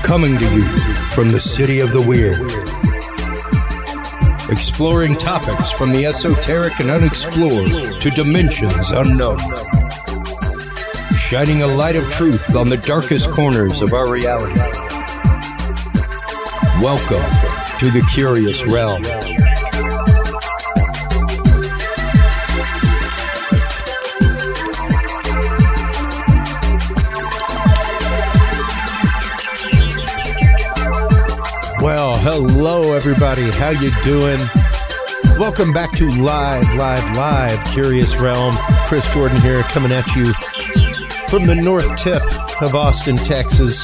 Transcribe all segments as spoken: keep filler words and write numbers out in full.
Coming to you from the city of the weird. Exploring topics from the esoteric and unexplored to dimensions unknown. Shining a light of truth on the darkest corners of our reality. Welcome to the Curious Realm. Well, hello everybody. How you doing? Welcome back to Live, Live, Live Curious Realm. Chris Jordan here, coming at you from the north tip of Austin, Texas,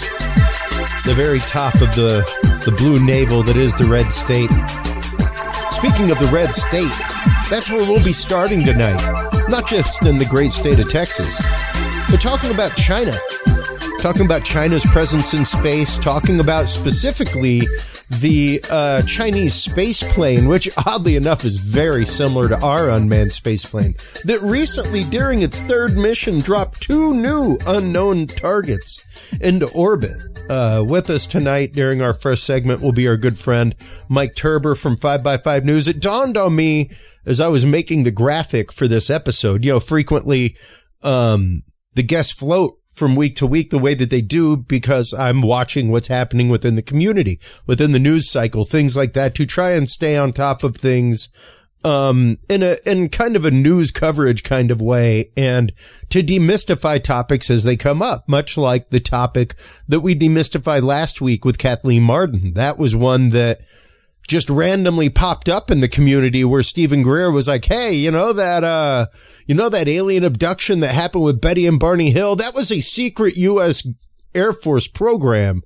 the very top of the, the blue navel that is the Red State. Speaking of the Red State, that's where we'll be starting tonight. Not just in the great state of Texas, but talking about China. Talking about China's presence in space, talking about specifically the uh, Chinese space plane, which oddly enough is very similar to our unmanned space plane, that recently during its third mission dropped two new unknown targets into orbit. Uh, with us tonight during our first segment will be our good friend Mike Turber from five by five News. It dawned on me as I was making the graphic for this episode, you know, frequently um, the guests float from week to week the way that they do because I'm watching what's happening within the community, within the news cycle, things like that, to try and stay on top of things um in a in kind of a news coverage kind of way, and to demystify topics as they come up, much like the topic that we demystified last week with Kathleen Martin. That was one that just randomly popped up in the community where Stephen Greer was like, hey, you know that, uh, you know that alien abduction that happened with Betty and Barney Hill? That was a secret U S Air Force program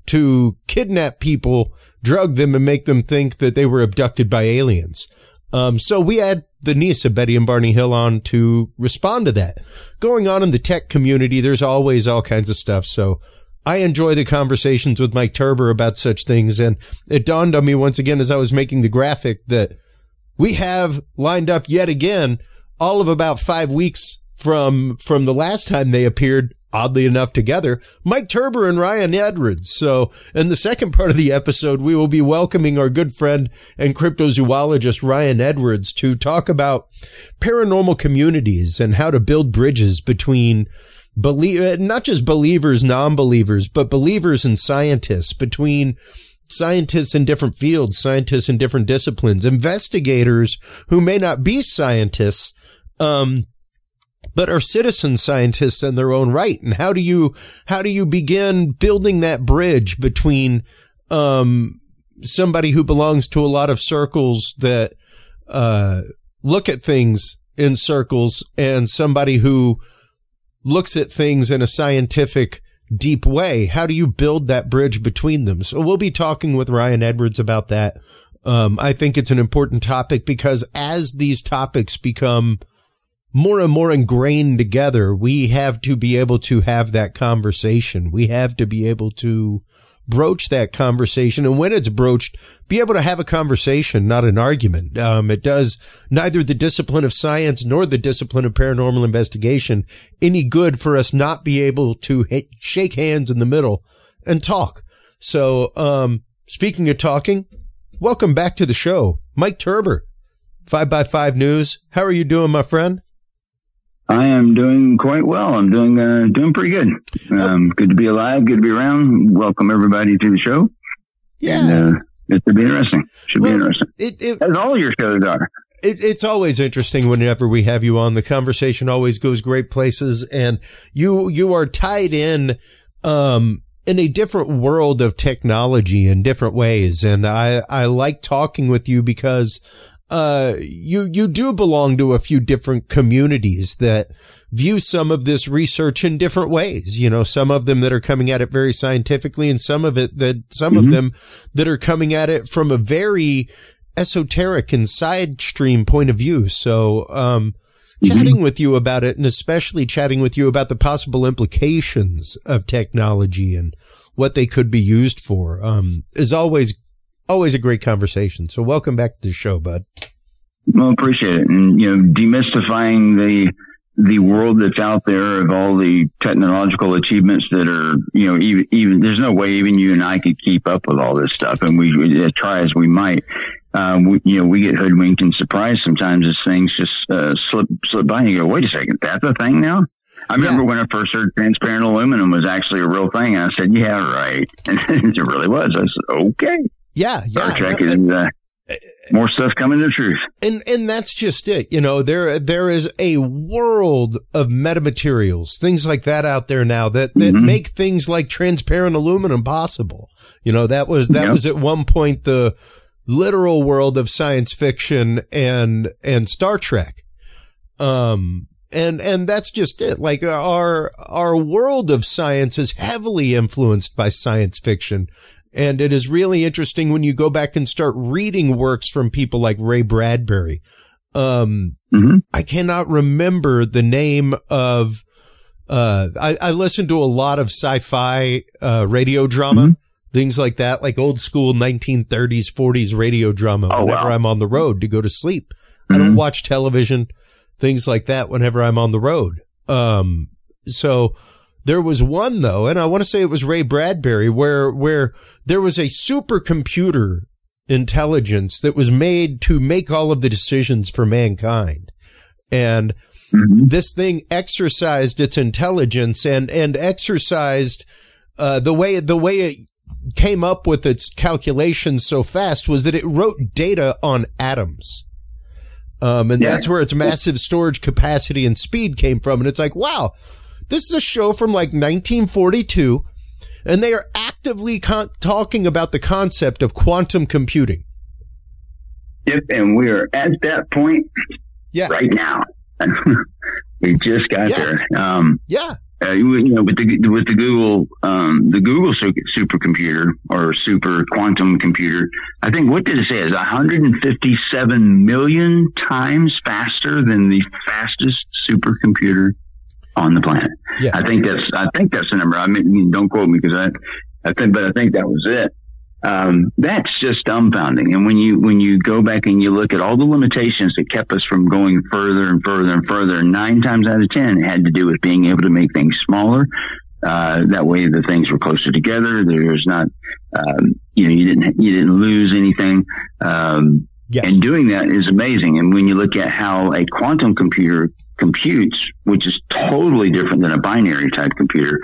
to kidnap people, drug them, and make them think that they were abducted by aliens. Um, so we had the niece of Betty and Barney Hill on to respond to that. Going on in the tech community, there's always all kinds of stuff. So I enjoy the conversations with Mike Turber about such things, and it dawned on me once again as I was making the graphic that we have lined up yet again, all of about five weeks from from the last time they appeared, oddly enough, together, Mike Turber and Ryan Edwards. So in the second part of the episode, we will be welcoming our good friend and cryptozoologist Ryan Edwards to talk about paranormal communities and how to build bridges between Believe not just believers, non-believers, but believers and scientists, between scientists in different fields, scientists in different disciplines, investigators who may not be scientists, um, but are citizen scientists in their own right. And how do you, how do you begin building that bridge between, um, somebody who belongs to a lot of circles that, uh, look at things in circles and somebody who looks at things in a scientific, deep way? How do you build that bridge between them? So we'll be talking with Ryan Edwards about that. Um, I think it's an important topic because as these topics become more and more ingrained together, we have to be able to have that conversation. We have to be able to broach that conversation. And when it's broached, be able to have a conversation, not an argument. Um, it does neither the discipline of science nor the discipline of paranormal investigation any good for us not be able to ha- shake hands in the middle and talk. So, um, speaking of talking, welcome back to the show, Mike Turber, five by five News. How are you doing, my friend? I am doing quite well. I'm doing uh, doing pretty good. Um, good to be alive. Good to be around. Welcome everybody to the show. Yeah, and, uh, it should be interesting. Should well, be interesting. It, it, As all your shows are. It, it's always interesting whenever we have you on. The conversation always goes great places, and you you are tied in um, in a different world of technology in different ways, and I I like talking with you because Uh, you, you do belong to a few different communities that view some of this research in different ways. You know, some of them that are coming at it very scientifically, and some of it that, some mm-hmm. of them that are coming at it from a very esoteric and side stream point of view. So, um, mm-hmm. chatting with you about it, and especially chatting with you about the possible implications of technology and what they could be used for, um, is always Always a great conversation. So welcome back to the show, bud. Well, appreciate it. And, you know, demystifying the the world that's out there of all the technological achievements that are, you know, even, even there's no way even you and I could keep up with all this stuff. And we, we try as we might, um, we, you know, we get hoodwinked and surprised sometimes as things just uh, slip, slip by and you go, wait a second, that's a thing now? I remember yeah. when I first heard transparent aluminum was actually a real thing. And I said, yeah, right. And it really was. I said, okay. Yeah. yeah. Star Trek is, uh, more stuff coming to the truth. And, and that's just it. You know, there, there is a world of metamaterials, things like that out there now that, that mm-hmm. make things like transparent aluminum possible. You know, that was, that yep. was at one point the literal world of science fiction and, and Star Trek. Um, and, and that's just it. Like our, our world of science is heavily influenced by science fiction. And it is really interesting when you go back and start reading works from people like Ray Bradbury. Um, mm-hmm. I cannot remember the name of, uh, I, I listen to a lot of sci-fi, uh, radio drama, mm-hmm. things like that, like old school nineteen thirties, forties radio drama oh, whenever wow. I'm on the road to go to sleep. Mm-hmm. I don't watch television, things like that whenever I'm on the road. Um, so, there was one, though, and I want to say it was Ray Bradbury, where where there was a supercomputer intelligence that was made to make all of the decisions for mankind. And mm-hmm. this thing exercised its intelligence and and exercised uh, the way the way it came up with its calculations so fast was that it wrote data on atoms. Um, and yeah. that's where its massive storage capacity and speed came from. And it's like, wow. This is a show from like nineteen forty-two, and they are actively con- talking about the concept of quantum computing. Yep, and we are at that point yeah. right now. We just got yeah. there. Um, yeah. Uh, you know, with the with the Google um, the Google supercomputer or super quantum computer, I think what did it say is one hundred fifty-seven million times faster than the fastest supercomputer on the planet. Yeah. I think that's, I think that's the number. I mean, don't quote me because I, I think, but I think that was it. Um, that's just dumbfounding. And when you, when you go back and you look at all the limitations that kept us from going further and further and further, nine times out of ten, it had to do with being able to make things smaller. Uh, that way the things were closer together. There's not, um, you know, you didn't, you didn't lose anything. Um, yeah. and doing that is amazing. And when you look at how a quantum computer computes, which is totally different than a binary type computer,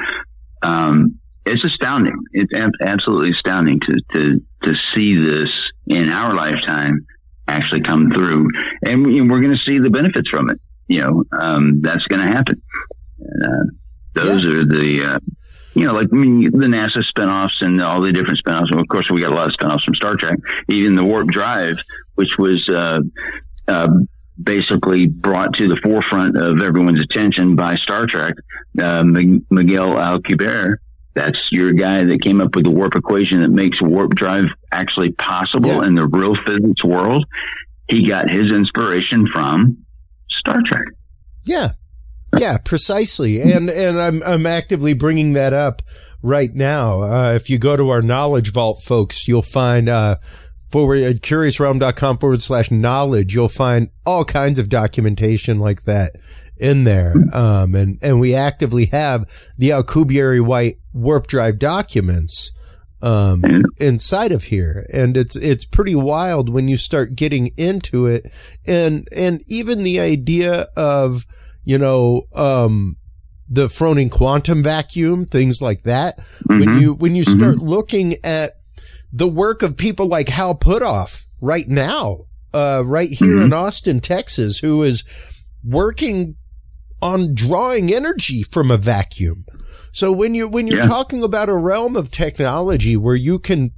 um, it's astounding. It's ab- absolutely astounding to, to, to see this in our lifetime actually come through. And we, we're going to see the benefits from it. You know, um, that's going to happen. Uh, those yeah. are the, uh, you know, like I mean, the NASA spinoffs and all the different spinoffs. Well, of course, we got a lot of spinoffs from Star Trek, even the Warp Drive, which was, uh, uh, basically brought to the forefront of everyone's attention by Star Trek. Uh, Miguel Alcubierre, that's your guy that came up with the warp equation that makes warp drive actually possible yeah. in the real physics world. He got his inspiration from Star Trek. Yeah. Yeah, precisely. And, and I'm, I'm actively bringing that up right now. Uh, if you go to our Knowledge Vault, folks, you'll find, uh, forward at curiousrealm.com forward slash knowledge, you'll find all kinds of documentation like that in there. Um, and, and we actively have the Alcubierre White warp drive documents, um, inside of here. And it's, it's pretty wild when you start getting into it. And, and even the idea of, you know, um, the Froning quantum vacuum, things like that. Mm-hmm. When you, when you start mm-hmm. looking at the work of people like Hal Puthoff right now, uh, right here mm-hmm. in Austin, Texas, who is working on drawing energy from a vacuum. So when you're, when you're yeah. talking about a realm of technology where you can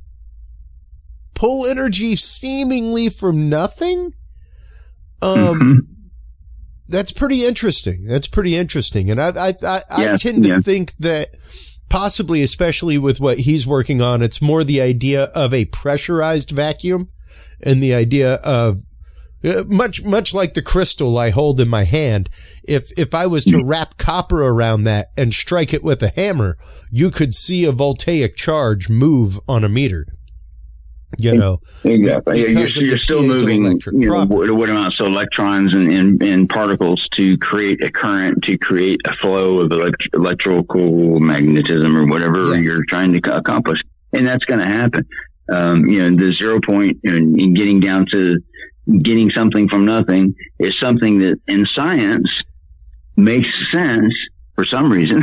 pull energy seemingly from nothing, um, mm-hmm. that's pretty interesting. That's pretty interesting. And I, I, I, yeah. I tend to yeah. think that, possibly, especially with what he's working on, it's more the idea of a pressurized vacuum and the idea of uh, much, much like the crystal I hold in my hand. If, if I was to wrap copper around that and strike it with a hammer, you could see a voltaic charge move on a meter. You know, exactly. You're, you're still moving, you know, what, what amounts of electrons and, and, and particles to create a current, to create a flow of elect- electrical magnetism or whatever yeah. you're trying to accomplish. And that's going to happen. Um, you know, the zero point and, and getting down to getting something from nothing is something that in science makes sense for some reason,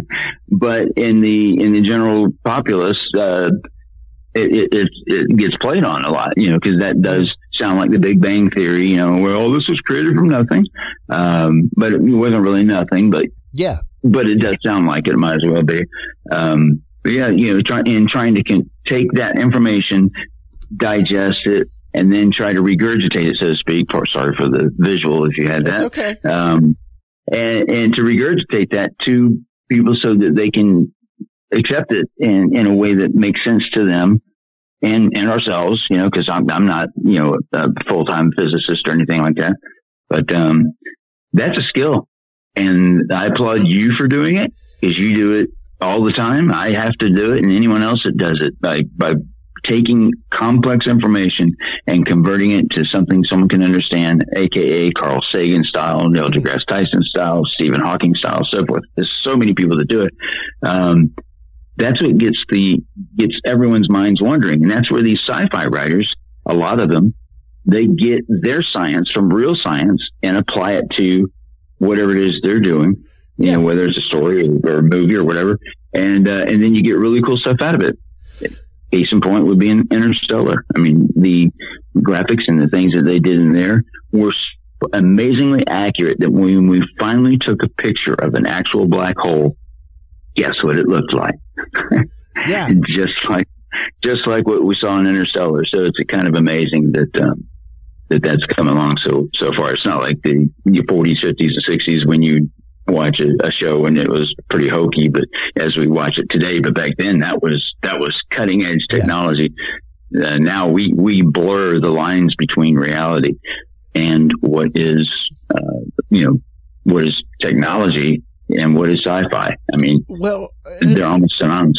but in the, in the general populace, uh, It, it it gets played on a lot, you know, because that does sound like the Big Bang Theory, you know, where all this was created from nothing, um, but it wasn't really nothing. But yeah, but it does sound like it. It might as well be. Um, but yeah, you know, try, in trying to can take that information, digest it, and then try to regurgitate it, so to speak. For, sorry for the visual, if you had that. That's okay. Um, and and to regurgitate that to people so that they can accept it in, in a way that makes sense to them and, and ourselves, you know, cause I'm, I'm not, you know, a full-time physicist or anything like that, but, um, that's a skill, and I applaud you for doing it, because you do it all the time. I have to do it, and anyone else that does it by, by taking complex information and converting it to something someone can understand, aka Carl Sagan style, Neil deGrasse Tyson style, Stephen Hawking style, so forth. There's so many people that do it. Um, That's what gets the gets everyone's minds wondering, and that's where these sci-fi writers, a lot of them, they get their science from real science and apply it to whatever it is they're doing. You yeah. know, whether it's a story or, or a movie or whatever, and uh, and then you get really cool stuff out of it. Case in point would be in Interstellar. I mean, the graphics and the things that they did in there were amazingly accurate. That when we finally took a picture of an actual black hole, guess what it looked like? Yeah, just like just like what we saw in Interstellar. So it's kind of amazing that um, that that's come along so so far. It's not like the forties, fifties, and sixties when you watch a, a show and it was pretty hokey, but as we watch it today, but back then that was that was cutting edge technology. Yeah. Uh, now we we blur the lines between reality and what is uh, you know what is technology and what is sci-fi. I mean, well, they're almost synonymous.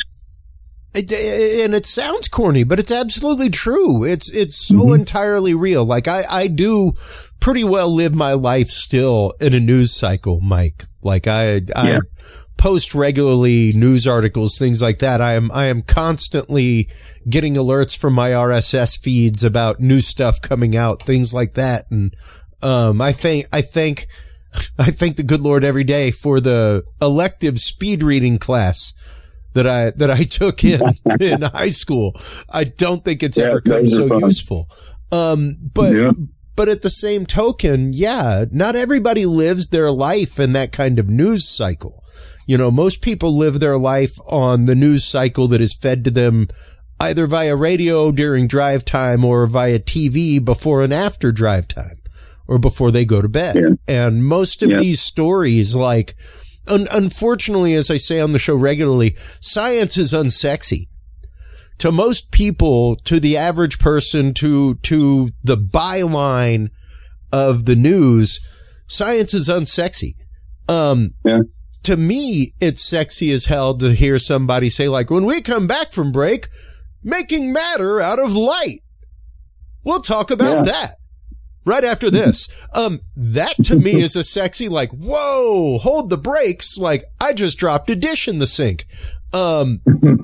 It, and it sounds corny, but it's absolutely true. It's it's so mm-hmm. entirely real. Like I, I do pretty well live my life still in a news cycle, Mike. Like I, I yeah. post regularly news articles, things like that. I am I am constantly getting alerts from my R S S feeds about new stuff coming out, things like that. And um, I think I think. I thank the good Lord every day for the elective speed reading class that I that I took in in high school. I don't think it's yeah, ever come so fun. useful. Um, but yeah. but at the same token, yeah, not everybody lives their life in that kind of news cycle. You know, most people live their life on the news cycle that is fed to them either via radio during drive time or via T V before and after drive time, or before they go to bed. Yeah. And most of yeah. these stories, like, un- unfortunately, as I say on the show regularly, science is unsexy. To most people, to the average person, to, to the byline of the news, science is unsexy. Um, yeah. To me, it's sexy as hell to hear somebody say, like, when we come back from break, making matter out of light. We'll talk about yeah. that. Right after this, um, that to me is a sexy, like, whoa, hold the brakes. Like, I just dropped a dish in the sink. Um,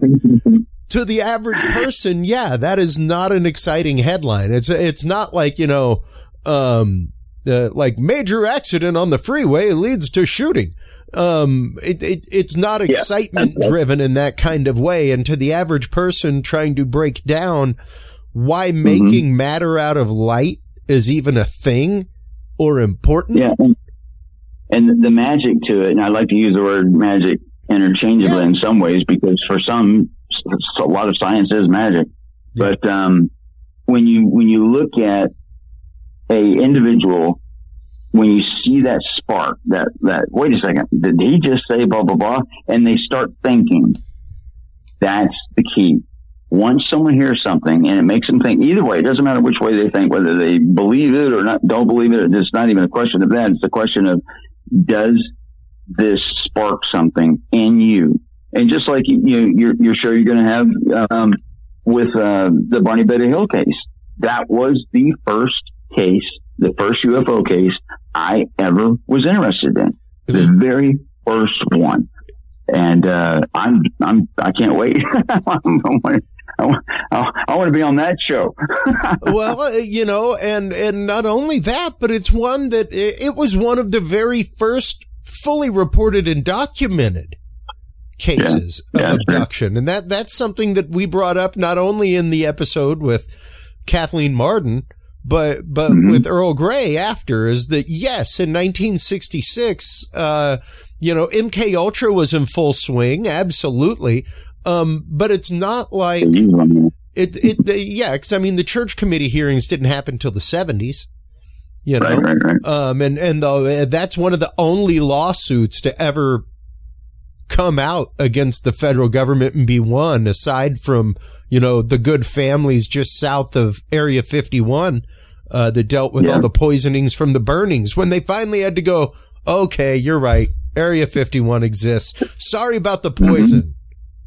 to the average person, yeah, that is not an exciting headline. It's, it's not like, you know, um, uh, like major accident on the freeway leads to shooting. Um, it, it, it's not excitement yeah. driven in that kind of way. And to the average person trying to break down why mm-hmm. making matter out of light is even a thing or important. Yeah. And, and the magic to it, and I like to use the word magic interchangeably yeah. in some ways, because for some, a lot of science is magic. Yeah. But um, when you when you look at a individual, when you see that spark, that, that, wait a second, did he just say blah, blah, blah? And they start thinking, that's the key. Once someone hears something and it makes them think, either way, it doesn't matter which way they think, whether they believe it or not, don't believe it. It's not even a question of that. It's a question of, does this spark something in you? And just like, you know, you're, you're sure you're going to have, um, with uh, the Barney Beta Hill case. That was the first case, the first U F O case I ever was interested in. The very first one. And uh, I'm, I'm, I can't wait. I want, I want to be on that show. Well, you know, and, and not only that, but it's one that it was one of the very first fully reported and documented cases yeah, yeah, of abduction. Right. And that, that's something that we brought up not only in the episode with Kathleen Marden, but, but mm-hmm. with Earl Grey after, is that yes, in nineteen sixty-six, uh, you know, M K Ultra was in full swing. Absolutely. Um, but it's not like it, it, the, yeah, cause I mean, the church committee hearings didn't happen till the seventies, you know, right, right, right. um, and, and the, that's one of the only lawsuits to ever come out against the federal government and be won, aside from, you know, the Good Families just south of Area fifty-one, uh, that dealt with yeah. all the poisonings from the burnings. When they finally had to go, okay, you're right, Area fifty-one exists. Sorry about the poison. Mm-hmm.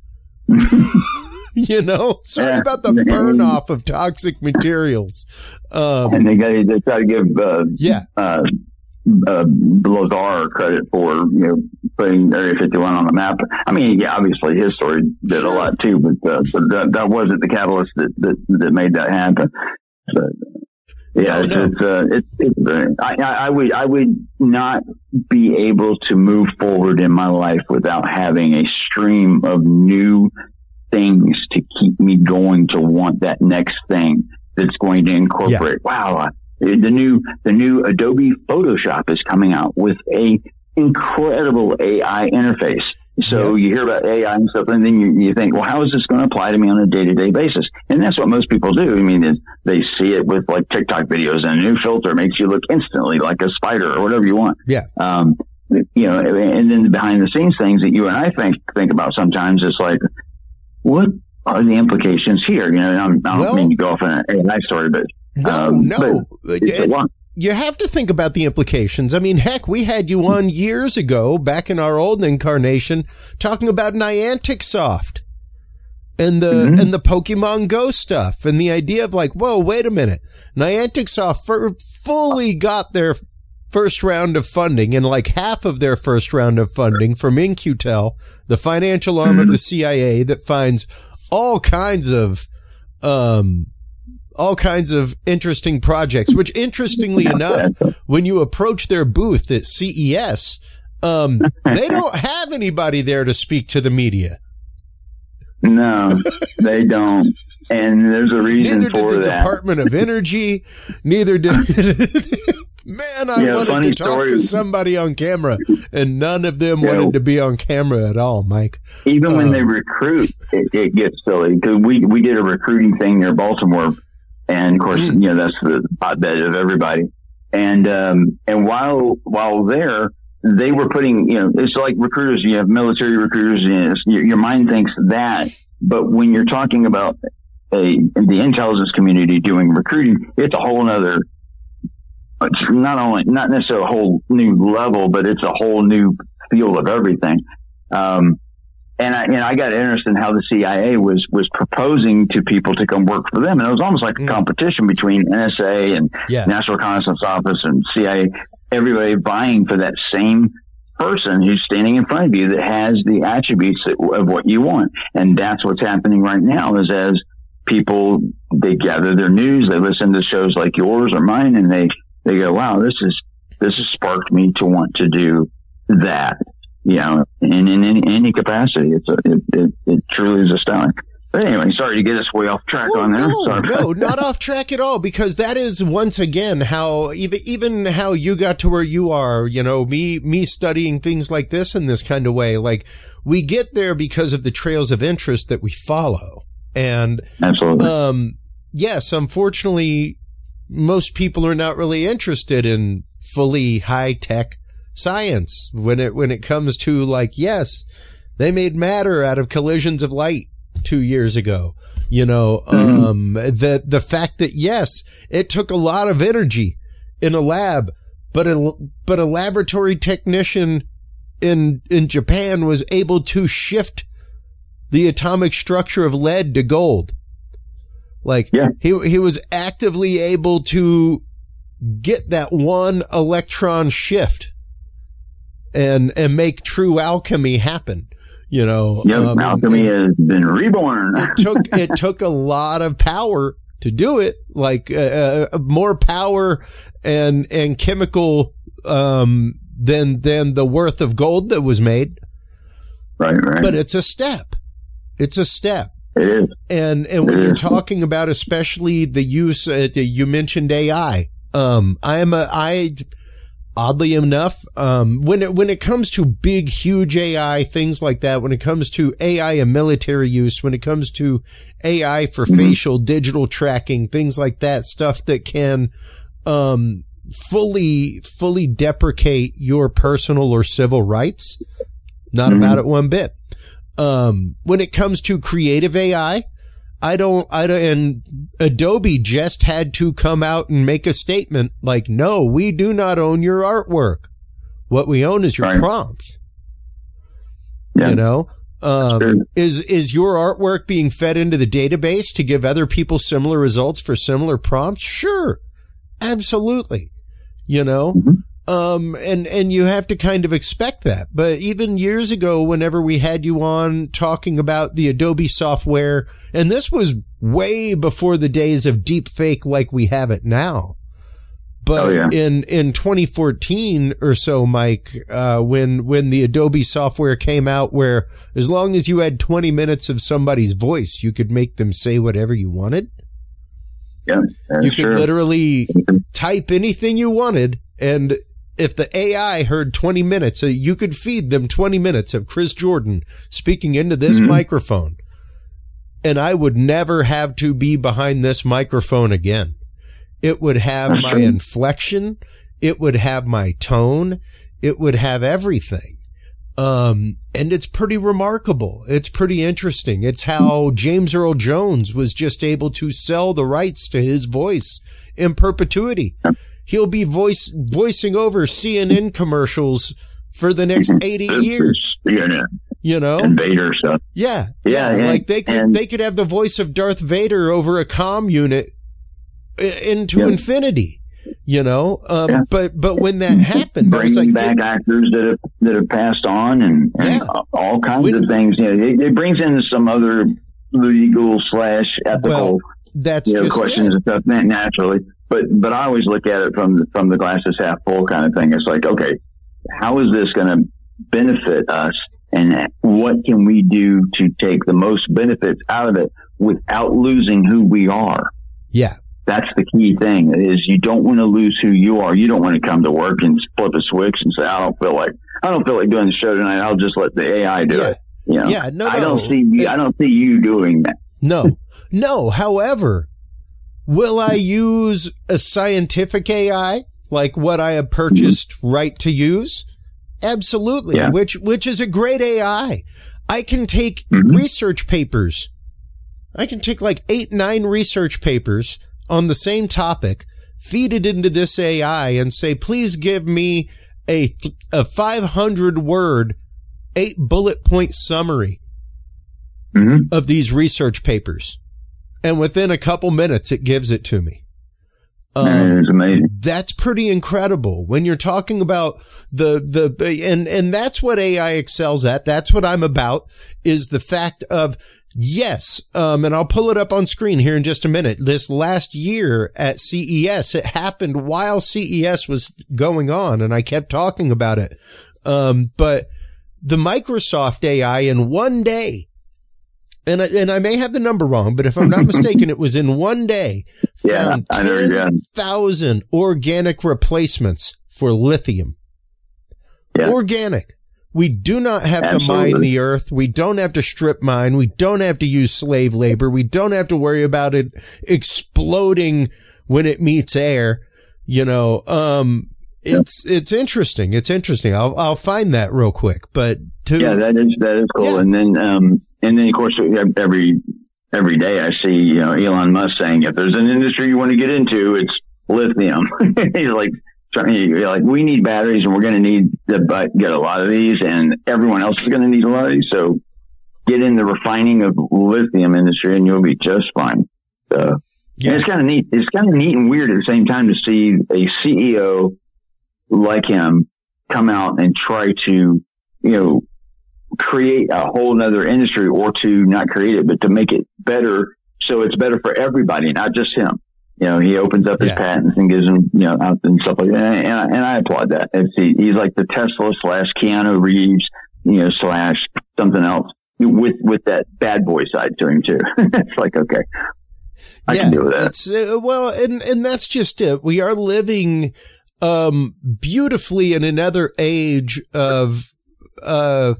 You know, sorry yeah. about the burn off of toxic materials. Um, and they got they try to give uh, yeah uh, uh, Lazar credit for, you know, putting Area fifty-one on the map. I mean, yeah, obviously his story did sure. a lot too, but, uh, but that, that wasn't the catalyst that, that that made that happen. But, yeah, no, it's, no. it's, uh, it's, it's uh, I, I would I would not be able to move forward in my life without having a stream of new things to keep me going to want that next thing that's going to incorporate. Yeah. Wow, the new the new Adobe Photoshop is coming out with a incredible A I interface. So yeah. you hear about A I and stuff, and then you, you think, well, how is this going to apply to me on a day-to-day basis? And that's what most people do. I mean, they see it with like TikTok videos, and a new filter makes you look instantly like a spider or whatever you want. Yeah. Um, you know, and then the behind-the-scenes things that you and I think think about sometimes is like, what are the implications here? You know, I'm, I don't well, mean to go off on an A I story, but no, um, no. But it's a lot. You have to think about the implications. I mean, heck, we had you on years ago, back in our old incarnation, talking about Niantic Soft and the mm-hmm. and the Pokemon Go stuff, and the idea of like, whoa, wait a minute, Niantic Soft f- fully got their first round of funding, and like half of their first round of funding from In Q Tel, the financial arm mm-hmm. of the C I A that finds all kinds of um. all kinds of interesting projects, which interestingly enough, when you approach their booth at C E S, um, they don't have anybody there to speak to the media. No, they don't. And there's a reason neither for did the that. Department of Energy, neither did... Man, I yeah, wanted to talk story. to somebody on camera, and none of them yeah. wanted to be on camera at all, Mike. Even um, when they um, recruit, it, it gets silly. Because we, we did a recruiting thing near Baltimore. And of course, you know, that's the hotbed of everybody. And, um, and while, while there, they were putting, you know, it's like recruiters, you have military recruiters, and your, your mind thinks that. But when you're talking about a, the intelligence community doing recruiting, it's a whole nother, it's not only, not necessarily a whole new level, but it's a whole new field of everything. Um, And I, and I got interested in how the C I A was, was proposing to people to come work for them. And it was almost like a competition between N S A and yeah. National Reconnaissance Office and C I A, everybody vying for that same person who's standing in front of you that has the attributes that, of what you want. And that's what's happening right now is as people, they gather their news, they listen to shows like yours or mine, and they, they go, wow, this is, this has sparked me to want to do that. You know, in, in any, any capacity, it's a, it, it, it truly is astounding. But anyway, sorry to get us way off track well, on there. No, sorry. no, not off track at all, because that is once again how even even how you got to where you are. You know, me me studying things like this in this kind of way. Like we get there because of the trails of interest that we follow, and absolutely, um, yes, unfortunately, most people are not really interested in fully high tech science when it when it comes to like, yes, they made matter out of collisions of light two years ago, you know, mm-hmm. um the the fact that yes, it took a lot of energy in a lab, but a but a laboratory technician in in Japan was able to shift the atomic structure of lead to gold. Like yeah. he he was actively able to get that one electron shift and and make true alchemy happen. You know, yep, um, alchemy and, has been reborn. it took it took a lot of power to do it, like uh, uh, more power and and chemical um, than than the worth of gold that was made. Right, right. But it's a step. It's a step. It is. And and when you're talking about especially the use, uh, you mentioned A I. Um, I am a I. Oddly enough, um, when it, when it comes to big, huge A I, things like that, when it comes to A I in military use, when it comes to A I for mm-hmm. facial digital tracking, things like that, stuff that can, um, fully, fully deprecate your personal or civil rights, not mm-hmm. about it one bit. Um, when it comes to creative A I, I don't, I don't, and Adobe just had to come out and make a statement like, no, we do not own your artwork. What we own is your right. prompts. Yeah. You know, um, sure. is, is your artwork being fed into the database to give other people similar results for similar prompts? Sure. Absolutely. You know, mm-hmm. Um, and, and you have to kind of expect that. But even years ago, whenever we had you on talking about the Adobe software, and this was way before the days of deep fake like we have it now. But oh, yeah. in, in twenty fourteen or so, Mike, uh, when, when the Adobe software came out where as long as you had twenty minutes of somebody's voice, you could make them say whatever you wanted. Yeah. You could sure. literally type anything you wanted, and if the A I heard twenty minutes, uh, you could feed them twenty minutes of Chris Jordan speaking into this mm-hmm. microphone. And I would never have to be behind this microphone again. It would have That's my true. inflection. It would have my tone. It would have everything. Um, and it's pretty remarkable. It's pretty interesting. It's how James Earl Jones was just able to sell the rights to his voice in perpetuity. He'll be voice voicing over C N N commercials for the next eighty years. Yeah, you know, and Vader stuff. Yeah, yeah, yeah. And, like they could and, they could have the voice of Darth Vader over a comm unit into yeah. infinity. You know, um, yeah. but but when that happened, bringing like, back it, actors that have that have passed on and, and yeah. all kinds when, of things. You know, it, it brings in some other legal slash ethical well, that's you know, just questions it. and stuff naturally. But but I always look at it from the, from the glasses half full kind of thing. It's like, okay, how is this going to benefit us, and what can we do to take the most benefits out of it without losing who we are? Yeah. That's the key thing, is you don't want to lose who you are. You don't want to come to work and flip a switch and say, I don't feel like, I don't feel like doing the show tonight. I'll just let the A I do yeah. it. You know? Yeah. No, no. I don't see, it, I don't see you doing that. No, no. However, will I use a scientific A I like what I have purchased mm-hmm. right to use? Absolutely. Yeah. Which, which is a great A I. I can take mm-hmm. research papers. I can take like eight, nine research papers on the same topic, feed it into this A I and say, please give me a, th- a five hundred word, eight bullet point summary mm-hmm. of these research papers. And within a couple minutes, it gives it to me. Um, that is amazing. That's pretty incredible when you're talking about the, the, and, and that's what A I excels at. That's what I'm about, is the fact of, yes, um, and I'll pull it up on screen here in just a minute. This last year at C E S, it happened while C E S was going on, and I kept talking about it. Um, but the Microsoft A I in one day, and I, and I may have the number wrong, but if I'm not mistaken, it was in one day, found yeah, ten thousand organic replacements for lithium. Yeah. Organic. We do not have Absolutely. to mine the earth. We don't have to strip mine. We don't have to use slave labor. We don't have to worry about it exploding when it meets air. You know, um, it's, yeah. it's interesting. It's interesting. I'll, I'll find that real quick, but to, yeah, that is, that is cool. Yeah. And then, um, and then of course, every, every day I see, you know, Elon Musk saying, if there's an industry you want to get into, it's lithium. He's like, You're like, we need batteries, and we're going to need to get a lot of these, and everyone else is going to need a lot of these. So get in the refining of lithium industry, and you'll be just fine. Uh, yeah. And it's kind of neat. It's kind of neat and weird at the same time to see a C E O like him come out and try to, you know, create a whole nother industry, or to not create it, but to make it better. So it's better for everybody, not just him. You know, he opens up his yeah. patents and gives them, you know, out and stuff like that. And, and, I, and I applaud that. It's, he, he's like the Tesla slash Keanu Reeves, you know, slash something else with, with that bad boy side to him too. It's like, okay, I yeah, can deal with that. It's, uh, well, and, and that's just it. We are living, um, beautifully in another age of, uh,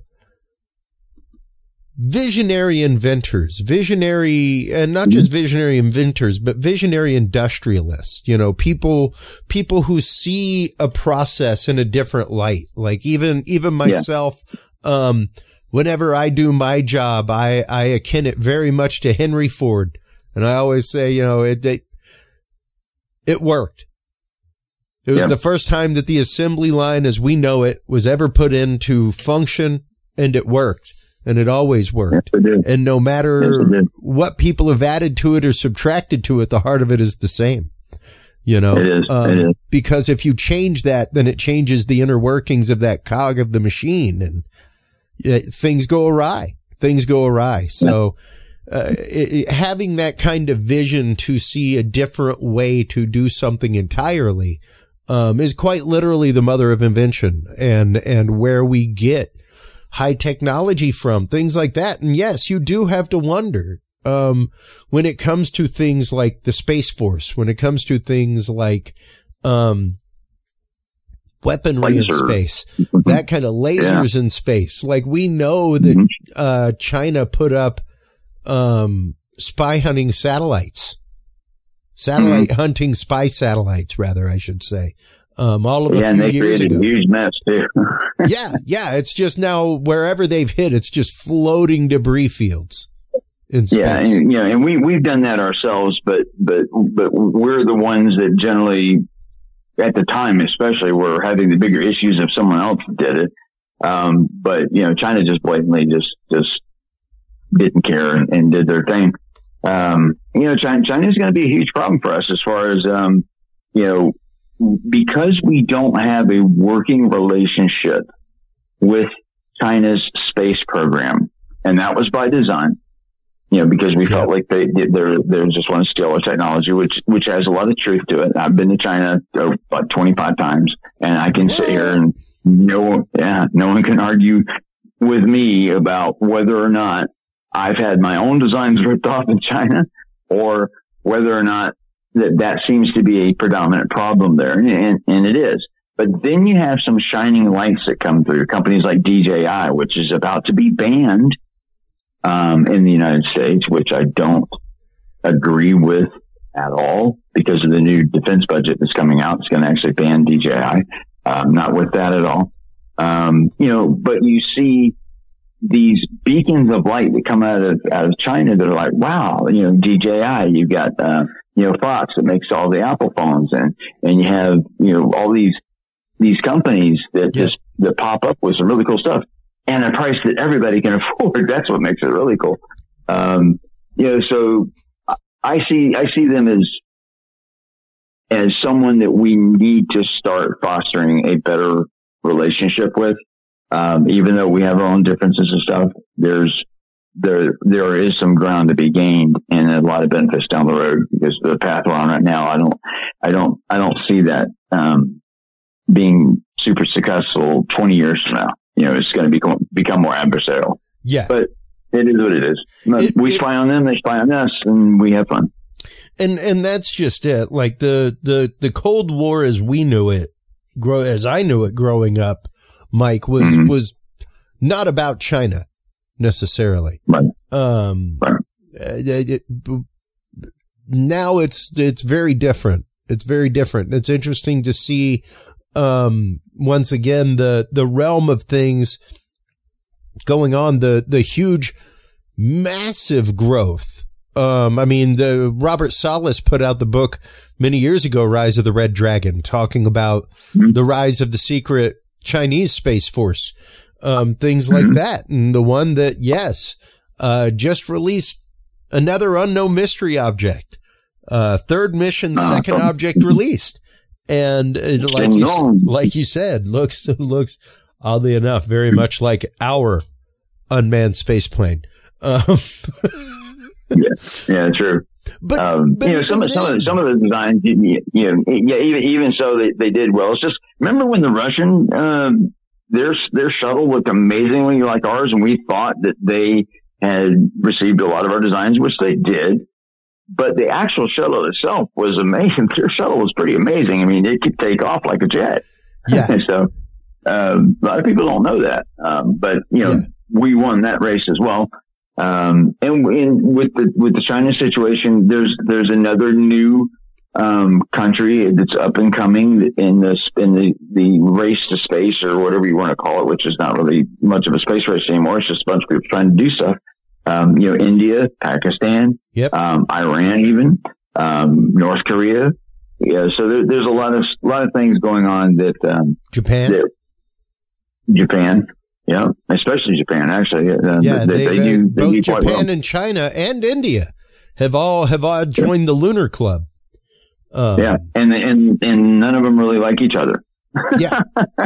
visionary inventors, visionary, and not just visionary inventors, but visionary industrialists, you know, people, people who see a process in a different light. Like even, even myself, yeah. um, whenever I do my job, I, I akin it very much to Henry Ford. And I always say, you know, it, it, it worked. It was yeah. the first time that the assembly line as we know it was ever put into function, and it worked. And it always worked. Yes, and no matter yes, what people have added to it or subtracted to it, the heart of it is the same. You know, it is, um, it is. Because if you change that, then it changes the inner workings of that cog of the machine, and uh, things go awry. Things go awry. So, uh, it, it, having that kind of vision to see a different way to do something entirely, um, is quite literally the mother of invention, and, and where we get high technology from, things like that. And yes, you do have to wonder, um, when it comes to things like the Space Force, when it comes to things like, um, weaponry Laser. in space, that kind of lasers yeah. in space. Like we know that, mm-hmm. uh, China put up, um, spy hunting satellites, satellite mm-hmm. hunting spy satellites, rather, I should say. Um, all of yeah, a few and they years created ago. a huge mess too. yeah, yeah. It's just now wherever they've hit, it's just floating debris fields in space. Yeah, and, you know, and we we've done that ourselves, but but but we're the ones that generally, at the time especially, were having the bigger issues if someone else did it. Um, but you know, China just blatantly just just didn't care and, and did their thing. Um, you know, China China is going to be a huge problem for us as far as um, you know. Because we don't have a working relationship with China's space program, and that was by design, you know, because we yeah. felt like they they're they just want to steal our technology, which which has a lot of truth to it. I've been to China oh, about twenty-five times, and I can sit here and no, yeah, no one can argue with me about whether or not I've had my own designs ripped off in China, or whether or not that that seems to be a predominant problem there, and, and, and it is. But then you have some shining lights that come through. Companies like D J I, which is about to be banned um, in the United States, which I don't agree with at all because of the new defense budget that's coming out. It's going to actually ban D J I. I'm not with that at all. Um, you know, but you see these beacons of light that come out of out of China that are like, wow, you know, D J I. You've got uh, you know, Fox that makes all the Apple phones, and, and you have, you know, all these, these companies that yeah. just, that pop up with some really cool stuff and a price that everybody can afford. That's what makes it really cool. Um, you know, so I see, I see them as, as someone that we need to start fostering a better relationship with. Um, even though we have our own differences and stuff, there's, there there is some ground to be gained and a lot of benefits down the road, because the path we're on right now, I don't I don't I don't see that um being super successful twenty years from now. You know, it's going to become become more adversarial. Yeah. But it is what it is. It, we it, spy on them, they spy on us, and we have fun. And and that's just it. Like the the the Cold War as we knew it, grow as I knew it growing up, Mike, was mm-hmm. was not about China necessarily. Right. Um, right. It, it, now it's, it's very different. It's very different. It's interesting to see, um, once again, the, the realm of things going on, the, the huge, massive growth. Um, I mean, the Robert Salas put out the book many years ago, Rise of the Red Dragon, talking about mm-hmm. the rise of the secret Chinese Space Force. Um, things like mm-hmm. that. And the one that, yes, uh, just released another unknown mystery object. Uh, third mission, second uh, object released. And uh, like you, like you said, looks, looks oddly enough, very much like our unmanned space plane. Um, yeah, yeah, true. But, um, but you know, some of, some of some of the designs, you know, yeah, even even so, they, they did well. It's just remember when the Russian um, their their shuttle looked amazingly like ours, and we thought that they had received a lot of our designs, which they did. But the actual shuttle itself was amazing. Their shuttle was pretty amazing. I mean, it could take off like a jet. Yeah. so um, a lot of people don't know that, um, but you know, yeah. we won that race as well. Um, and in, with the, with the China situation, there's, there's another new, um, country that's up and coming in this, in the, the race to space or whatever you want to call it, which is not really much of a space race anymore. It's just a bunch of people trying to do stuff. Um, you know, India, Pakistan, yep. um, Iran, even, um, North Korea. Yeah. So there, there's a lot of, a lot of things going on that, um, Japan, that, Japan. Yeah, especially Japan. Actually, uh, yeah, they, they, uh, do. They both do Japan quite well. and China and India have all have all joined the Lunar Club. Um, yeah, and and and none of them really like each other. yeah,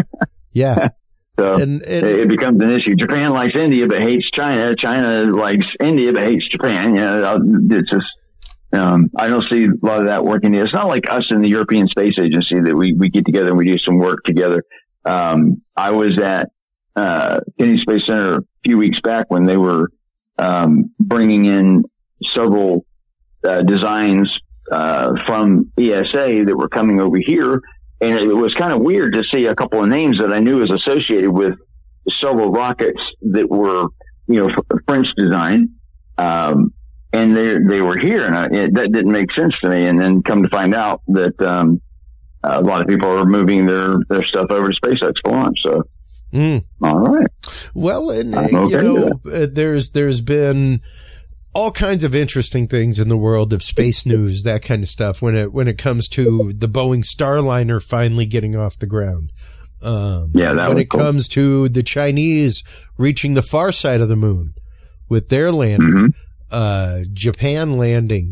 yeah. So and, and, it becomes an issue. Japan likes India but hates China. China likes India but hates Japan. Yeah, it's just. Um, I don't see a lot of that working. It's not like us in the European Space Agency that we we get together and we do some work together. Um, I was at Uh, Kennedy Space Center a few weeks back when they were um, bringing in several uh, designs uh, from E S A that were coming over here, and it was kind of weird to see a couple of names that I knew was associated with several rockets that were, you know, French design, um, and they they were here, and I, it, that didn't make sense to me. And then come to find out that um, a lot of people are moving their their stuff over to SpaceX for launch. So. Mm. All right. Well, and uh, okay you know, uh, there's there's been all kinds of interesting things in the world of space news, that kind of stuff. When it when it comes to the Boeing Starliner finally getting off the ground, um, yeah, that when was it cool. comes to the Chinese reaching the far side of the moon with their landing, mm-hmm. uh, Japan landing,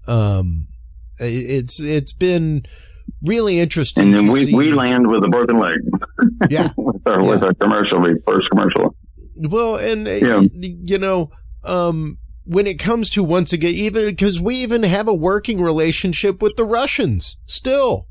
um, it's it's been really interesting. And then we, see. we land with a broken leg. Yeah. with our, yeah. with our commercial, first commercial. Well, and, yeah. uh, you know, um, when it comes to once again, even because we even have a working relationship with the Russians still.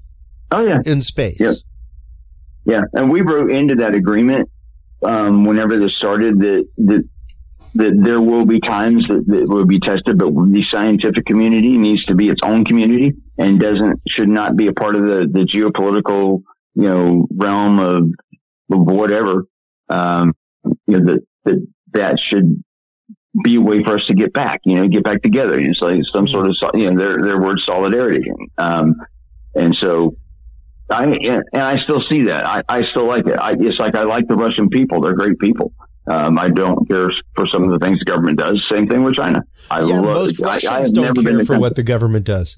Oh, yeah. In space. Yeah. Yeah. And we wrote into that agreement, um, whenever this started that, that, that there will be times that, that will be tested, but the scientific community needs to be its own community and doesn't, should not be a part of the, the geopolitical, you know, realm of, of whatever. Um, you know, that, that, that should be a way for us to get back, you know, get back together. It's like some sort of, you know, their, their word solidarity. Um, and so I, and I still see that. I, I still like it. I, it's like, I like the Russian people. They're great people. Um, I don't care for some of the things the government does. Same thing with China. I yeah, love, most Russians I, I have don't never care been for what the government does.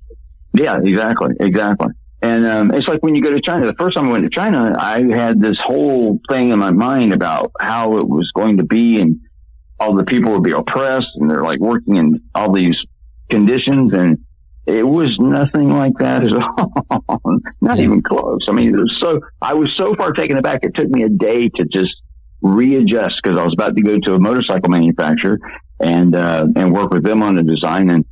Yeah, exactly, exactly. And um, it's like when you go to China. The first time I went to China, I had this whole thing in my mind about how it was going to be, and all the people would be oppressed, and they're like working in all these conditions, and it was nothing like that at all. Not even close. I mean, it was so I was so far taken aback. It took me a day to just readjust because I was about to go to a motorcycle manufacturer and uh, and work with them on the design, and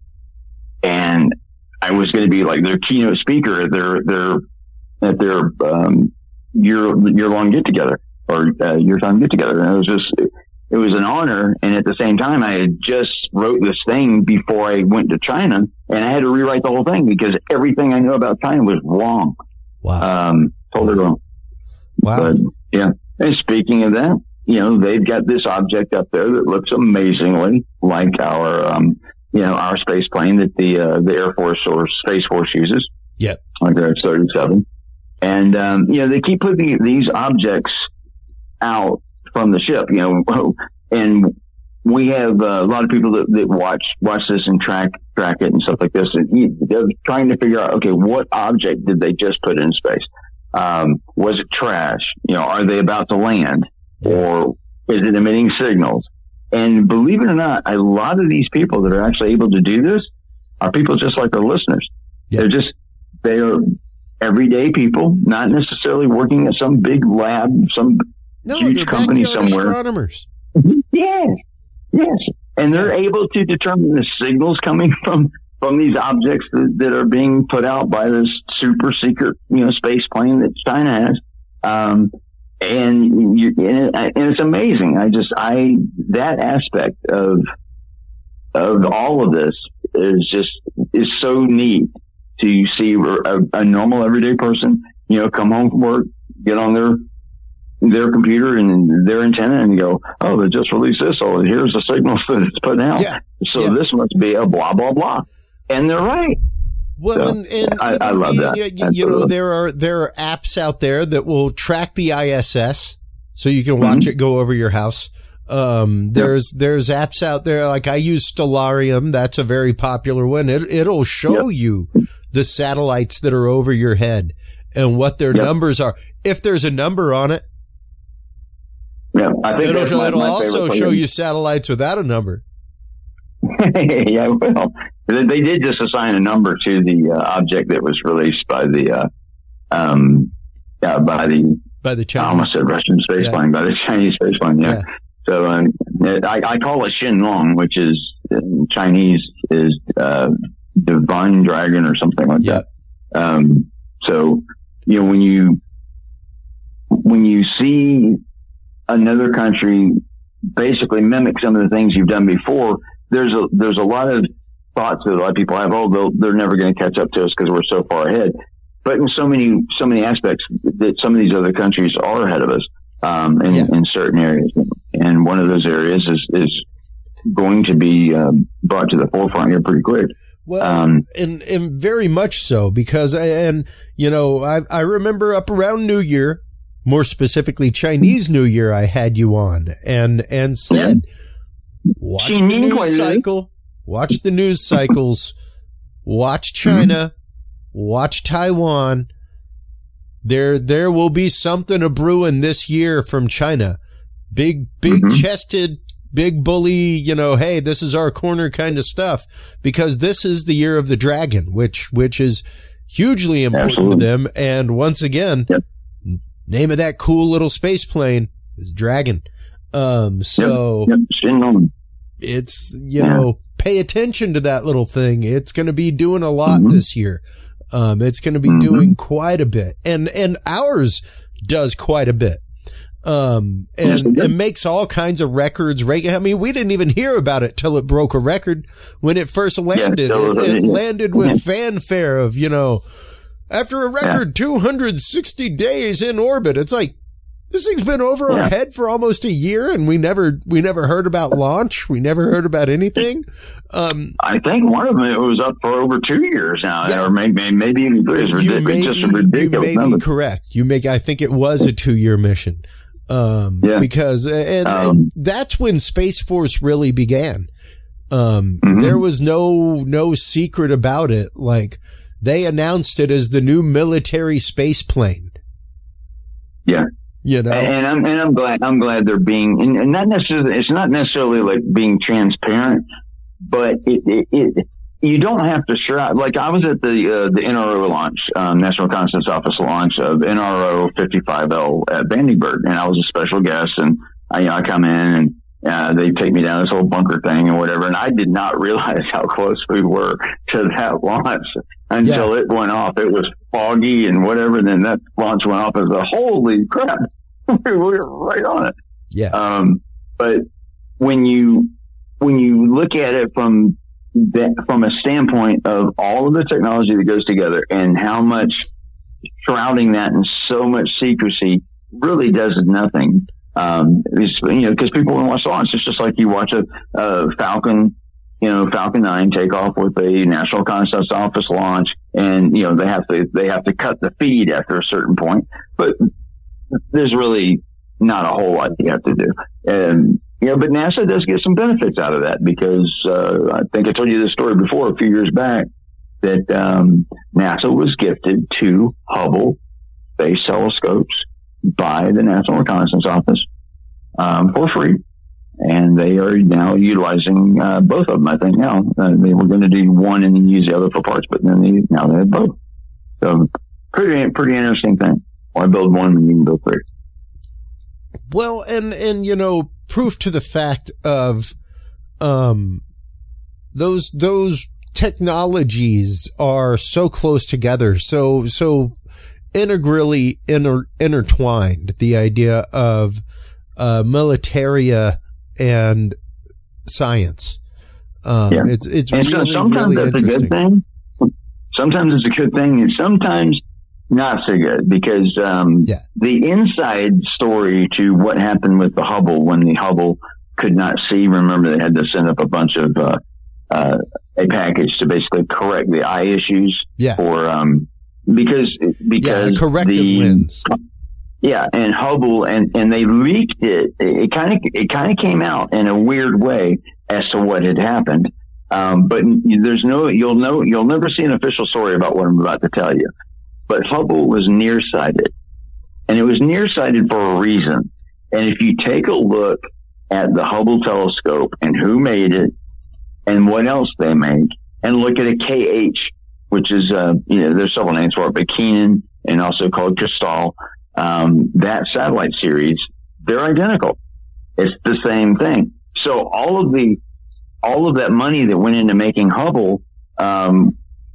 and I was going to be like their keynote speaker at their their at their um, year year long get together or uh, year time get together, and it was just it was an honor. And at the same time, I had just wrote this thing before I went to China, and I had to rewrite the whole thing because everything I knew about China was wrong. Wow, um, totally wrong. Wow, but, yeah. And speaking of that, you know, they've got this object up there that looks amazingly like our, um, you know, our space plane that the, uh, the Air Force or Space Force uses. Yep. Like their F thirty-seven. And, um, you know, they keep putting these objects out from the ship, you know, and we have uh, a lot of people that, that watch, watch this and track, track it and stuff like this. And they're trying to figure out, okay, what object did they just put in space? Um, was it trash? You know, are they about to land, or is it emitting signals? And believe it or not, a lot of these people that are actually able to do this are people just like our listeners. Yeah. They're just, they are everyday people, not necessarily working at some big lab, some no, huge company somewhere. Astronomers. Yes, yes. And they're yeah. able to determine the signals coming from, from these objects that, that are being put out by this super secret, you know, space plane that China has. Um, and, you, and, it, and it's amazing. I just, I, that aspect of, of all of this is just, is so neat to see a, a normal everyday person, you know, come home from work, get on their, their computer and their antenna and go, oh, they just released this. Oh, here's the signals that it's putting out. Yeah. So yeah. this must be a blah, blah, blah. And they're right. Well, so, and, and I, I love that. You, you know, there are there are apps out there that will track the I S S, so you can watch mm-hmm. it go over your house. Um, there's yep. there's apps out there like I use Stellarium. That's a very popular one. It it'll show yep. you the satellites that are over your head and what their yep. numbers are. If there's a number on it, yeah, I think it'll, that's my, it'll my also show you satellites without a number. Yeah, well, they did just assign a number to the uh, object that was released by the, uh, um, uh, by the, by the Chinese. I almost said Russian space yeah. plane, by the Chinese space plane. Yeah. yeah. So, um, I, I call it Shenlong, which is in Chinese is, uh, divine dragon or something like yeah. that. Um, so, you know, when you, when you see another country basically mimic some of the things you've done before, there's a there's a lot of thoughts that a lot of people have. Oh, they'll, they're never going to catch up to us because we're so far ahead. But in so many so many aspects, that some of these other countries are ahead of us um, in, yeah. in certain areas. And one of those areas is is going to be um, brought to the forefront here pretty quick. Well, um, and and very much so because and you know I I remember up around New Year, more specifically Chinese New Year, I had you on and and said. Yeah. Watch the news cycle, watch the news cycles, watch China, watch Taiwan. There, there will be something a brewing this year from China. Big, big mm-hmm. chested, big bully, you know, hey, this is our corner kind of stuff because this is the year of the dragon, which, which is hugely important Absolutely. to them. And once again, yep. name of that cool little space plane is Dragon. Um, so yep, yep. it's, you yeah. know, pay attention to that little thing. It's going to be doing a lot mm-hmm. this year. Um, it's going to be mm-hmm. doing quite a bit and, and ours does quite a bit. Um, and it makes all kinds of records. I mean, we didn't even hear about it till it broke a record when it first landed. Yeah, so, it, it yeah. landed with yeah. fanfare of, you know, after a record yeah. two hundred sixty days in orbit. It's like, this thing's been over yeah. our head for almost a year, and we never we never heard about launch. We never heard about anything. Um, I think one of them it was up for over two years now, yeah. or maybe maybe even three. It's ridiculous. May, just a ridiculous you may number. be correct. You make. I think it was a two-year mission, um, yeah. because and, um, and that's when Space Force really began. Um, mm-hmm. There was no no secret about it. Like they announced it as the new military space plane. Yeah. You know, and I'm and I'm glad I'm glad they're being and not necessarily it's not necessarily like being transparent, but it, it, it you don't have to shroud. Like I was at the uh, the N R O launch, um, National Reconnaissance Office launch of N R O fifty-five L at Vandenberg, and I was a special guest, and I you know I come in and uh, they take me down this whole bunker thing and whatever, and I did not realize how close we were to that launch until yeah. it went off. It was foggy and whatever, and then that launch went off. It was a holy crap. We were right on it. Yeah. Um, but when you, when you look at it from that, from a standpoint of all of the technology that goes together and how much shrouding that in so much secrecy really does nothing. Um, it's, you know, cause people want to watch the launch. It's just like you watch a, a Falcon, you know, Falcon nine take off with a National Reconnaissance Office launch, and, you know, they have to, they have to cut the feed after a certain point, but there's really not a whole lot you have to do. And, you know, but NASA does get some benefits out of that because, uh, I think I told you this story before a few years back that, um, NASA was gifted two Hubble space telescopes by the National Reconnaissance Office, um, for free. and they are now utilizing uh, both of them. I think now uh, they were going to do one and then use the other for parts, but then they, now they have both. So pretty pretty interesting thing. Why build one when you can build three? Well, and and you know, proof to the fact of um those those technologies are so close together, so so integrally inter, intertwined. The idea of uh, militaria and science. Um, yeah. It's it's and really, so sometimes really that's a good thing. Sometimes it's a good thing, and sometimes not so good, because um, yeah. the inside story to what happened with the Hubble when the Hubble could not see. Remember, they had to send up a bunch of uh, uh, a package to basically correct the eye issues. Yeah. For um, because because yeah, corrective the, lens. Yeah, and Hubble and, and they leaked it. It kind of it kind of came out in a weird way as to what had happened. Um, but there's no you'll know you'll never see an official story about what I'm about to tell you. But Hubble was nearsighted, and it was nearsighted for a reason. And if you take a look at the Hubble telescope and who made it and what else they make, and look at a K H, which is, uh, you know, there's several names for it, but Kenan and also called Kristall, um, that satellite series, they're identical. It's the same thing. So all of the, all of that money that went into making Hubble, um,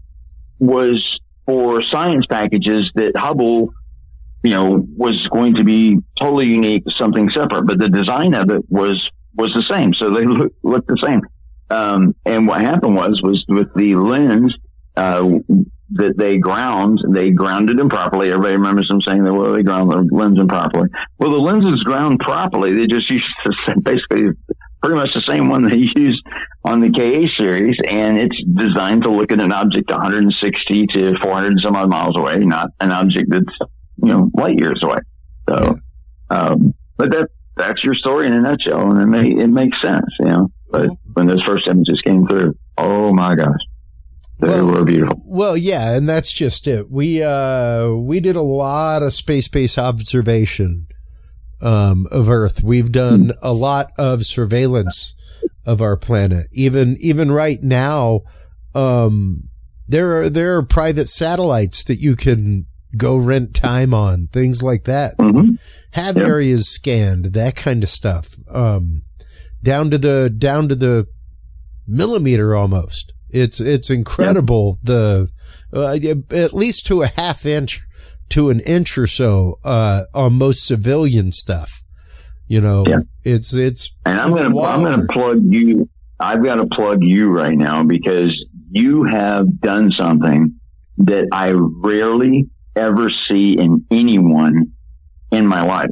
was for science packages that Hubble, you know, was going to be totally unique, something separate, but the design of it was, was the same. So they look, looked the same. Um, and what happened was, was with the lens, uh, that they ground, they grounded them properly. Everybody remembers them saying that, well, they ground the lens improperly. Well, the lenses ground properly. They just used basically pretty much the same one they used on the K A series, and it's designed to look at an object one hundred sixty to four hundred some odd miles away, not an object that's, you know, light years away. So, um, but that, that's your story in a nutshell, and it may, it makes sense, you know, but when those first images came through, oh my gosh. They well, were beautiful. Well, yeah, and that's just it. We uh we did a lot of space-based observation um of Earth. We've done a lot of surveillance of our planet. Even even right now, um there are there are private satellites that you can go rent time on, things like that. Mm-hmm. Have yep. areas scanned, that kind of stuff. Um down to the down to the millimeter almost. It's it's incredible, yeah. the uh, at least to a half inch to an inch or so uh, on most civilian stuff. You know, yeah. it's it's. And I'm gonna I'm gonna plug you. I've got to plug you right now, because you have done something that I rarely ever see in anyone in my life.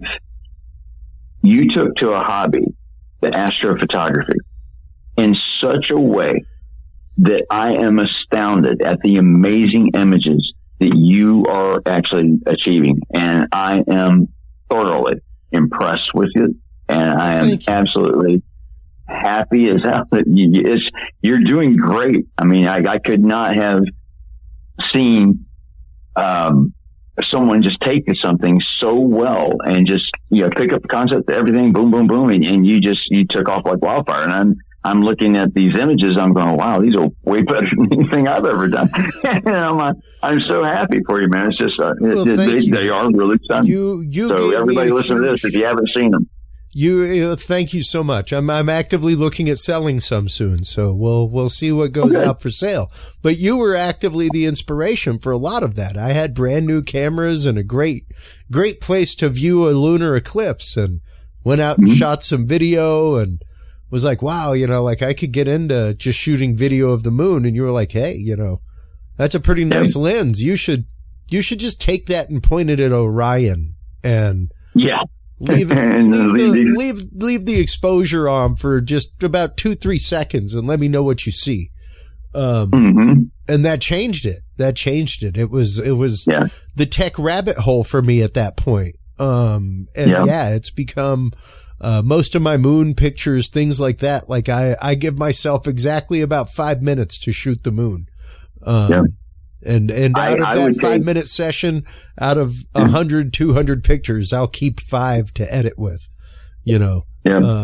You took to a hobby, the astrophotography, in such a way that I am astounded at the amazing images that you are actually achieving. And I am thoroughly impressed with it. And I am absolutely happy as hell that you, it's, you're doing great. I mean, I, I could not have seen, um, someone just take to something so well and just, you know, pick up the concept, everything, boom, boom, boom. And, and you just, you took off like wildfire. And I'm, I'm looking at these images. I'm going, wow, these are way better than anything I've ever done. and I'm, I'm so happy for you, man. It's just, uh, well, it, they, you. they are really stunning. You, you so everybody listen huge, to this if you haven't seen them. You, uh, thank you so much. I'm, I'm actively looking at selling some soon. So we'll, we'll see what goes okay. out for sale. But you were actively the inspiration for a lot of that. I had brand new cameras and a great, great place to view a lunar eclipse, and went out and mm-hmm. shot some video and was like, wow, you know, like I could get into just shooting video of the moon. And you were like, hey, you know, that's a pretty nice yeah. lens. You should, you should just take that and point it at Orion and yeah, leave, it, leave, the, leave, leave the exposure on for just about two, three seconds and let me know what you see. Um, mm-hmm. and that changed it. That changed it. It was, it was yeah. the tech rabbit hole for me at that point. Um, and yeah, yeah it's become, Uh, most of my moon pictures, things like that. Like I, I give myself exactly about five minutes to shoot the moon. Um, yeah. and, and out I, of that five take, minute session, out of a hundred, two hundred pictures, I'll keep five to edit with, you know. Yeah. Um,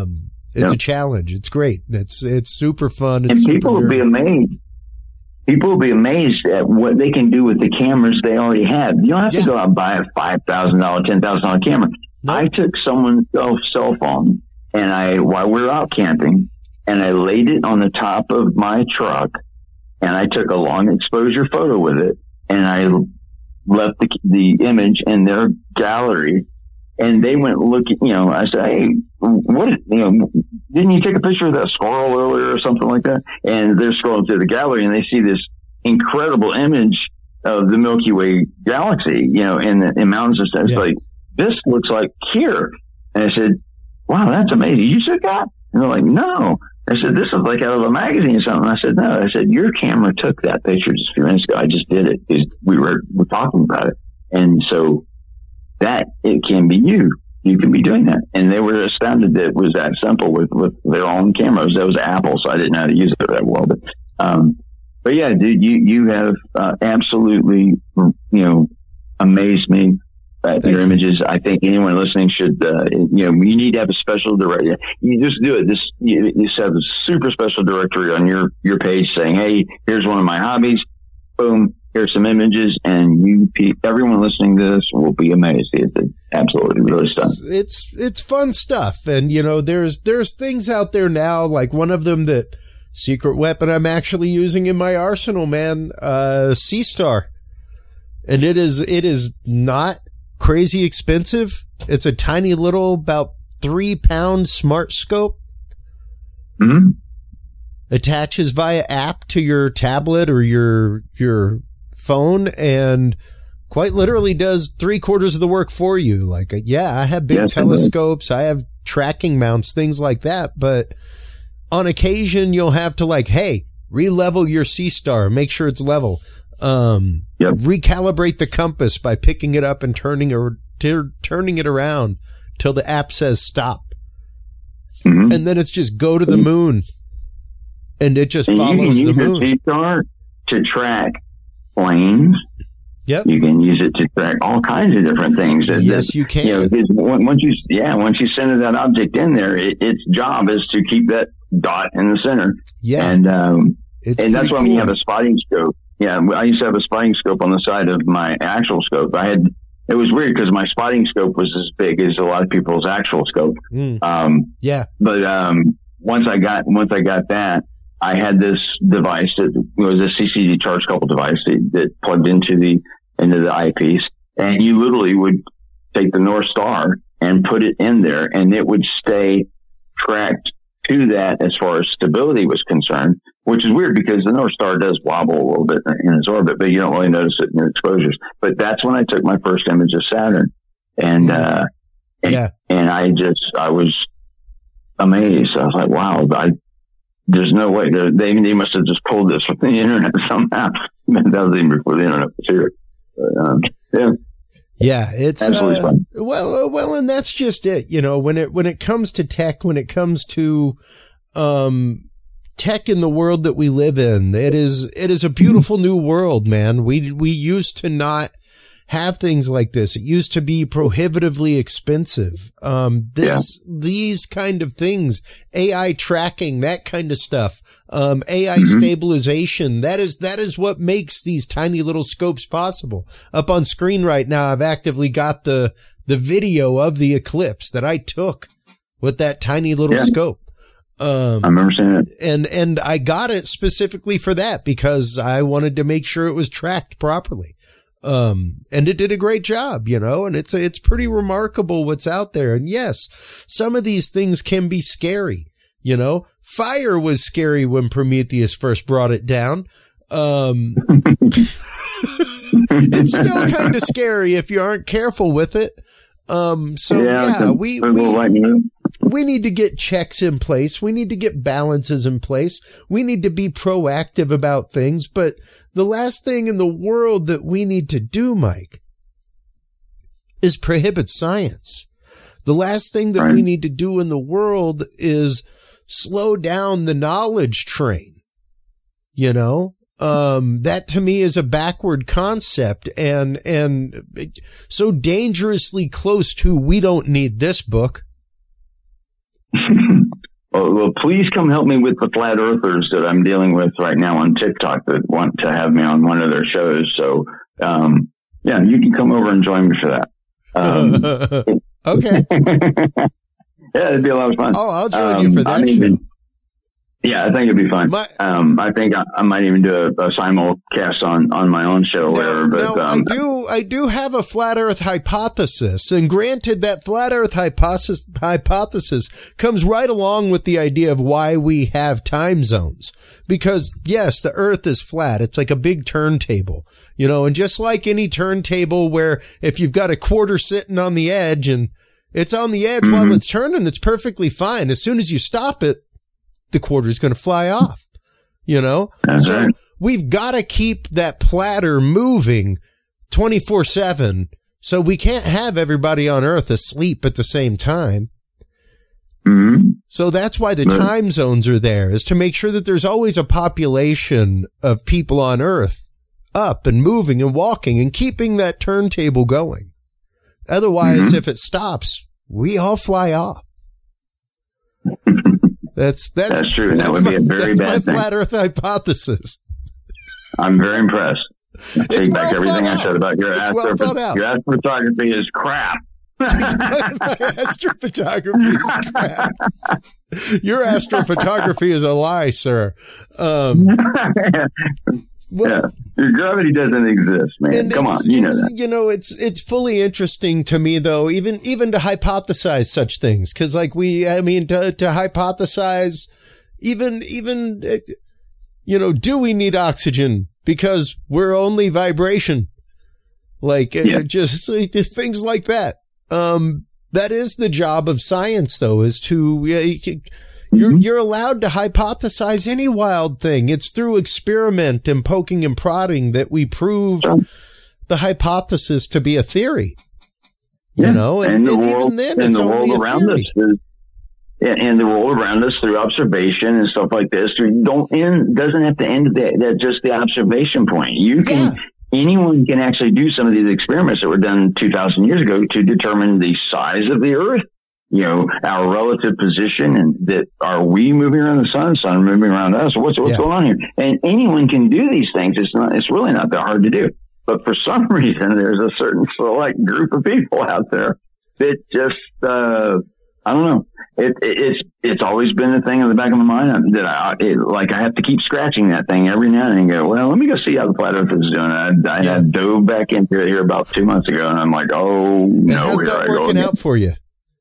It's yep. a challenge. It's great. It's it's super fun. It's and super people will be amazed. People will be amazed at what they can do with the cameras they already have. You don't have yeah. to go out and buy a five thousand dollars, ten thousand dollars camera. No. I took someone's cell phone, and I, while we were out camping, and I laid it on the top of my truck, and I took a long exposure photo with it, and I left the, the image in their gallery, and they went looking, you know, I said, hey, what, you know, didn't you take a picture of that squirrel earlier or something like that? And they're scrolling through the gallery, and they see this incredible image of the Milky Way galaxy, you know, in the in mountains and stuff. It's yeah. like, this looks like here. And I said, wow, that's amazing. You took that? And they're like, no. I said, this is like out of a magazine or something. I said, no. I said, your camera took that picture just a few minutes ago. I just did it because we were, we're talking about it. And so that it can be you. You can be doing that. And they were astounded that it was that simple with, with their own cameras. That was Apple, so I didn't know how to use it that well. But, um, but yeah, dude, you, you have uh, absolutely, you know, amazed me. Uh, your you. images. I think anyone listening should, uh, you know, you need to have a special directory. You just do it. This, you, you have a super special directory on your, your page saying, hey, here's one of my hobbies. Boom. Here's some images, and you, everyone listening to this will be amazed. It's absolutely really it's, stunning. It's, it's fun stuff. And, you know, there's, there's things out there now, like one of them that secret weapon I'm actually using in my arsenal, man, uh, Seastar. And it is, it is not crazy expensive. It's a tiny little, about three pound smart scope. Mm-hmm. Attaches via app to your tablet or your your phone, and quite literally does three quarters of the work for you. Like, yeah, I have big yes, telescopes, I have tracking mounts, things like that. But on occasion, you'll have to like, hey, re-level your Seastar, make sure it's level. Um, yep. Recalibrate the compass by picking it up and turning or t- turning it around till the app says stop. Mm-hmm. And then it's just go to the moon, and it just and follows you the can moon. use your Seastar to track planes. Yep. You can use it to track all kinds of different things. Yes, that, you can. You know, once you, yeah, once you center that object in there, it, its job is to keep that dot in the center. Yeah. And, um, it's and that's why cool. when you have a spotting scope, yeah, I used to have a spotting scope on the side of my actual scope. I had, it was weird because my spotting scope was as big as a lot of people's actual scope. Mm. Um, yeah. But, um, once I got, once I got that, I had this device that was a C C D charge couple device that, that plugged into the, into the eyepiece. And you literally would take the North Star and put it in there, and it would stay tracked to that as far as stability was concerned, which is weird because the North Star does wobble a little bit in its orbit, but you don't really notice it in your exposures. But that's when I took my first image of Saturn. And, uh, and, yeah. and I just, I was amazed. I was like, wow, I, there's no way they, they must have just pulled this from the internet somehow. That was even before the internet was here. But, um, yeah. Yeah, it's absolutely uh, fun. Well, well, and that's just it. You know, when it when it comes to tech, when it comes to um, tech in the world that we live in, it is it is a beautiful new world, man. We we used to not have things like this. It used to be prohibitively expensive. Um, this yeah. these kind of things, A I tracking, that kind of stuff, um, A I mm-hmm. stabilization. That is that is what makes these tiny little scopes possible. Up on screen right now, I've actively got the the video of the eclipse that I took with that tiny little yeah. scope. Um, I remember seeing it, and and I got it specifically for that because I wanted to make sure it was tracked properly. Um, and it did a great job, you know, and it's, it's pretty remarkable what's out there. And yes, some of these things can be scary, you know, fire was scary when Prometheus first brought it down. Um, it's still kind of scary if you aren't careful with it. Um, so yeah, yeah we, we, we need to get checks in place. We need to get balances in place. We need to be proactive about things, but the last thing in the world that we need to do, Mike, is prohibit science. The last thing that right. we need to do in the world is slow down the knowledge train. You know, um, that to me is a backward concept and, and so dangerously close to, we don't need this book. Well, well, please come help me with the flat earthers that I'm dealing with right now on TikTok that want to have me on one of their shows. So, um, yeah, you can come over and join me for that. Um, okay. Yeah, it'd be a lot of fun. Oh, I'll join um, you for that show. Even, yeah, I think it'd be fun. My, um, I think I, I might even do a, a simulcast on, on my own show or whatever. But now, um, I do I do have a flat Earth hypothesis, and granted, that flat Earth hypothesis hypothesis comes right along with the idea of why we have time zones. Because yes, the Earth is flat; it's like a big turntable, you know. And just like any turntable, where if you've got a quarter sitting on the edge and it's on the edge mm-hmm. while it's turning, it's perfectly fine. As soon as you stop it, the quarter is going to fly off, you know? That's so right. We've got to keep that platter moving twenty-four seven. So we can't have everybody on Earth asleep at the same time. Mm-hmm. So that's why the right. time zones are there, is to make sure that there's always a population of people on Earth up and moving and walking and keeping that turntable going. Otherwise, mm-hmm. if it stops, we all fly off. That's that's, that's true. That's that would my, be a very that's bad my thing. flat Earth hypothesis. I'm very impressed. I take it's back well everything I said about your it's well astroph- your astrophotography is crap. my, my astrophotography is crap. Your astrophotography is a lie, sir. Um, well, yeah. Your gravity doesn't exist, man. Come on, you know that. You know, it's it's fully interesting to me, though, even even to hypothesize such things, because, like, we, I mean, to to hypothesize, even even, you know, do we need oxygen because we're only vibration, like yeah. just like, things like that. Um, that is the job of science, though, is to. Uh, You're, you're allowed to hypothesize any wild thing. It's through experiment and poking and prodding that we prove the hypothesis to be a theory. You yeah. know, and, and, the and world, even then, and it's the only world a around theory. us is, yeah, and the world around us through observation and stuff like this. Don't end. Doesn't have to end at that. That's just the observation point. You can. Yeah. Anyone can actually do some of these experiments that were done two thousand years ago to determine the size of the Earth. You know, our relative position, and that are we moving around the sun, sun moving around us? What's what's yeah. going on here? And anyone can do these things. It's not. It's really not that hard to do. But for some reason, there's a certain select group of people out there that just uh, I don't know. It, it, it's it's always been a thing in the back of my mind that I it, like I have to keep scratching that thing every now and then and go, well, let me go see how the flat Earth is doing. I, I yeah. dove back into it here about two months ago, and I'm like, oh no, how's that working out for you?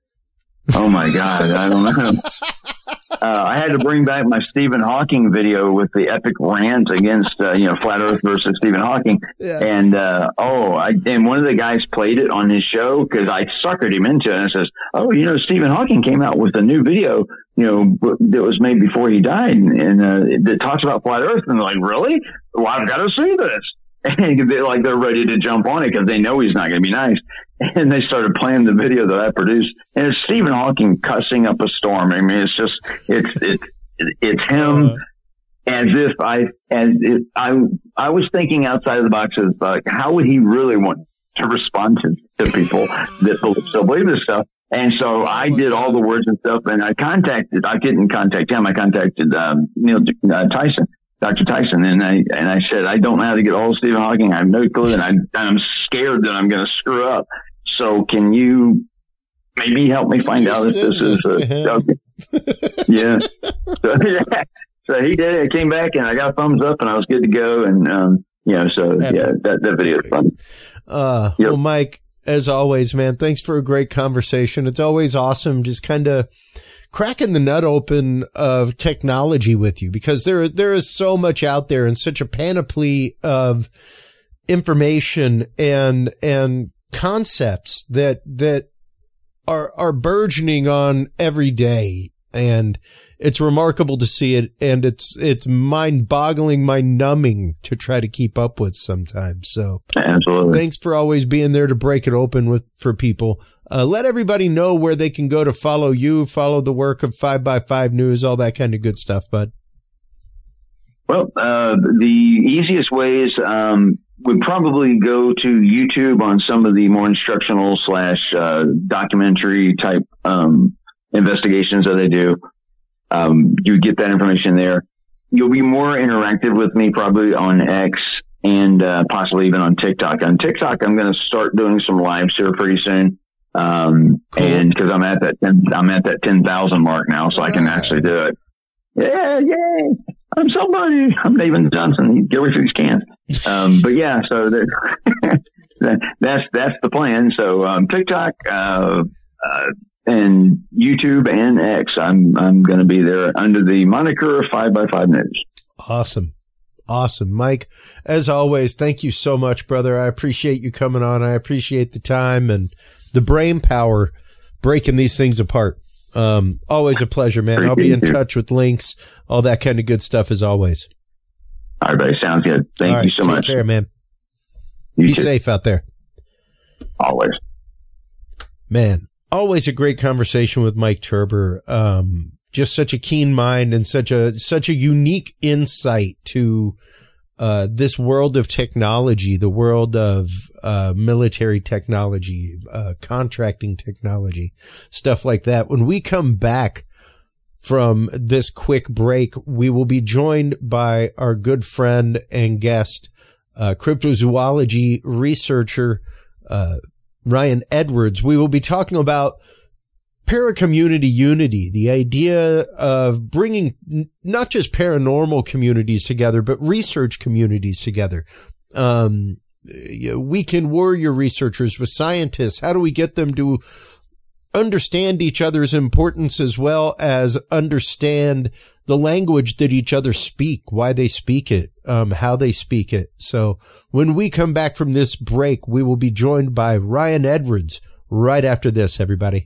Oh my God, I don't know. Uh, I had to bring back my Stephen Hawking video with the epic rant against, uh, you know, flat Earth versus Stephen Hawking. Yeah. And, uh, oh, I, and one of the guys played it on his show because I suckered him into it and says, oh, you know, Stephen Hawking came out with a new video, you know, that was made before he died and, and uh, that talks about flat Earth. And they're like, really? Well, I've got to see this. And they're like, they're ready to jump on it because they know he's not going to be nice. And they started playing the video that I produced, and it's Stephen Hawking cussing up a storm. I mean, it's just, it's, it's, it's him uh, as if I, as if I, I was thinking outside of the box of like, how would he really want to respond to, to people that still believe this stuff? And so I did all the words and stuff, and I contacted, I didn't contact him, I contacted, um, Neil uh, Tyson. Doctor Tyson, and I and I said, I don't know how to get a hold of Stephen Hawking. I have no clue, and I, I'm scared that I'm going to screw up. So can you maybe help me find you out if this is a okay. Yeah. So, yeah. So he did it. I came back, and I got a thumbs up, and I was good to go. And, um, you know, so, yeah, that, that video is fun. Uh, yep. Well, Mike, as always, man, thanks for a great conversation. It's always awesome just kind of cracking the nut open of technology with you, because there, there is so much out there and such a panoply of information and, and concepts that, that are, are burgeoning on every day. And it's remarkable to see it. And it's, it's mind boggling, mind numbing to try to keep up with sometimes. So absolutely. Thanks for always being there to break it open with, for people. Uh, let everybody know where they can go to follow you, follow the work of five by five News, all that kind of good stuff, bud. Well, uh, the easiest ways, um, would probably go to YouTube on some of the more instructional slash, uh, documentary type, um, investigations that they do. um, you get that information there. You'll be more interactive with me probably on X and uh, possibly even on TikTok. On TikTok, I'm going to start doing some lives here pretty soon. Um, cool. And because I'm at that, ten, I'm at that ten thousand mark now, so I can actually do it. Yeah, yeah. I'm somebody. I'm David Johnson. Get away from these cans. Um, but yeah, so that, that's that's the plan. So um, TikTok uh, uh, and YouTube and X, I'm I'm going to be there under the moniker of Five by Five News. Awesome. Awesome. Mike, as always, thank you so much, brother. I appreciate you coming on. I appreciate the time and the brain power breaking these things apart. Um, always a pleasure, man. I'll be in touch with links, all that kind of good stuff as always. All right, buddy. Sounds good. Thank right, you so take much. Take care, man. You be too. safe out there. Always. Man, always a great conversation with Mike Turber. Um, just such a keen mind and such a, such a unique insight to, uh, this world of technology, the world of, uh, military technology, uh, contracting technology, stuff like that. When we come back from this quick break, we will be joined by our good friend and guest, uh, cryptozoology researcher, uh, Ryan Edwards. We will be talking about para-community unity, the idea of bringing n- not just paranormal communities together, but research communities together. Um, weekend warrior researchers with scientists. How do we get them to understand each other's importance as well as understand the language that each other speak, why they speak it, um, how they speak it. So when we come back from this break, we will be joined by Ryan Edwards right after this, everybody.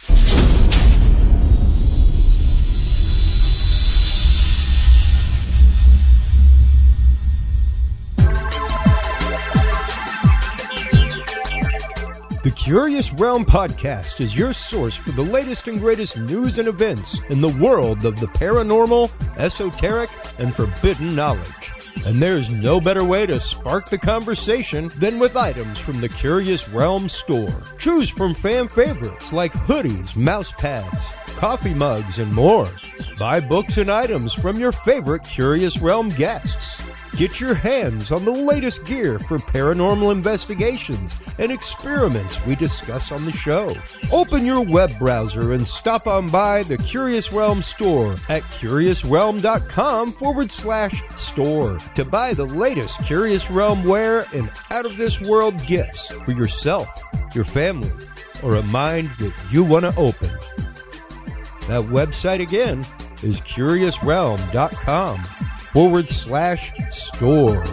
The Curious Realm Podcast is your source for the latest and greatest news and events in the world of the paranormal, esoteric, and forbidden knowledge. And there's no better way to spark the conversation than with items from the Curious Realm store. Choose from fan favorites like hoodies, mouse pads, coffee mugs, and more. Buy books and items from your favorite Curious Realm guests. Get your hands on the latest gear for paranormal investigations and experiments we discuss on the show. Open your web browser and stop on by the Curious Realm store at curiousrealm.com forward slash store to buy the latest Curious Realm wear and out-of-this-world gifts for yourself, your family, or a mind that you want to open. That website again is curiousrealm.com forward slash store.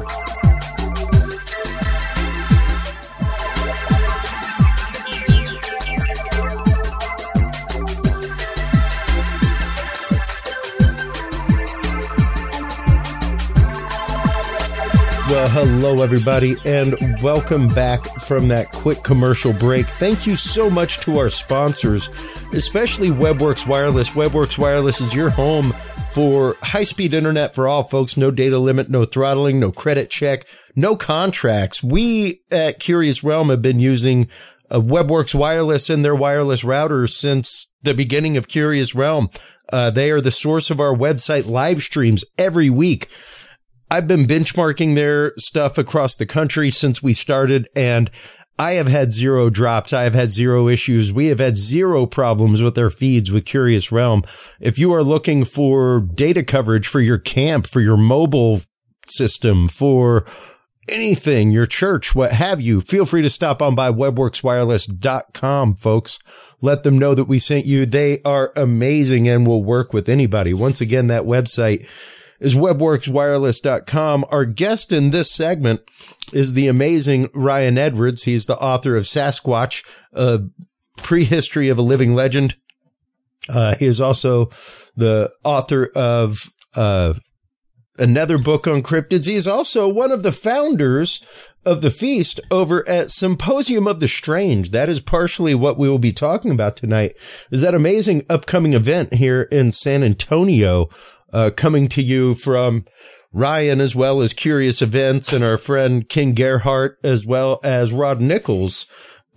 Well, hello, everybody, and welcome back from that quick commercial break. Thank you so much to our sponsors, especially WebWorks Wireless. WebWorks Wireless is your home for high-speed internet for all, folks. No data limit, no throttling, no credit check, no contracts. We at Curious Realm have been using uh, WebWorks Wireless and their wireless routers since the beginning of Curious Realm. Uh, they are the source of our website live streams every week. I've been benchmarking their stuff across the country since we started, and I have had zero drops. I have had zero issues. We have had zero problems with their feeds with Curious Realm. If you are looking for data coverage for your camp, for your mobile system, for anything, your church, what have you, feel free to stop on by webworks wireless dot com, folks. Let them know that we sent you. They are amazing and will work with anybody. Once again, that website is webworks wireless dot com. Our guest in this segment is the amazing Ryan Edwards. He's the author of Sasquatch, a prehistory of a living legend. Uh, he is also the author of uh, another book on cryptids. He is also one of the founders of the feast over at Symposium of the Strange. That is partially what we will be talking about tonight, is that amazing upcoming event here in San Antonio. Uh, coming to you from Ryan, as well as Curious Events and our friend King Gerhardt, as well as Rod Nichols.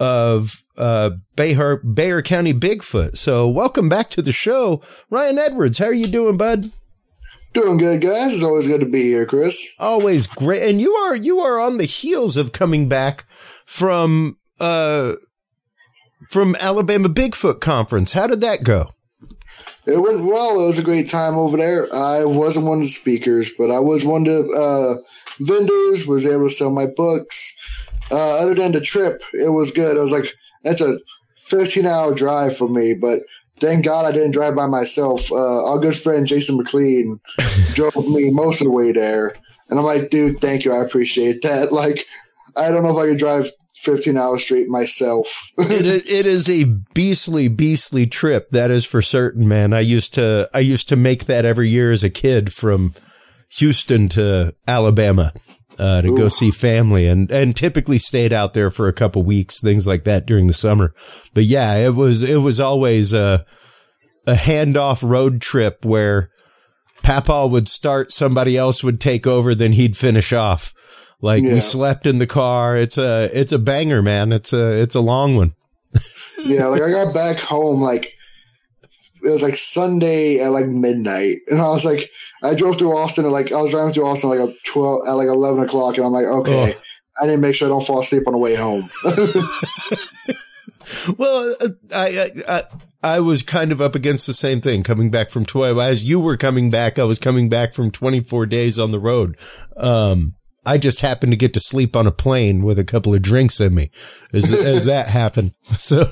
of uh, Bayer, Bayer County Bigfoot. So welcome back to the show. Ryan Edwards, how are you doing, bud? Doing good, guys. It's always good to be here, Chris. Always great. And you are you are on the heels of coming back from uh, from Alabama Bigfoot Conference. How did that go? It went well. It was a great time over there. I wasn't one of the speakers, but I was one of the uh, vendors, was able to sell my books. Uh, other than the trip, it was good. I was like, that's a fifteen-hour drive for me, but thank God I didn't drive by myself. Uh, our good friend Jason McLean drove me most of the way there. And I'm like, dude, thank you. I appreciate that. Like, I don't know if I could drive fifteen hours straight myself. it, it is a beastly, beastly trip. That is for certain, man. I used to, I used to make that every year as a kid from Houston to Alabama. Uh, to Ooh. go see family and, and typically stayed out there for a couple weeks, things like that during the summer. But yeah, it was, it was always a, a handoff road trip where Papa would start, somebody else would take over, then he'd finish off. Like yeah. we slept in the car. It's a, it's a banger, man. It's a, it's a long one. Yeah. Like I got back home, like, it was like Sunday at like midnight, and I was like, I drove through Austin at like I was driving through Austin at like a twelve at like eleven o'clock, and I'm like, okay, oh. I didn't make sure I don't fall asleep on the way home. Well, I, I I was kind of up against the same thing coming back from twelve. As you were coming back, I was coming back from twenty-four days on the road. Um, I just happened to get to sleep on a plane with a couple of drinks in me, as as that happened. So.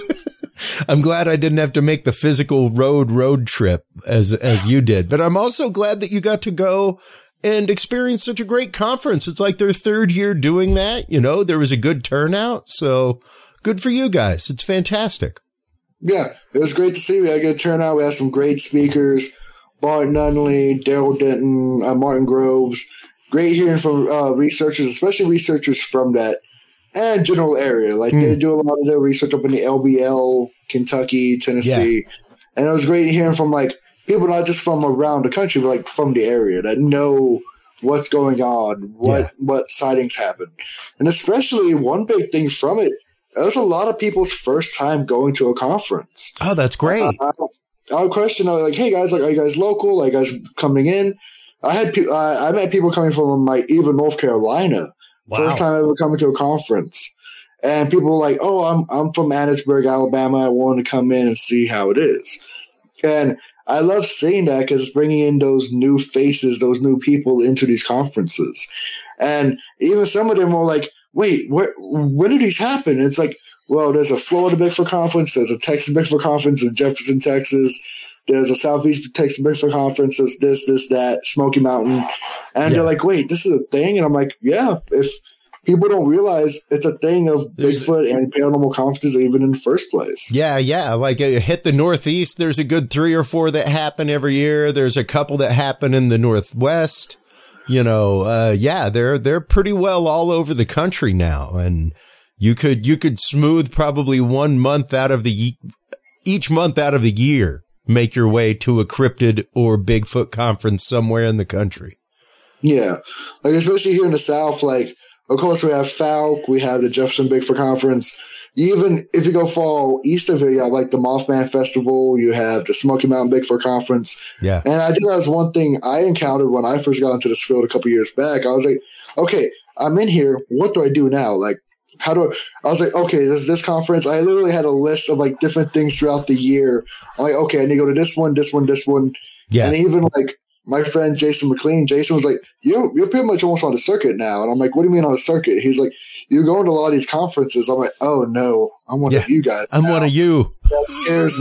I'm glad I didn't have to make the physical road road trip as as you did, but I'm also glad that you got to go and experience such a great conference. It's like their third year doing that. You know, there was a good turnout, so good for you guys. It's fantastic. Yeah, it was great to see. We had a good turnout. We had some great speakers: Barton Nunley, Daryl Denton, uh, Martin Groves. Great hearing from uh, researchers, especially researchers from that and general area. Like mm. they do a lot of their research up in the L B L, Kentucky, Tennessee. Yeah. And it was great hearing from like people not just from around the country, but like from the area that know what's going on, what, yeah. what sightings happen. And especially one big thing from it, it was a lot of people's first time going to a conference. Oh, that's great. I, I, I would question, I was like, hey guys, like, are you guys local? Like, you guys coming in? I had, pe- uh, I met people coming from like even North Carolina. Wow. First time ever coming to a conference. And people were like, oh, I'm I'm from Annisburg, Alabama. I wanted to come in and see how it is. And I love seeing that because it's bringing in those new faces, those new people into these conferences. And even some of them were like, wait, where, when did these happen? And it's like, well, there's a Florida Bigfoot Conference. There's a Texas Bigfoot Conference in Jefferson, Texas. There's a Southeast Texas Bigfoot Conference. There's this, this, that, Smoky Mountain. And yeah. they're like, wait, this is a thing? And I'm like, yeah, if people don't realize it's a thing of there's, Bigfoot and paranormal conferences even in the first place. Yeah, yeah. Like uh, hit the Northeast, there's a good three or four that happen every year. There's a couple that happen in the Northwest. You know, uh, yeah, they're they're pretty well all over the country now. And you could you could smooth probably one month out of the each month out of the year. Make your way to a cryptid or Bigfoot conference somewhere in the country. Yeah. Like, especially here in the South, like, of course, we have Falk, we have the Jefferson Bigfoot Conference. Even if you go fall east of it, you have, like, the Mothman Festival, you have the Smoky Mountain Bigfoot Conference. Yeah. And I think that was one thing I encountered when I first got into this field a couple years back. I was like, okay, I'm in here. What do I do now? Like, how do I, I was like, okay, there's this conference. I literally had a list of like different things throughout the year. I'm like, okay, I need to go to this one, this one, this one. Yeah. And even like my friend Jason McLean, Jason was like, you're, you're pretty much almost on the circuit now. And I'm like, what do you mean on a circuit? He's like, you're going to a lot of these conferences. I'm like, oh no, I'm one yeah, of you guys. I'm now. one of you. That scares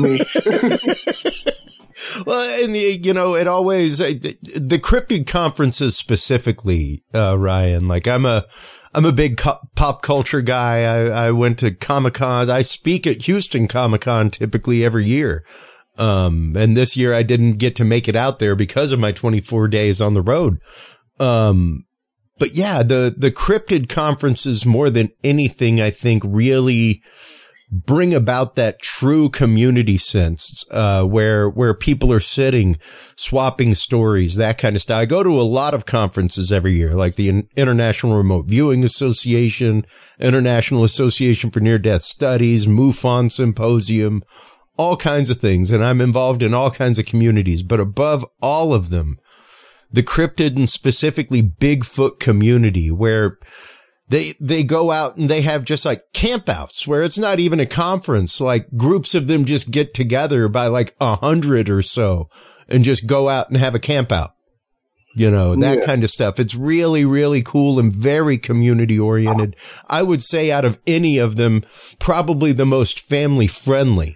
me. Well, and you know, it always, the cryptid conferences specifically, uh, Ryan, like I'm a, I'm a big co- pop culture guy. I, I went to Comic-Cons. I speak at Houston Comic-Con typically every year. Um, and this year I didn't get to make it out there because of my twenty-four days on the road. Um, but yeah, the, the cryptid conferences more than anything, I think really bring about that true community sense, uh, where, where people are sitting, swapping stories, that kind of stuff. I go to a lot of conferences every year, like the International Remote Viewing Association, International Association for Near-Death Studies, MUFON Symposium, all kinds of things. And I'm involved in all kinds of communities, but above all of them, the cryptid and specifically Bigfoot community, where They, they go out and they have just like campouts where it's not even a conference. Like groups of them just get together by like a hundred or so and just go out and have a camp out, you know, that yeah. kind of stuff. It's really, really cool and very community oriented. I would say out of any of them, probably the most family friendly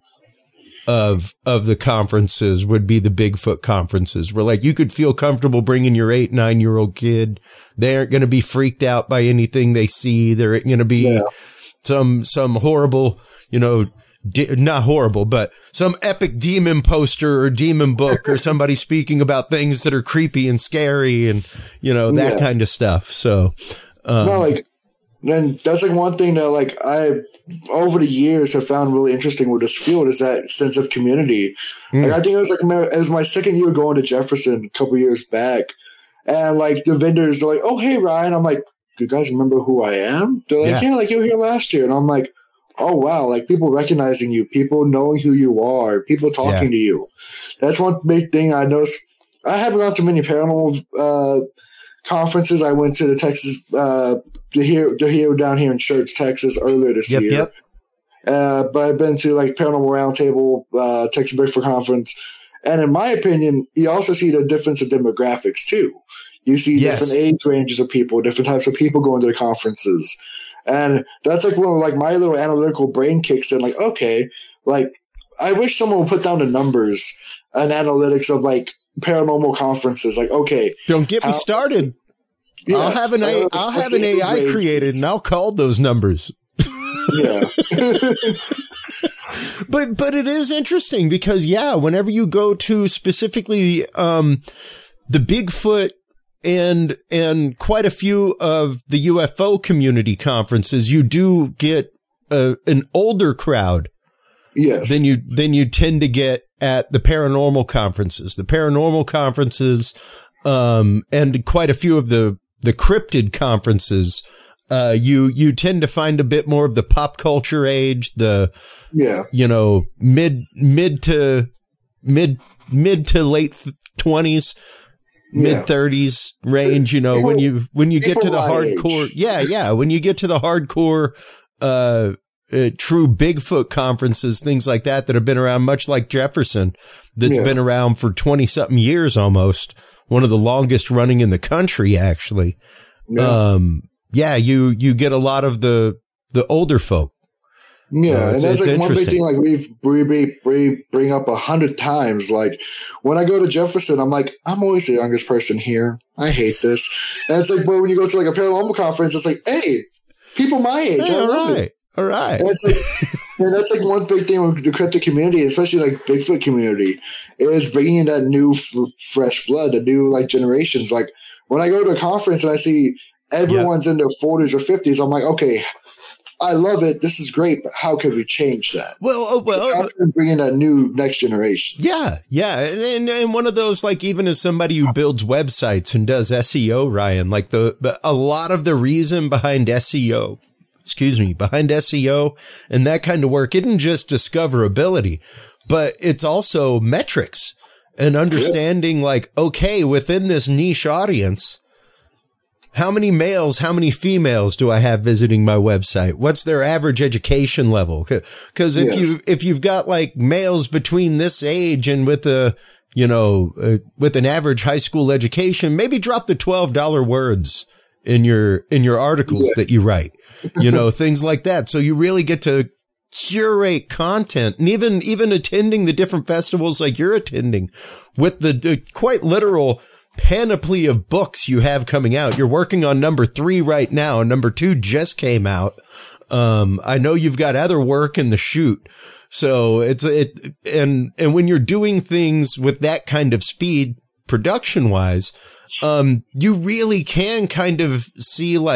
of, of the conferences would be the Bigfoot conferences, where like you could feel comfortable bringing your eight, nine year old kid. They aren't going to be freaked out by anything they see. There ain't going to be yeah. some, some horrible, you know, de- not horrible, but some epic demon poster or demon book or somebody speaking about things that are creepy and scary and, you know, that yeah. kind of stuff. So, um, no, like, then that's like one thing that like I over the years have found really interesting with this field is that sense of community. Mm. Like I think it was like my, it was my second year going to Jefferson a couple years back, and like the vendors are like, "Oh hey Ryan," I'm like, "You guys remember who I am?" They're like, "Yeah, yeah like you were here last year," and I'm like, "Oh wow!" Like people recognizing you, people knowing who you are, people talking yeah. to you. That's one big thing I noticed. I haven't gone to many paranormal uh, conferences. I went to the Texas. Uh, The here, the here down here in Church, Texas, earlier this yep, year. Yep. Uh, but I've been to like Paranormal Roundtable, uh, Texas Bigfoot Conference, and in my opinion, you also see the difference of demographics too. You see yes. different age ranges of people, different types of people going to the conferences, and that's like when like my little analytical brain kicks in. Like, okay, like I wish someone would put down the numbers and analytics of like paranormal conferences. Like, okay, don't get how, me started. Yeah, I'll have an A, I'll have an A I created and I'll call those numbers. Yeah. but, but it is interesting because yeah, whenever you go to specifically, um, the Bigfoot and, and quite a few of the U F O community conferences, you do get a, an older crowd. Yes. Than you, than you tend to get at the paranormal conferences, the paranormal conferences, um, and quite a few of the, the cryptid conferences, uh, you, you tend to find a bit more of the pop culture age, the, yeah, you know, mid, mid to mid, mid to late twenties, yeah. mid thirties range, you know, people, when you, when you get to the hardcore, age. yeah, yeah, when you get to the hardcore, uh, uh, true Bigfoot conferences, things like that, that have been around much like Jefferson, that's yeah. been around for twenty something years almost. One of the longest running in the country, actually. Yeah. Um, yeah, you, you get a lot of the, the older folk. Yeah. Uh, and that's like one big thing, like we've, we, we bring up a hundred times. Like when I go to Jefferson, I'm like, I'm always the youngest person here. I hate this. And it's like, but when you go to like a paranormal conference, it's like, hey, people my age. Hey, I all love right. it. All right. And it's like, and that's like one big thing with the cryptid community, especially like Bigfoot community, is bringing in that new f- fresh blood, the new like generations. Like when I go to a conference and I see everyone's yep. in their forties or fifties, I'm like, okay, I love it. This is great, but how can we change that? Well, oh, well, how can we bring in that new next generation? Yeah, yeah, and, and and one of those, like even as somebody who builds websites and does S E O, Ryan, like the, the a lot of the reason behind S E O. Excuse me, behind S E O and that kind of work isn't just discoverability, but it's also metrics and understanding yeah. like, okay, within this niche audience, how many males, how many females do I have visiting my website? What's their average education level? Cause if yes. you, if you've got like males between this age and with a, you know, uh, with an average high school education, maybe drop the twelve dollar words in your, in your articles yeah. that you write. You know, things like that. So you really get to curate content, and even, even attending the different festivals like you're attending with the, the quite literal panoply of books you have coming out. You're working on number three right now. Number two just came out. Um, I know you've got other work in the shoot. So it's, it, and, and when you're doing things with that kind of speed, production wise, um, you really can kind of see like,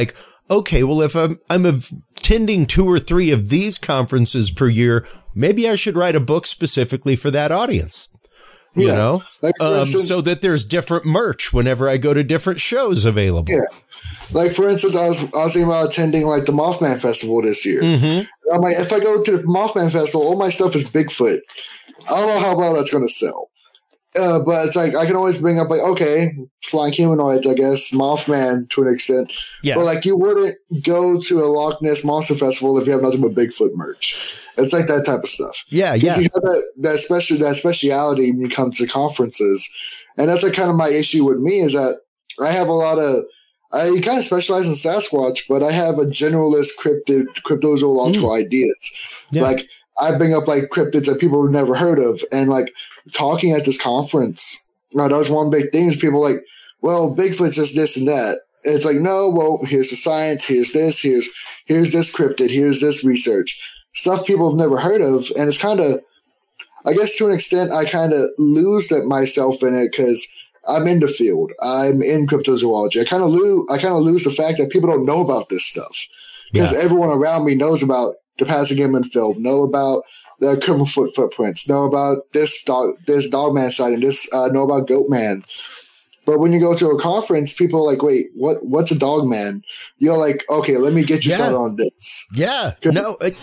okay, well, if I'm, I'm attending two or three of these conferences per year, maybe I should write a book specifically for that audience. You yeah. know, like um, instance, so that there's different merch whenever I go to different shows available. Yeah. Like, for instance, I was, I was thinking about attending, like, the Mothman Festival this year. Mm-hmm. I'm like, if I go to the Mothman Festival, all my stuff is Bigfoot. I don't know how well that's going to sell. Uh, but it's like, I can always bring up, like, okay, flying humanoids, I guess, Mothman to an extent. Yeah. But, like, you wouldn't go to a Loch Ness Monster Festival if you have nothing but Bigfoot merch. It's like that type of stuff. Yeah, yeah. You have that, that, special, that speciality when you come to conferences. And that's like kind of my issue with me is that I have a lot of, I kind of specialize in Sasquatch, but I have a generalist cryptid, cryptozoological mm. ideas. Yeah. Like, I bring up, like, cryptids that people have never heard of. And, like, talking at this conference, you know, that was one big thing is people like, well, Bigfoot's just this and that. And it's like, no, well, here's the science, here's this, here's here's this cryptid, here's this research. Stuff people have never heard of. And it's kind of, I guess to an extent, I kind of lose that myself in it because I'm in the field. I'm in cryptozoology. I kind of lose, I kind of lose the fact that people don't know about this stuff because yeah. everyone around me knows about the Passagimman film, know about the Cripplefoot footprints, know about this dog, this Dogman sighting, this uh, know about Goatman. But when you go to a conference, people are like, "Wait, what? What's a Dogman?" You're like, "Okay, let me get you yeah. started on this." Yeah, no. It,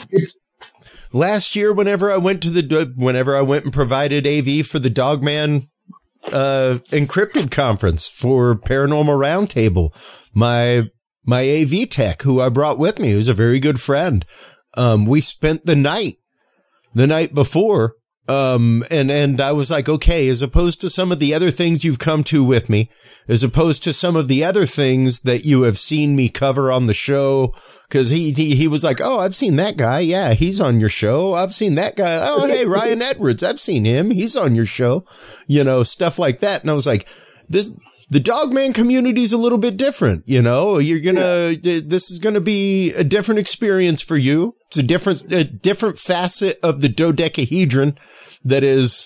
last year, whenever I went to the, whenever I went and provided A V for the Dogman uh, Encrypted conference for Paranormal Roundtable, my my A V tech, who I brought with me, who's a very good friend. Um, we spent the night, the night before, um, and, and I was like, okay, as opposed to some of the other things you've come to with me, as opposed to some of the other things that you have seen me cover on the show, cause he, he, he was like, oh, I've seen that guy. Yeah, he's on your show. I've seen that guy. Oh, hey, Ryan Edwards. I've seen him. He's on your show, you know, stuff like that. And I was like, this, the Dogman community is a little bit different, you know, you're gonna, yeah. this is going to be a different experience for you. It's a different, a different facet of the dodecahedron that is,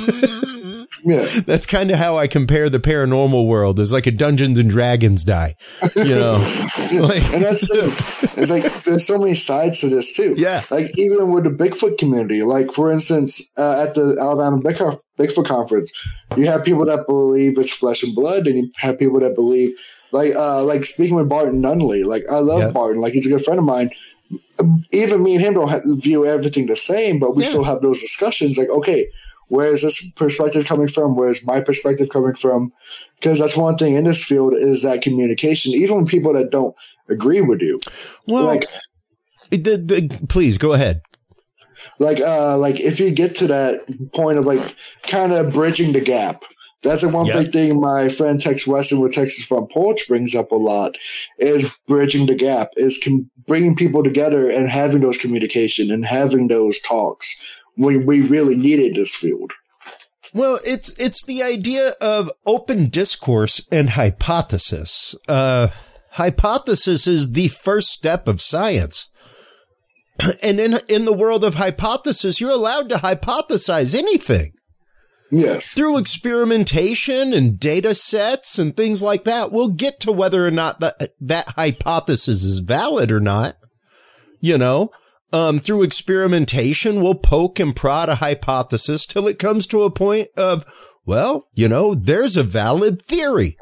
yeah. That's kind of how I compare the paranormal world. It's like a Dungeons and Dragons die, you know, like, and that's the, it's like, there's so many sides to this too. Yeah. Like even with the Bigfoot community, like for instance, uh, at the Alabama Bigfoot Bigfoot conference, you have people that believe it's flesh and blood, and you have people that believe, like, uh, like speaking with Barton Nunley, like I love yeah. Barton, like he's a good friend of mine. Even me and him don't have, view everything the same, but we yeah. still have those discussions. Like, okay, where is this perspective coming from? Where is my perspective coming from? Because that's one thing in this field is that communication, even with people that don't agree with you. Well, like, the, the, please go ahead. Like, uh, like if you get to that point of like kind of bridging the gap, that's the one yep. big thing my friend Tex Weston with Texas Front Porch brings up a lot is bridging the gap, is com- bringing people together and having those communication and having those talks when we really needed this field. Well, it's it's the idea of open discourse and hypothesis. Uh, hypothesis is the first step of science. And in in the world of hypothesis, you're allowed to hypothesize anything. Yes. Through experimentation and data sets and things like that, we'll get to whether or not that, that hypothesis is valid or not. You know, um, through experimentation, we'll poke and prod a hypothesis till it comes to a point of, well, you know, there's a valid theory.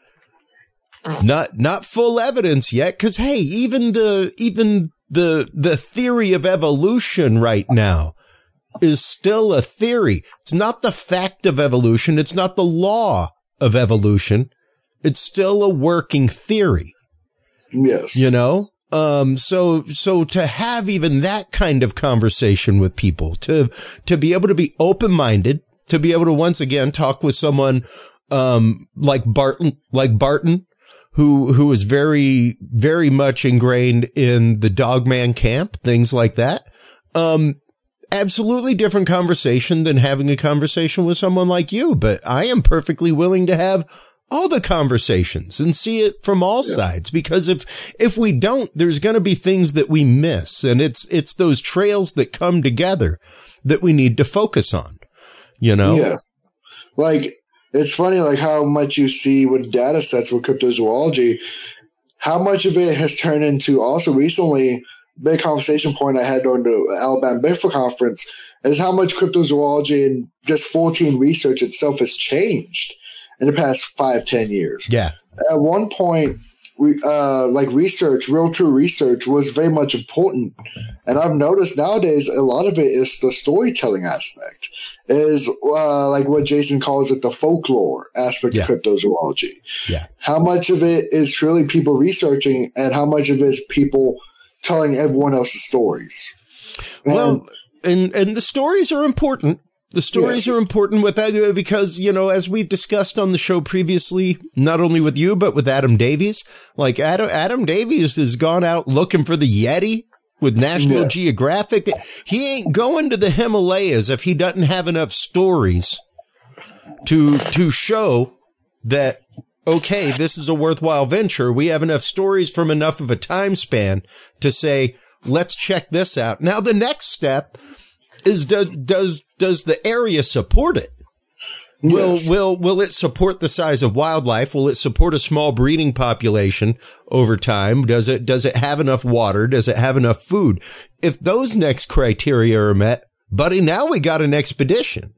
Not, not full evidence yet. Cause hey, even the, even the, the theory of evolution right now is still a theory. It's not the fact of evolution. It's not the law of evolution. It's still a working theory. Yes. You know? Um, so, so to have even that kind of conversation with people, to, to be able to be open-minded, to be able to once again talk with someone, um, like Barton, like Barton, who, who is very, very much ingrained in the Dogman camp, things like that. Um, Absolutely different conversation than having a conversation with someone like you, but I am perfectly willing to have all the conversations and see it from all yeah. sides, because if, if we don't, there's going to be things that we miss, and it's, it's those trails that come together that we need to focus on, you know? Yes. Like, it's funny, like how much you see with data sets with cryptozoology. how much of it has turned into also recently, big conversation point I had during the Alabama Bigfoot Conference is how much cryptozoology and just fourteen research itself has changed in the past five, ten years. Yeah. At one point, we, uh, like research, real true research was very much important. And I've noticed nowadays a lot of it is the storytelling aspect, is uh, like what Jason calls it, the folklore aspect yeah. of cryptozoology. Yeah. How much of it is truly people researching and how much of it is people telling everyone else's stories? And, well, and, and the stories are important. The stories yes. are important with that because, you know, as we've discussed on the show previously, not only with you, but with Adam Davies, like Adam, Adam Davies has gone out looking for the Yeti with National yes. Geographic. He ain't going to the Himalayas if he doesn't have enough stories to, to show that, okay, this is a worthwhile venture. We have enough stories from enough of a time span to say, let's check this out. Now, the next step is does does does the area support it? Yes. Will will will it support the size of wildlife? Will it support a small breeding population over time? Does it does it have enough water? Does it have enough food? If those next criteria are met, buddy, now we got an expedition.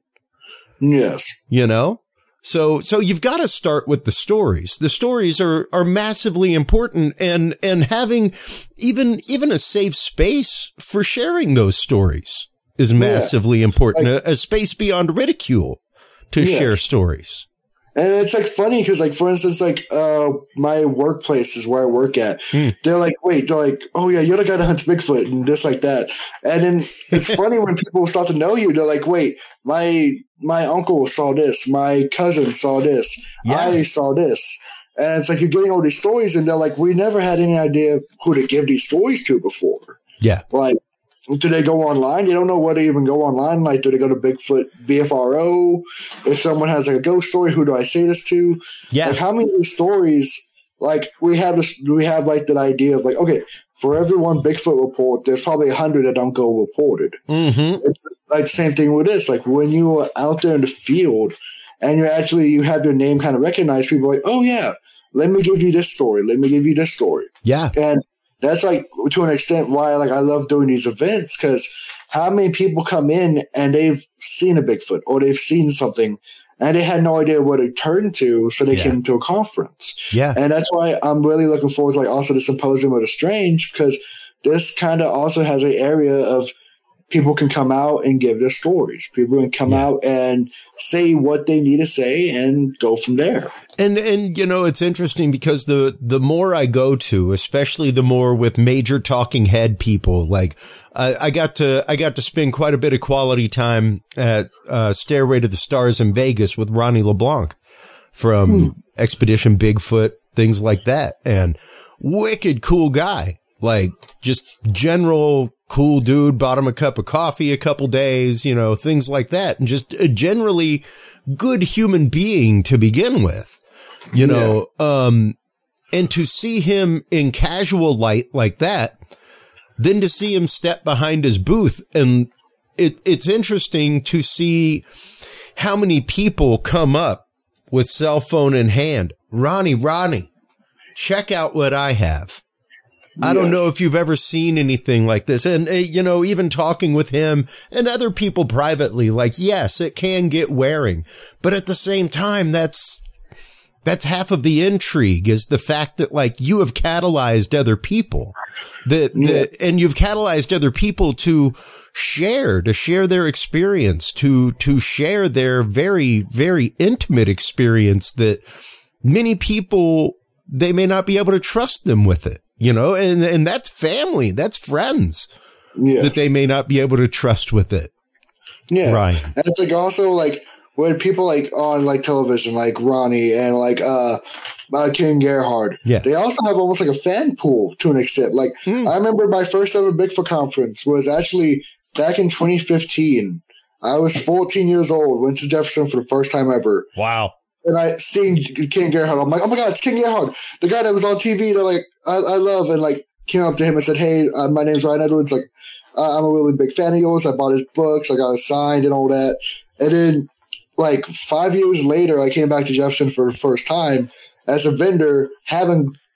Yes. You know? So so you've got to start with the stories. The stories are are massively important, and and having even even a safe space for sharing those stories is massively yeah. important. Like, a, a space beyond ridicule to yes. share stories. And it's like funny because, like, for instance, like uh, my workplace is where I work at. Hmm. They're like, wait, they're like, oh yeah, you're the guy that hunts Bigfoot and this like that. And then it's funny when people start to know you. They're like, wait, my my uncle saw this, my cousin saw this, yeah. I saw this. And it's like you're getting all these stories, and they're like, we never had any idea who to give these stories to before. Yeah, like. Do they go online? You don't know where to even go online. Like, do they go to Bigfoot B F R O? If someone has like a ghost story, who do I say this to? Yeah. Like, how many of these stories, like, we have this, we have like that idea of like, okay, for every one Bigfoot report, there's probably a hundred that don't go reported. Mm-hmm. It's like same thing with this. Like, when you are out there in the field and you actually, you have your name kind of recognized, people are like, oh yeah, let me give you this story. Let me give you this story. Yeah. And that's like to an extent why like I love doing these events, because how many people come in and they've seen a Bigfoot or they've seen something and they had no idea what to turn to, so they yeah. came to a conference. Yeah. And that's why I'm really looking forward to like also the Symposium of the Strange, because this kind of also has an area of people can come out and give their stories. People can come yeah. out and say what they need to say and go from there. And, and, you know, it's interesting because the, the more I go to, especially the more with major talking head people, like, uh, I got to, I got to spend quite a bit of quality time at, uh, Stairway to the Stars in Vegas with Ronnie LeBlanc from hmm. Expedition Bigfoot, things like that. And wicked cool guy, like just general cool dude, bought him a cup of coffee a couple days, you know, things like that. And just a generally good human being to begin with. You know, yeah. um, and to see him in casual light like that, then to see him step behind his booth. And it, it's interesting to see how many people come up with cell phone in hand. Ronnie, Ronnie, check out what I have. I yes. don't know if you've ever seen anything like this. And, uh, you know, even talking with him and other people privately, like, yes, it can get wearing. But at the same time, that's, That's half of the intrigue, is the fact that like you have catalyzed other people that, yeah. that, and you've catalyzed other people to share, to share their experience, to, to share their very, very intimate experience that many people, they may not be able to trust them with it, you know, and, and that's family, that's friends yes. that they may not be able to trust with it. Yeah. Right. And it's like also like, when people like on like television, like Ronnie and like uh, uh King Gerhard, yeah. they also have almost like a fan pool to an extent. Like mm. I remember my first ever Bigfoot conference was actually back in twenty fifteen. I was fourteen years old, went to Jefferson for the first time ever. Wow. And I seen King Gerhard. I'm like, oh my God, it's King Gerhard, the guy that was on T V that like I, I love, and like came up to him and said, hey, uh, my name's Ryan Edwards. Like uh, I'm a really big fan of yours. I bought his books. I got it signed and all that. And then like five years later, I came back to Jefferson for the first time as a vendor, having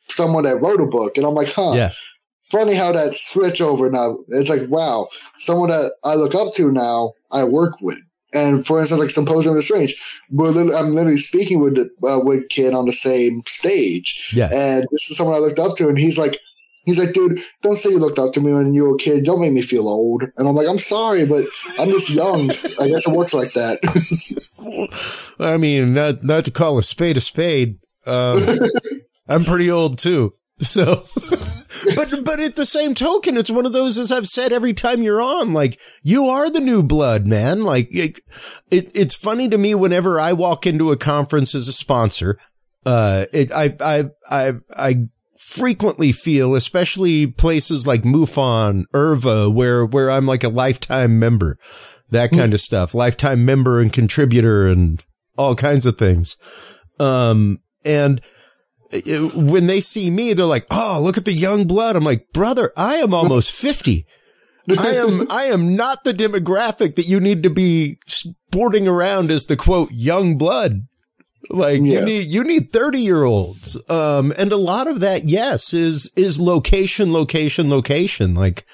someone that wrote a book. And I'm like, huh. Yeah. Funny how that switch over now. It's like, wow, someone that I look up to now, I work with. And for instance, like Symposium is Strange, we're literally, I'm literally speaking with the uh, with kid on the same stage. Yeah. And this is someone I looked up to, and he's like, he's like, dude, don't say you looked up to me when you were a kid. Don't make me feel old. And I'm like, I'm sorry, but I'm just young. I guess it works like that. I mean, not not to call a spade a spade. Um, I'm pretty old too. So, but but at the same token, it's one of those, as I've said every time you're on, like, you are the new blood, man. Like, it, it it's funny to me whenever I walk into a conference as a sponsor. Uh, it, I I I I frequently feel, especially places like MUFON, IRVA, where where I'm like a lifetime member, that kind mm. of stuff, lifetime member and contributor and all kinds of things. Um, and it, when they see me, they're like, "Oh, look at the young blood." I'm like, "Brother, I am almost fifty. I am I am not the demographic that you need to be sporting around as the quote young blood." Like yeah. you need, you need thirty year olds. Um, and a lot of that, yes, is, is location, location, location. Like,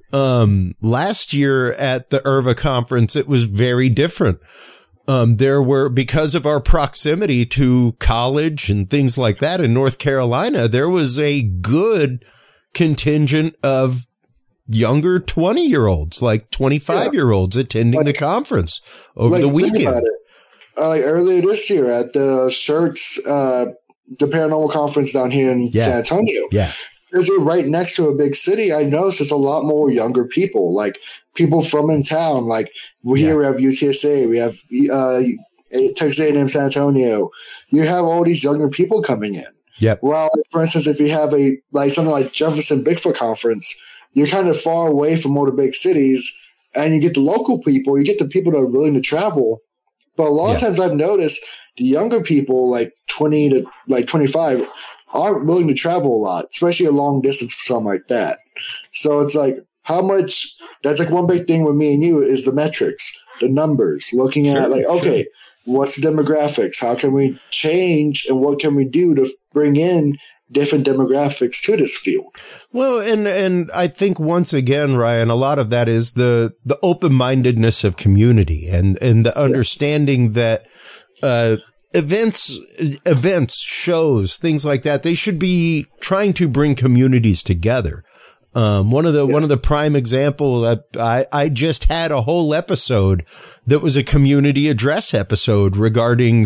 um, last year at the IRVA conference, it was very different. Um, there were, because of our proximity to college and things like that in North Carolina, there was a good contingent of younger twenty year olds, like twenty-five year olds attending like, the conference over like, the weekend. Uh, like earlier this year at the Shirts, uh, the paranormal conference down here in yeah. San Antonio. Yeah. Because we're right next to a big city, I noticed it's a lot more younger people, like people from in town. Like we yeah. here we have U T S A, we have uh, Texas A and M San Antonio. You have all these younger people coming in. Yep. Well, for instance, if you have a like something like Jefferson Bigfoot Conference, you're kind of far away from all the big cities, and you get the local people, you get the people that are willing to travel. But a lot yeah. of times I've noticed the younger people, like twenty to like twenty-five, aren't willing to travel a lot, especially a long distance for something like that. So it's like how much – that's like one big thing with me and you is the metrics, the numbers, looking sure, at like, okay, sure. what's the demographics? How can we change and what can we do to bring in different demographics to this field? Well, and and I think once again, Ryan, a lot of that is the the open-mindedness of community and and the understanding that uh events events shows, things like that, they should be trying to bring communities together. Um one of the yeah. one of the prime examples, I I just had a whole episode that was a community address episode regarding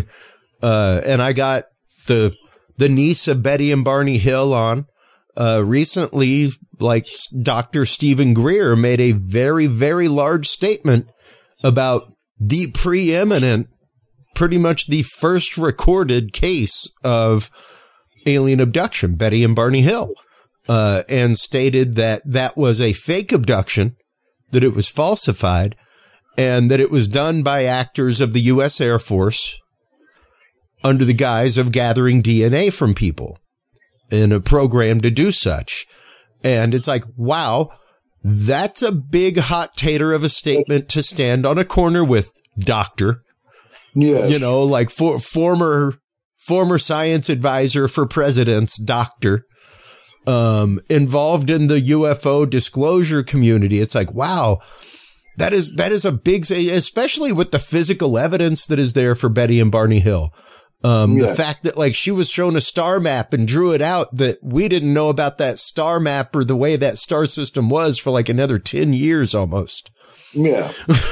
uh and I got the the niece of Betty and Barney Hill on. Uh, recently, like Doctor Stephen Greer made a very, very large statement about the preeminent, pretty much the first recorded case of alien abduction, Betty and Barney Hill, uh, and stated that that was a fake abduction, that it was falsified, and that it was done by actors of the U S Air Force under the guise of gathering D N A from people in a program to do such. And it's like, wow, that's a big hot tater of a statement to stand on a corner with, doctor. Yes. You know, like for, former, former science advisor for presidents, doctor, um, involved in the U F O disclosure community. It's like, wow, that is, that is a big, especially with the physical evidence that is there for Betty and Barney Hill. Um, yeah. The fact that like she was shown a star map and drew it out, that we didn't know about that star map or the way that star system was for like another ten years almost. Yeah.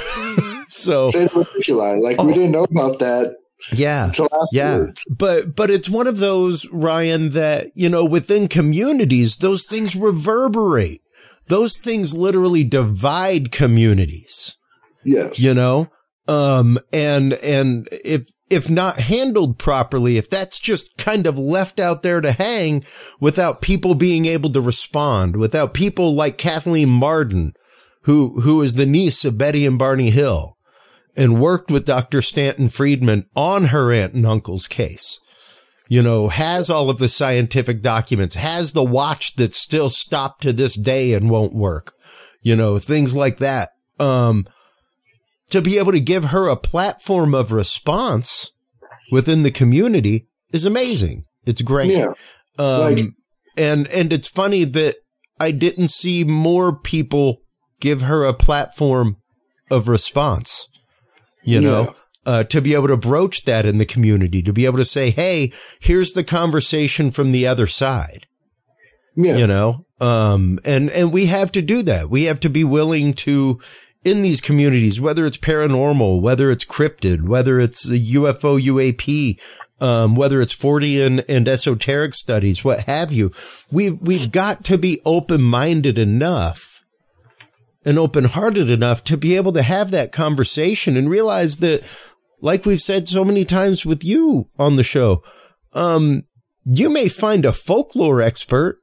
So same particular, like oh, we didn't know about that. Yeah. Until afterwards. Yeah. But, but it's one of those, Ryan, that, you know, within communities, those things reverberate. Those things literally divide communities. Yes. You know? Um, and, and if, if not handled properly, if that's just kind of left out there to hang without people being able to respond, without people like Kathleen Marden, who, who is the niece of Betty and Barney Hill and worked with Doctor Stanton Friedman on her aunt and uncle's case, you know, has all of the scientific documents, has the watch that's still stopped to this day and won't work, you know, things like that. Um, to be able to give her a platform of response within the community is amazing. It's great. Yeah. Um, like, And, and it's funny that I didn't see more people give her a platform of response, you know, yeah. uh, to be able to broach that in the community, to be able to say, hey, here's the conversation from the other side. Yeah. You know, um, and, and we have to do that. We have to be willing to, in these communities, whether it's paranormal, whether it's cryptid, whether it's a U F O, U A P, um, whether it's Fortean and esoteric studies, what have you, we've, we've got to be open-minded enough and open-hearted enough to be able to have that conversation and realize that, like we've said so many times with you on the show, um, you may find a folklore expert,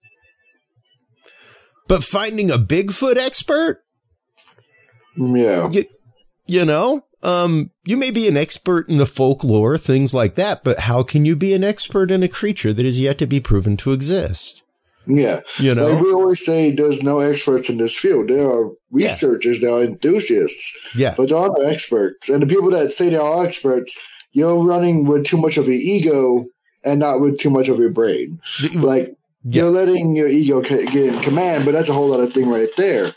but finding a Bigfoot expert? Yeah. You, you know, um, you may be an expert in the folklore, things like that, but how can you be an expert in a creature that is yet to be proven to exist? Yeah. You know, like we always say, there's no experts in this field. There are researchers, yeah. there are enthusiasts, yeah. but there are no experts. And the people that say they are experts, you're running with too much of your ego and not with too much of your brain. Like, yeah. you're letting your ego get in command, but that's a whole other thing right there,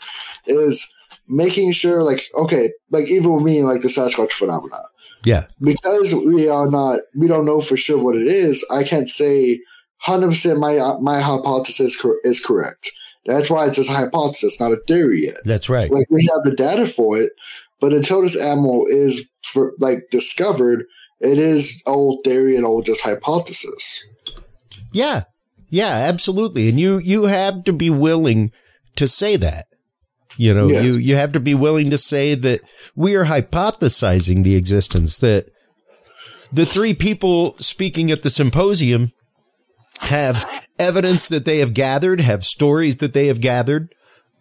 is making sure, like, okay, like even with me, like the Sasquatch phenomena. Yeah. Because we are not, we don't know for sure what it is, I can't say one hundred percent my my hypothesis is correct. That's why it's just a hypothesis, not a theory yet. That's right. Like, we have the data for it, but until this animal is, for, like, discovered, it is old theory and old just hypothesis. Yeah. Yeah, absolutely. And you, you have to be willing to say that. You know, yes. you, you have to be willing to say that we are hypothesizing the existence, that the three people speaking at the symposium have evidence that they have gathered, have stories that they have gathered,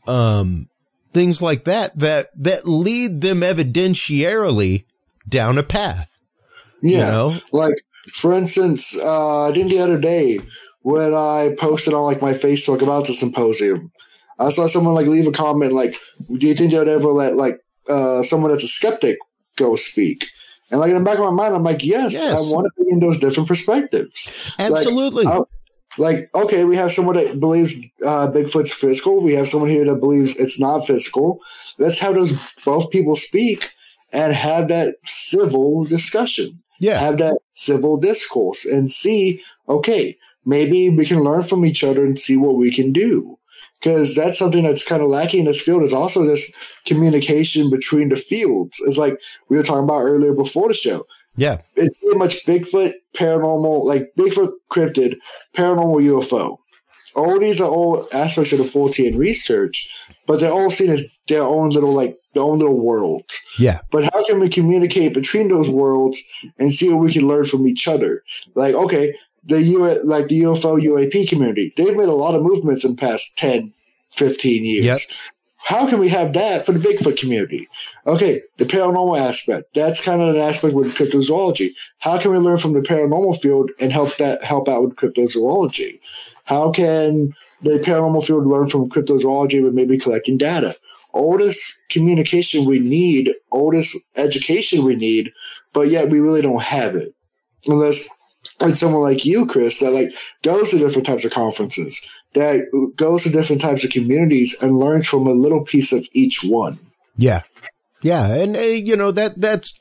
um, things like that, that, that lead them evidentiarily down a path. Yeah. You know? Like, for instance, uh, I think the other day when I posted on like my Facebook about the symposium, I saw someone like leave a comment like, do you think they would ever let like, uh, someone that's a skeptic go speak? And like in the back of my mind, I'm like, yes, yes. I want to bring in those different perspectives. Absolutely. Like, like, okay, we have someone that believes uh, Bigfoot's physical. We have someone here that believes it's not physical. Let's have those both people speak and have that civil discussion. Yeah. Have that civil discourse and see, okay, maybe we can learn from each other and see what we can do. Because that's something that's kind of lacking in this field, is also this communication between the fields. It's like we were talking about earlier before the show. Yeah. It's pretty much Bigfoot, paranormal, like Bigfoot, cryptid, paranormal, U F O. All these are all aspects of the Fortean research, but they're all seen as their own little, like, their own little worlds. Yeah. But how can we communicate between those worlds and see what we can learn from each other? Like, okay, the U, like the U F O U A P community, they've made a lot of movements in the past ten, fifteen years. Yep. How can we have that for the Bigfoot community? Okay, the paranormal aspect. That's kind of an aspect with cryptozoology. How can we learn from the paranormal field and help that help out with cryptozoology? How can the paranormal field learn from cryptozoology with maybe collecting data? All this communication we need, all this education we need, but yet we really don't have it. Unless it's someone like you, Chris, that like goes to different types of conferences, that goes to different types of communities and learns from a little piece of each one. Yeah. Yeah. And, uh, you know, that, that's,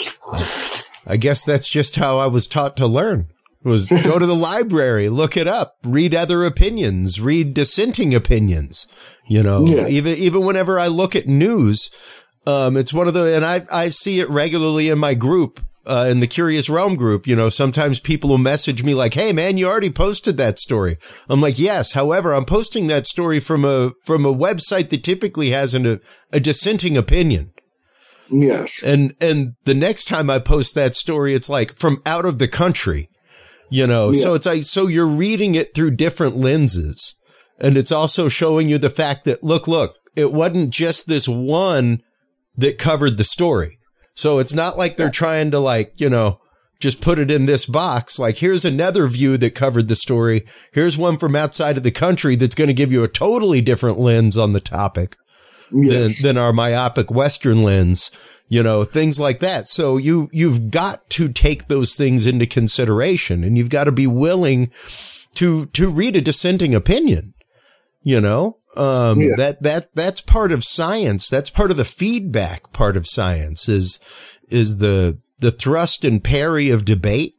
I guess that's just how I was taught to learn, was go to the library, look it up, read other opinions, read dissenting opinions, you know, yeah. even, even whenever I look at news, um, it's one of the, and I, I see it regularly in my group. Uh, in the Curious Realm group, you know, sometimes people will message me like, hey, man, you already posted that story. I'm like, yes. However, I'm posting that story from a from a website that typically has an, a, a dissenting opinion. Yes. And and the next time I post that story, it's like from out of the country, you know. Yeah. So it's like, so you're reading it through different lenses. And it's also showing you the fact that, look, look, it wasn't just this one that covered the story. So it's not like they're trying to, like, you know, just put it in this box. Like, here's another view that covered the story. Here's one from outside of the country that's going to give you a totally different lens on the topic yes. than, than our myopic Western lens, you know, things like that. So you, you've got to take those things into consideration, and you've got to be willing to, to read a dissenting opinion, you know? Um, yeah. that, that, that's part of science. That's part of the feedback part of science is, is the, the thrust and parry of debate.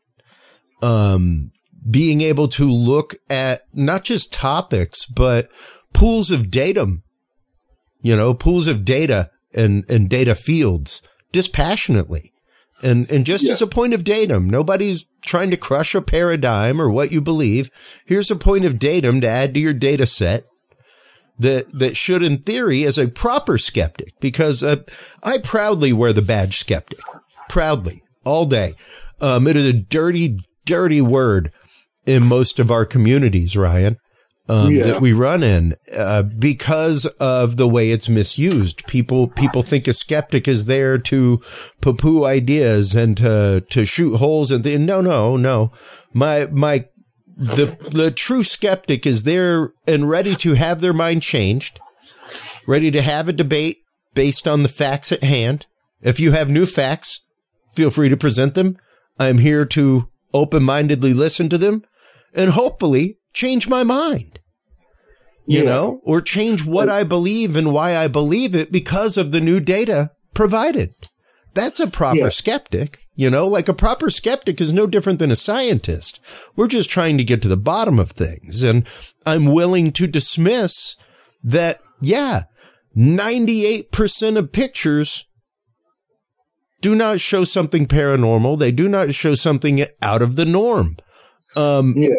Um, being able to look at not just topics, but pools of datum, you know, pools of data and, and data fields dispassionately. And, and just yeah. as a point of datum, nobody's trying to crush a paradigm or what you believe. Here's a point of datum to add to your data set. That, that should, in theory, as a proper skeptic, because uh, I proudly wear the badge skeptic, proudly, all day. Um, it is a dirty, dirty word in most of our communities, Ryan, um, yeah. that we run in, uh, because of the way it's misused. People, people think a skeptic is there to poo-poo ideas and to, to shoot holes in the, no, no, no. My, my, The the true skeptic is there and ready to have their mind changed, ready to have a debate based on the facts at hand. If you have new facts, feel free to present them. I'm here to open-mindedly listen to them and hopefully change my mind, you yeah. know, or change what I believe and why I believe it because of the new data provided. That's a proper yeah. skeptic. You know, like a proper skeptic is no different than a scientist. We're just trying to get to the bottom of things. And I'm willing to dismiss that, yeah, ninety-eight percent of pictures do not show something paranormal. They do not show something out of the norm. Um, yeah.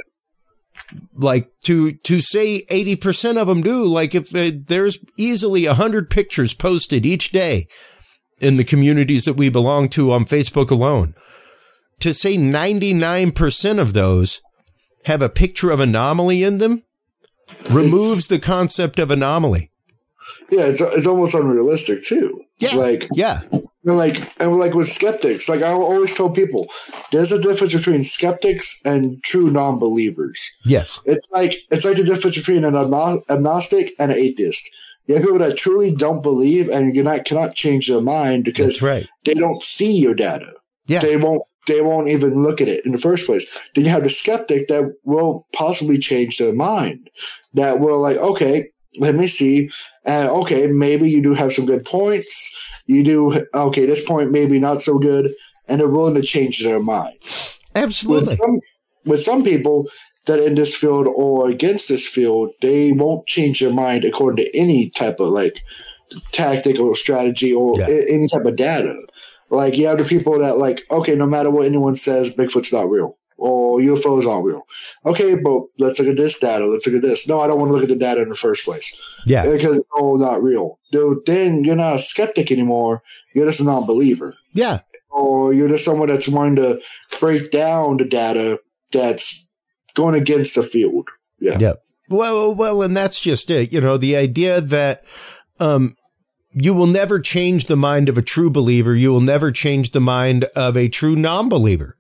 Like to, to say eighty percent of them do, like if uh, there's easily a hundred pictures posted each day in the communities that we belong to on Facebook alone, to say ninety-nine percent of those have a picture of anomaly in them removes the concept of anomaly. Yeah, it's it's almost unrealistic too. Yeah, like yeah, and like and like with skeptics, like I always tell people, there's a difference between skeptics and true non-believers. Yes, it's like it's like the difference between an agnostic and an atheist. You have people that truly don't believe and you not cannot change their mind because That's right. they don't see your data. Yeah. They won't they won't even look at it in the first place. Then you have the skeptic that will possibly change their mind. That will like, okay, let me see. And uh, okay, maybe you do have some good points. You do okay, this point maybe not so good, and they're willing to change their mind. Absolutely. With some, with some people that in this field or against this field, they won't change their mind according to any type of like tactic or strategy or yeah. a- any type of data. Like you have the people that like, okay, no matter what anyone says, Bigfoot's not real or U F Os aren't real. Okay, but let's look at this data. Let's look at this. No, I don't want to look at the data in the first place. Yeah. Because it's all not real. Dude, then you're not a skeptic anymore. You're just a non-believer. Yeah. Or you're just someone that's wanting to break down the data that's going against the field. Yeah. Yeah. Well, well, and that's just it. You know, the idea that, um, you will never change the mind of a true believer. You will never change the mind of a true non-believer.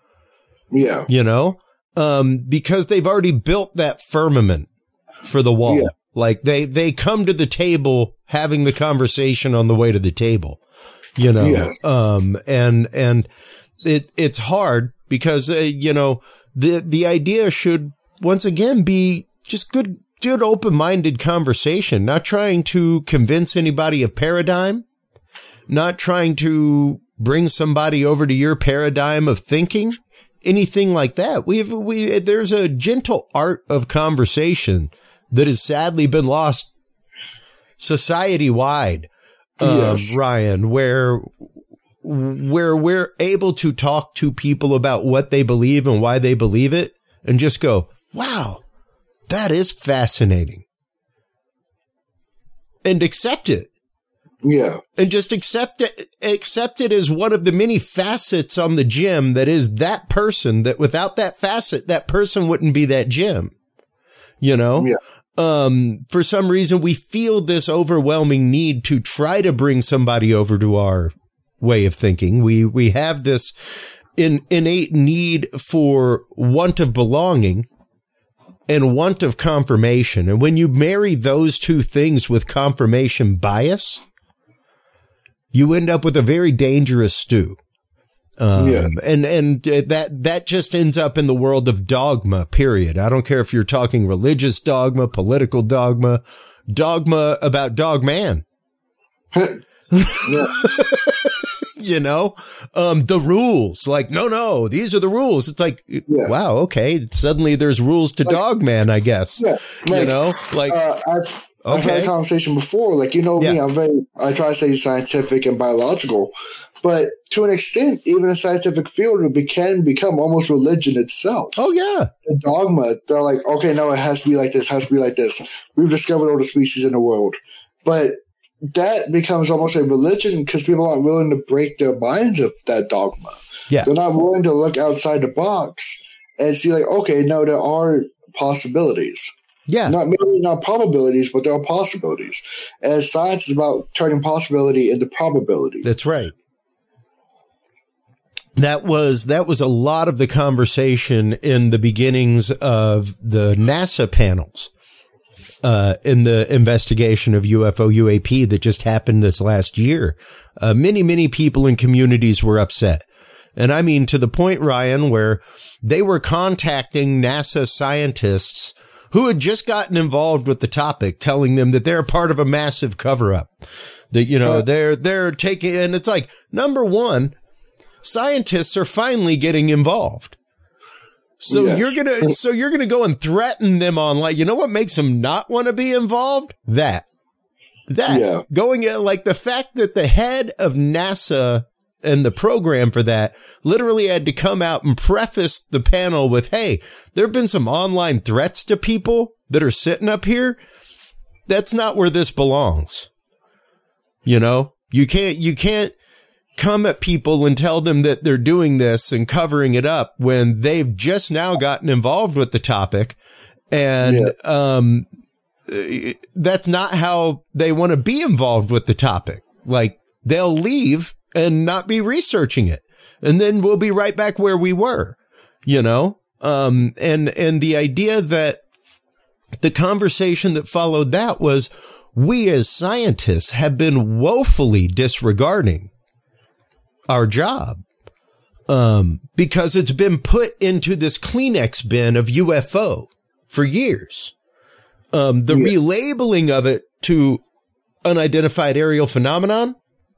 Yeah. You know, um, because they've already built that firmament for the wall. Yeah. Like they, they come to the table having the conversation on the way to the table, you know, yes. um, and, and it, it's hard because, uh, you know, The the idea should, once again, be just good, good open-minded conversation, not trying to convince anybody of paradigm, not trying to bring somebody over to your paradigm of thinking, anything like that. We've, we, there's a gentle art of conversation that has sadly been lost society-wide, um, yes. Ryan, where where we're able to talk to people about what they believe and why they believe it and just go, wow, that is fascinating. And accept it. Yeah. And just accept it, accept it as one of the many facets on the gym that is that person, that without that facet, that person wouldn't be that gym. You know? Yeah. Um, for some reason, we feel this overwhelming need to try to bring somebody over to our way of thinking. We, we have this in, innate need for want of belonging and want of confirmation. And when you marry those two things with confirmation bias, you end up with a very dangerous stew. Um, yeah. and, and that, that just ends up in the world of dogma, period. I don't care if you're talking religious dogma, political dogma, dogma about dog man. You know, um, the rules, like, no, no, these are the rules. It's like, yeah. wow. Okay. Suddenly there's rules to like, dog man, I guess, yeah. like, you know, like, uh, I've, I've had a conversation before, like, you know, yeah. me, I'm very, I try to say scientific and biological, but to an extent, even a scientific field can become almost religion itself. Oh, yeah. The dogma, they're like, okay, no, it has to be like this, has to be like this. We've discovered all the species in the world. But that becomes almost a religion because people aren't willing to break their minds of that dogma. Yeah. They're not willing to look outside the box and see, like, okay, no, there are possibilities. Yeah. Not maybe not probabilities, but there are possibilities. And science is about turning possibility into probability. That's right. That was, that was a lot of the conversation in the beginnings of the NASA panels, uh, in the investigation of U F O U A P that just happened this last year. Uh, many, many people in communities were upset. And I mean, to the point, Ryan, where they were contacting NASA scientists who had just gotten involved with the topic, telling them that they're part of a massive cover up, that, you know, they're, they're taking, and it's like, number one, scientists are finally getting involved. So yes. you're going to, so you're going to go and threaten them on, like, you know what makes them not want to be involved? That, that yeah. going in, like the fact that the head of NASA and the program for that literally had to come out and preface the panel with, hey, there have been some online threats to people that are sitting up here. That's not where this belongs. You know, you can't, you can't come at people and tell them that they're doing this and covering it up when they've just now gotten involved with the topic. And, yeah. um, that's not how they want to be involved with the topic. Like, they'll leave and not be researching it. And then we'll be right back where we were, you know? Um, and, and the idea that the conversation that followed that was, we as scientists have been woefully disregarding our job, um, because it's been put into this Kleenex bin of U F O for years. Um, the yeah. relabeling of it to unidentified aerial phenomenon,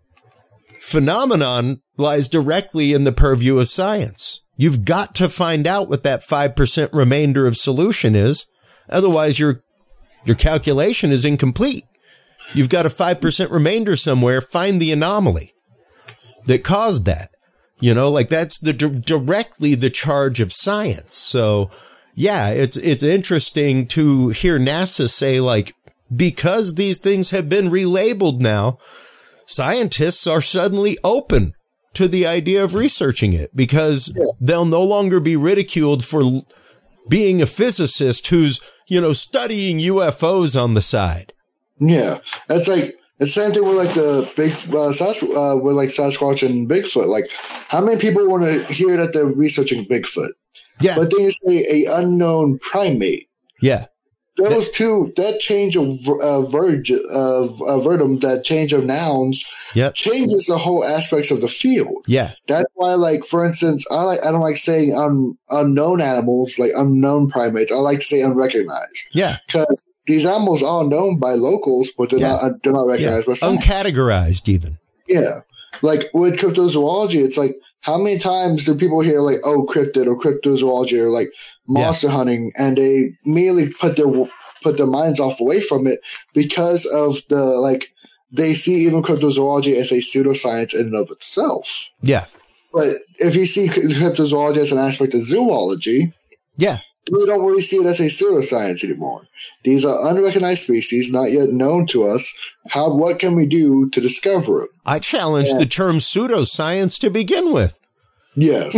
phenomenon lies directly in the purview of science. You've got to find out what that five percent remainder of solution is. Otherwise, your, your calculation is incomplete. You've got a five percent remainder somewhere. Find the anomaly that caused that. You know, like that's the directly the charge of science. So yeah, it's, it's interesting to hear NASA say, like, because these things have been relabeled now, scientists are suddenly open to the idea of researching it because yeah. they'll no longer be ridiculed for l- being a physicist who's, you know, studying U F Os on the side. Yeah. That's like, it's the same thing with like the big, uh, Sask- uh, with like Sasquatch and Bigfoot. Like, how many people want to hear that they're researching Bigfoot? Yeah. But then you say a unknown primate. Yeah. Those that, two, that change of uh, verge of uh, vertum, that change of nouns, yep. changes the whole aspects of the field. Yeah, that's why, like, for instance, I like I don't like saying un, unknown animals, like unknown primates. I like to say unrecognized. Yeah, because these animals are known by locals, but they're yeah. not they're not recognized yeah. by science. Uncategorized, even. Yeah, like with cryptozoology, it's like, how many times do people hear like, oh, cryptid or cryptozoology or like monster yeah. hunting, and they immediately put their put their minds off away from it because of the, like, they see even cryptozoology as a pseudoscience in and of itself. Yeah. But if you see cryptozoology as an aspect of zoology, yeah, we don't really see it as a pseudoscience anymore. These are unrecognized species, not yet known to us. How? What can we do to discover it? I challenge and, the term pseudoscience to begin with. Yes.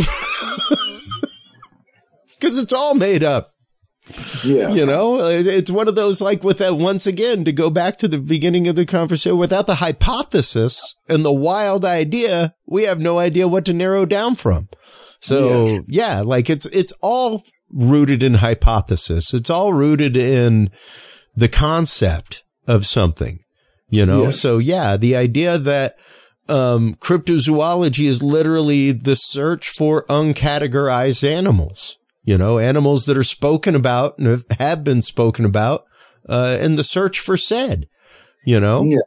Because it's all made up. Yeah. You know, it's one of those, like, with that, once again, to go back to the beginning of the conversation, without the hypothesis and the wild idea, we have no idea what to narrow down from. So, yes. yeah, like it's, it's all rooted in hypothesis. It's all rooted in the concept of something, you know? Yes. So yeah, the idea that, Um, cryptozoology is literally the search for uncategorized animals, you know, animals that are spoken about and have, have been spoken about, uh, in the search for said, you know. Yeah.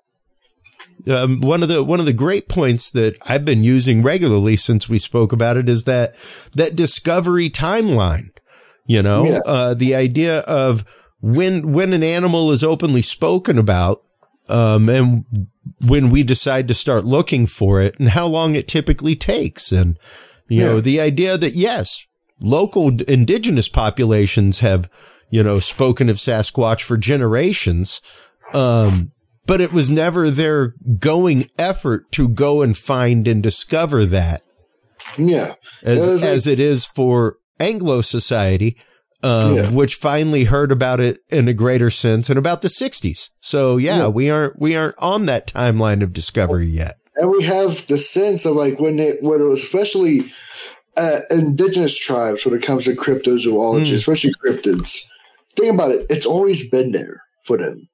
Um, one of the, one of the great points that I've been using regularly since we spoke about it is that, that discovery timeline, you know, yeah. uh, the idea of when, when an animal is openly spoken about, um, and when we decide to start looking for it and how long it typically takes. And, you yeah. know, the idea that yes, local indigenous populations have, you know, spoken of Sasquatch for generations. Um, But it was never their going effort to go and find and discover that. Yeah. As, it like, as it is for Anglo society, um, yeah. which finally heard about it in a greater sense in about the sixties. So yeah, yeah, we aren't, we aren't on that timeline of discovery yet. And we have the sense of like when it, when it was especially, uh, indigenous tribes when it comes to cryptozoology, mm. especially cryptids. Think about it. It's always been there for them.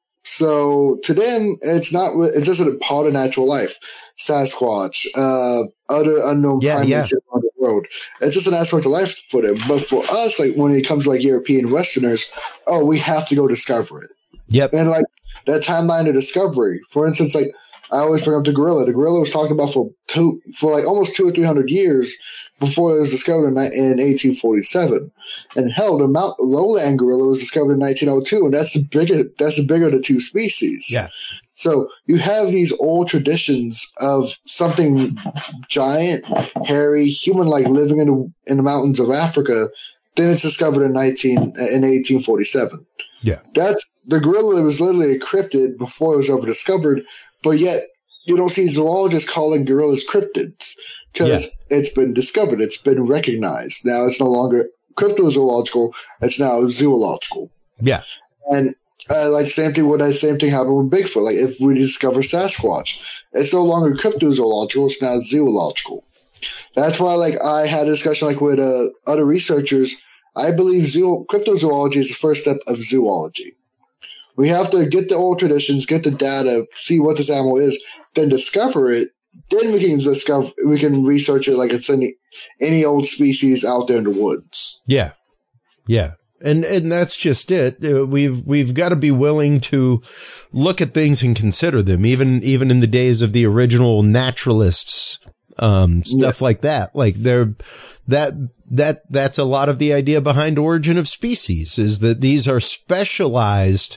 So to them, it's not, it's just a part of natural life. Sasquatch, uh, other unknown yeah, primates yeah. around the world. It's just an aspect of life for them. But for us, like when it comes to like European Westerners, oh, we have to go discover it. Yep. And like that timeline of discovery, for instance, like I always bring up the gorilla. The gorilla was talked about for two, for like almost two or three hundred years before it was discovered in, in eighteen forty-seven. And hell, the Mount lowland gorilla was discovered in nineteen oh two, and that's the bigger that's the bigger of the two species. Yeah. So you have these old traditions of something giant, hairy, human-like living in the in the mountains of Africa. Then it's discovered in nineteen in eighteen forty-seven. Yeah. That's the gorilla was literally a cryptid before it was ever discovered, but yet you don't see zoologists calling gorillas cryptids because yeah. it's been discovered, it's been recognized. Now it's no longer cryptozoological; it's now zoological. Yeah. And uh, like same thing. What that same thing happened with Bigfoot. Like if we discover Sasquatch, it's no longer cryptozoological; it's now zoological. That's why, like, I had a discussion like with uh, other researchers. I believe zoo- cryptozoology is the first step of zoology. We have to get the old traditions, get the data, see what this animal is, then discover it. Then we can discover, we can research it like it's any any old species out there in the woods. Yeah, yeah, and and that's just it. Uh, we've we've got to be willing to look at things and consider them, even even in the days of the original naturalists, um, stuff yeah. like that. Like they're that that that's a lot of the idea behind Origin of Species, is that these are specialized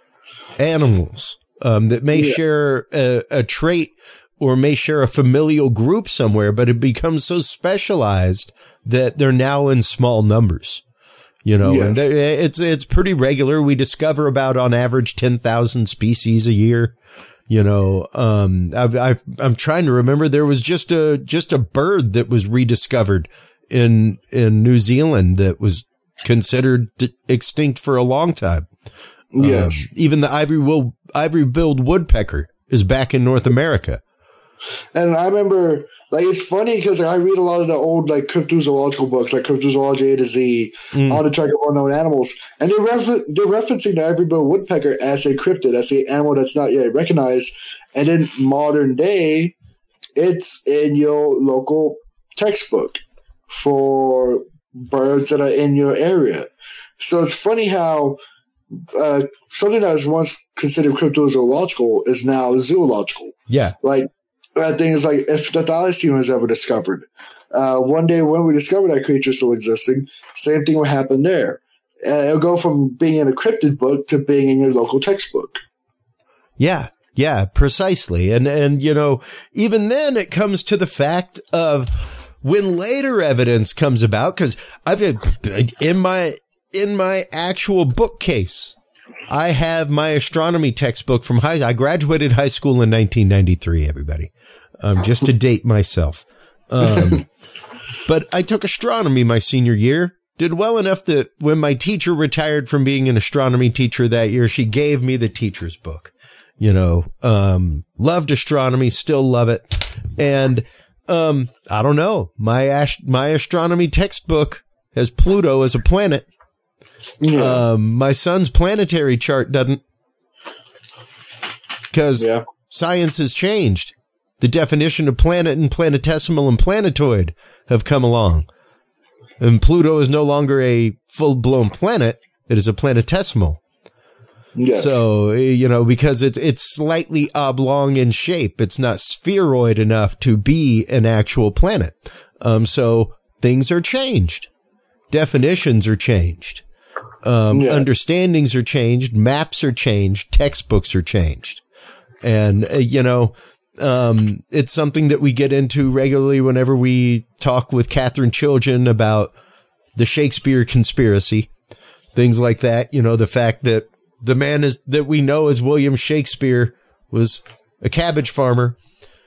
animals um, that may yeah. share a, a trait or may share a familial group somewhere, but it becomes so specialized that they're now in small numbers, you know, yes. and it's, it's pretty regular. We discover about on average ten thousand species a year, you know. Um, I've, I've, I'm trying to remember, there was just a, just a bird that was rediscovered in, in New Zealand that was considered extinct for a long time. Yes. Um, even the ivory will, ivory-billed woodpecker is back in North America. And I remember, like, it's funny because I read a lot of the old, like, cryptozoological books, like Cryptozoology A to Z, mm. On the Track of Unknown Animals, and they're, refer- they're referencing the ivory-billed woodpecker as a cryptid, as the animal that's not yet recognized. And in modern day, it's in your local textbook for birds that are in your area. So it's funny how uh, something that was once considered cryptozoological is now zoological. Yeah. Like, that thing is like if the thylacine was ever discovered, uh, one day when we discover that creature still existing, same thing will happen there. Uh, it'll go from being in a cryptid book to being in your local textbook. Yeah, yeah, precisely. And, and, you know, even then it comes to the fact of when later evidence comes about, because I've in my, in my actual bookcase, I have my astronomy textbook from high. I graduated high school in nineteen ninety-three, everybody. Um, just to date myself. Um, but I took astronomy my senior year, did well enough that when my teacher retired from being an astronomy teacher that year, she gave me the teacher's book, you know, um, loved astronomy, still love it. And, um, I don't know, my, ast- my astronomy textbook has Pluto as a planet. Yeah. Um, my son's planetary chart doesn't, because yeah. science has changed. the definition of planet and planetesimal and planetoid have come along. And Pluto is no longer a full-blown planet. It is a planetesimal. Yes. So, you know, because it's it's slightly oblong in shape. It's not spheroid enough to be an actual planet. Um, so things are changed. Definitions are changed. Um, yeah. Understandings are changed. Maps are changed. Textbooks are changed. And, uh, you know, um, it's something that we get into regularly whenever we talk with Catherine Chilgen about the Shakespeare conspiracy, things like that. You know, the fact that the man is that we know as William Shakespeare was a cabbage farmer,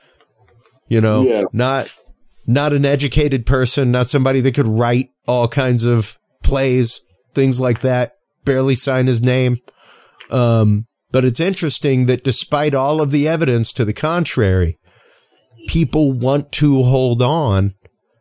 you know, yeah. not, not an educated person, not somebody that could write all kinds of plays, things like that, barely sign his name. Um, but it's interesting that despite all of the evidence to the contrary, people want to hold on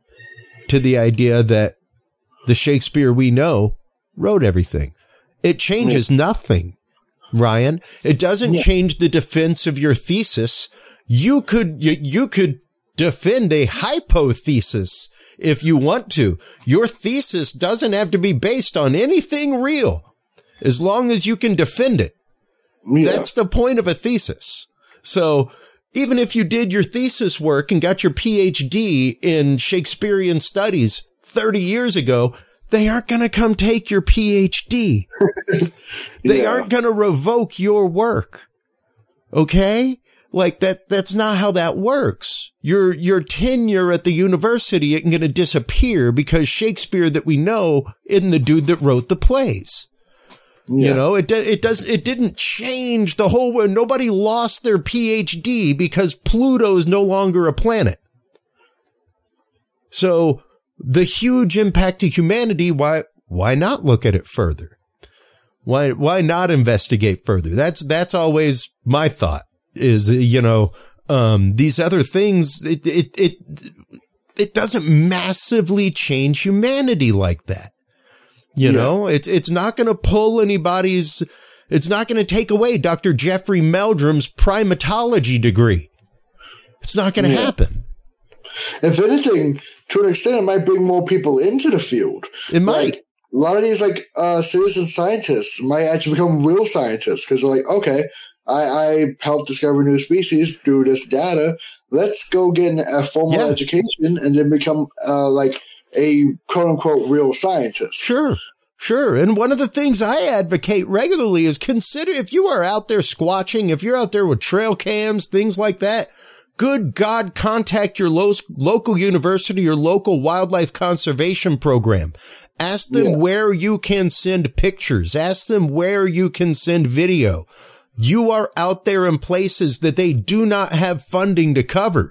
to the idea that the Shakespeare we know wrote everything. It changes nothing, Ryan. It doesn't yeah. change the defense of your thesis. You could, you, you could defend a hypothesis if you want to. Your thesis doesn't have to be based on anything real as long as you can defend it. Yeah. That's the point of a thesis. So even if you did your thesis work and got your P H D in Shakespearean studies thirty years ago, they aren't going to come take your P H D. They yeah. aren't going to revoke your work. Okay? Like that, that's not how that works. Your, your tenure at the university isn't going to disappear because Shakespeare that we know isn't the dude that wrote the plays. Yeah. You know, it, it does, it didn't change the whole world. Nobody lost their P H D because Pluto is no longer a planet. So the huge impact to humanity, why, why not look at it further? Why, why not investigate further? That's, that's always my thought is, you know, um, these other things, it, it, it, it doesn't massively change humanity like that. You yeah. know, it's, it's not going to pull anybody's, it's not going to take away Doctor Jeffrey Meldrum's primatology degree. It's not going to yeah. happen. If anything, to an extent, it might bring more people into the field. It might. Like, a lot of these, like, uh, citizen scientists might actually become real scientists because they're like, okay, I, I helped discover new species through this data. Let's go get a formal yeah. education and then become, uh, like, a quote-unquote real scientist. Sure, sure. And one of the things I advocate regularly is consider, if you are out there squatching, if you're out there with trail cams, things like that, good God, contact your lo- local university or local wildlife conservation program. Ask them yeah. where you can send pictures. Ask them where you can send video. You are out there in places that they do not have funding to cover.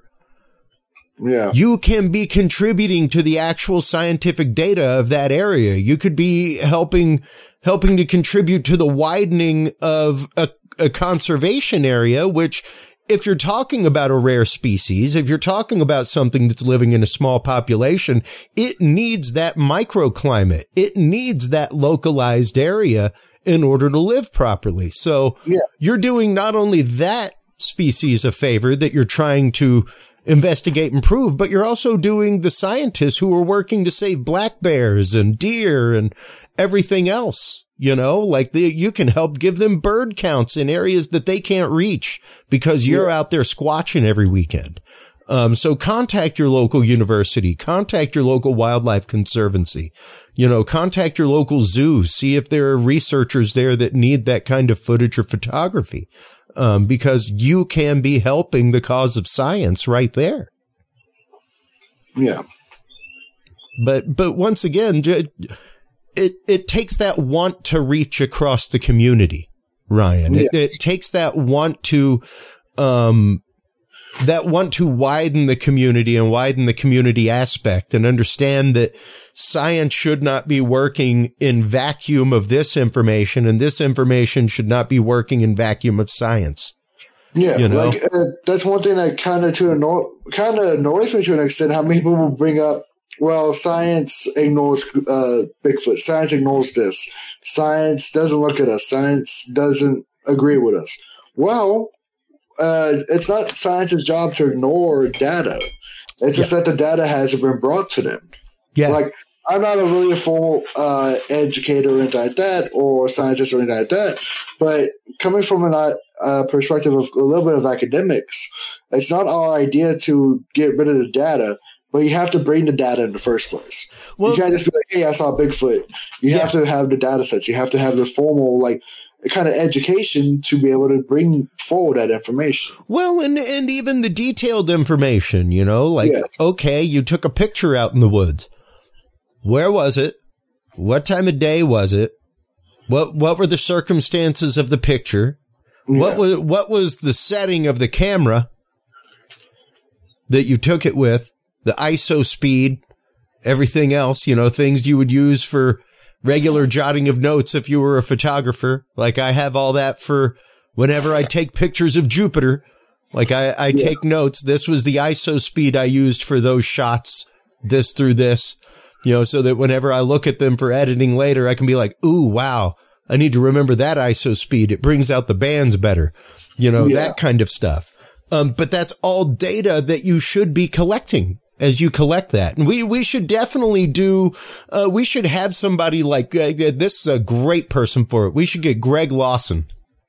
Yeah. You can be contributing to the actual scientific data of that area. You could be helping, helping to contribute to the widening of a, a conservation area, which if you're talking about a rare species, if you're talking about something that's living in a small population, it needs that microclimate. It needs that localized area in order to live properly. So yeah. you're doing not only that species a favor that you're trying to investigate and prove, but you're also doing the scientists who are working to save black bears and deer and everything else. You know, like the, you can help give them bird counts in areas that they can't reach because you're yeah. out there squatching every weekend. Um, so contact your local university, contact your local wildlife conservancy, you know, contact your local zoo, see if there are researchers there that need that kind of footage or photography. Um, because you can be helping the cause of science right there. Yeah. But, but once again, it, it takes that want to reach across the community, Ryan. Yeah. It, it takes that want to, um, that want to widen the community and widen the community aspect and understand that science should not be working in vacuum of this information and this information should not be working in vacuum of science. Yeah, you know? like uh, that's one thing that kind of to annoy, kind of annoys me to an extent. How many people will bring up, well, science ignores uh, Bigfoot. Science ignores this. Science doesn't look at us. Science doesn't agree with us. Well, uh, it's not science's job to ignore data. It's just yeah. that the data hasn't been brought to them. Yeah. Like, I'm not a really full uh, educator or anything like that, or scientist or anything like that, but coming from a uh, perspective of a little bit of academics, it's not our idea to get rid of the data, but you have to bring the data in the first place. Well, you can't just be like, hey, I saw Bigfoot. You yeah. have to have the data sets. You have to have the formal, like, kind of education to be able to bring forward that information. Well, and and even the detailed information, you know, like, yes. okay, you took a picture out in the woods. Where was it? What time of day was it? What what were the circumstances of the picture? Yeah. What was what was the setting of the camera that you took it with? The I S O speed, everything else, you know, things you would use for regular jotting of notes if you were a photographer. Like I have all that for whenever I take pictures of Jupiter. Like I, I yeah. take notes. This was the I S O speed I used for those shots, this through this, you know, so that whenever I look at them for editing later, I can be like, ooh, wow, I need to remember that I S O speed. It brings out the bands better, you know, yeah. that kind of stuff. Um, but that's all data that you should be collecting as you collect that. And we, we should definitely do, uh, we should have somebody like, uh, this is a great person for it. We should get Greg Lawson,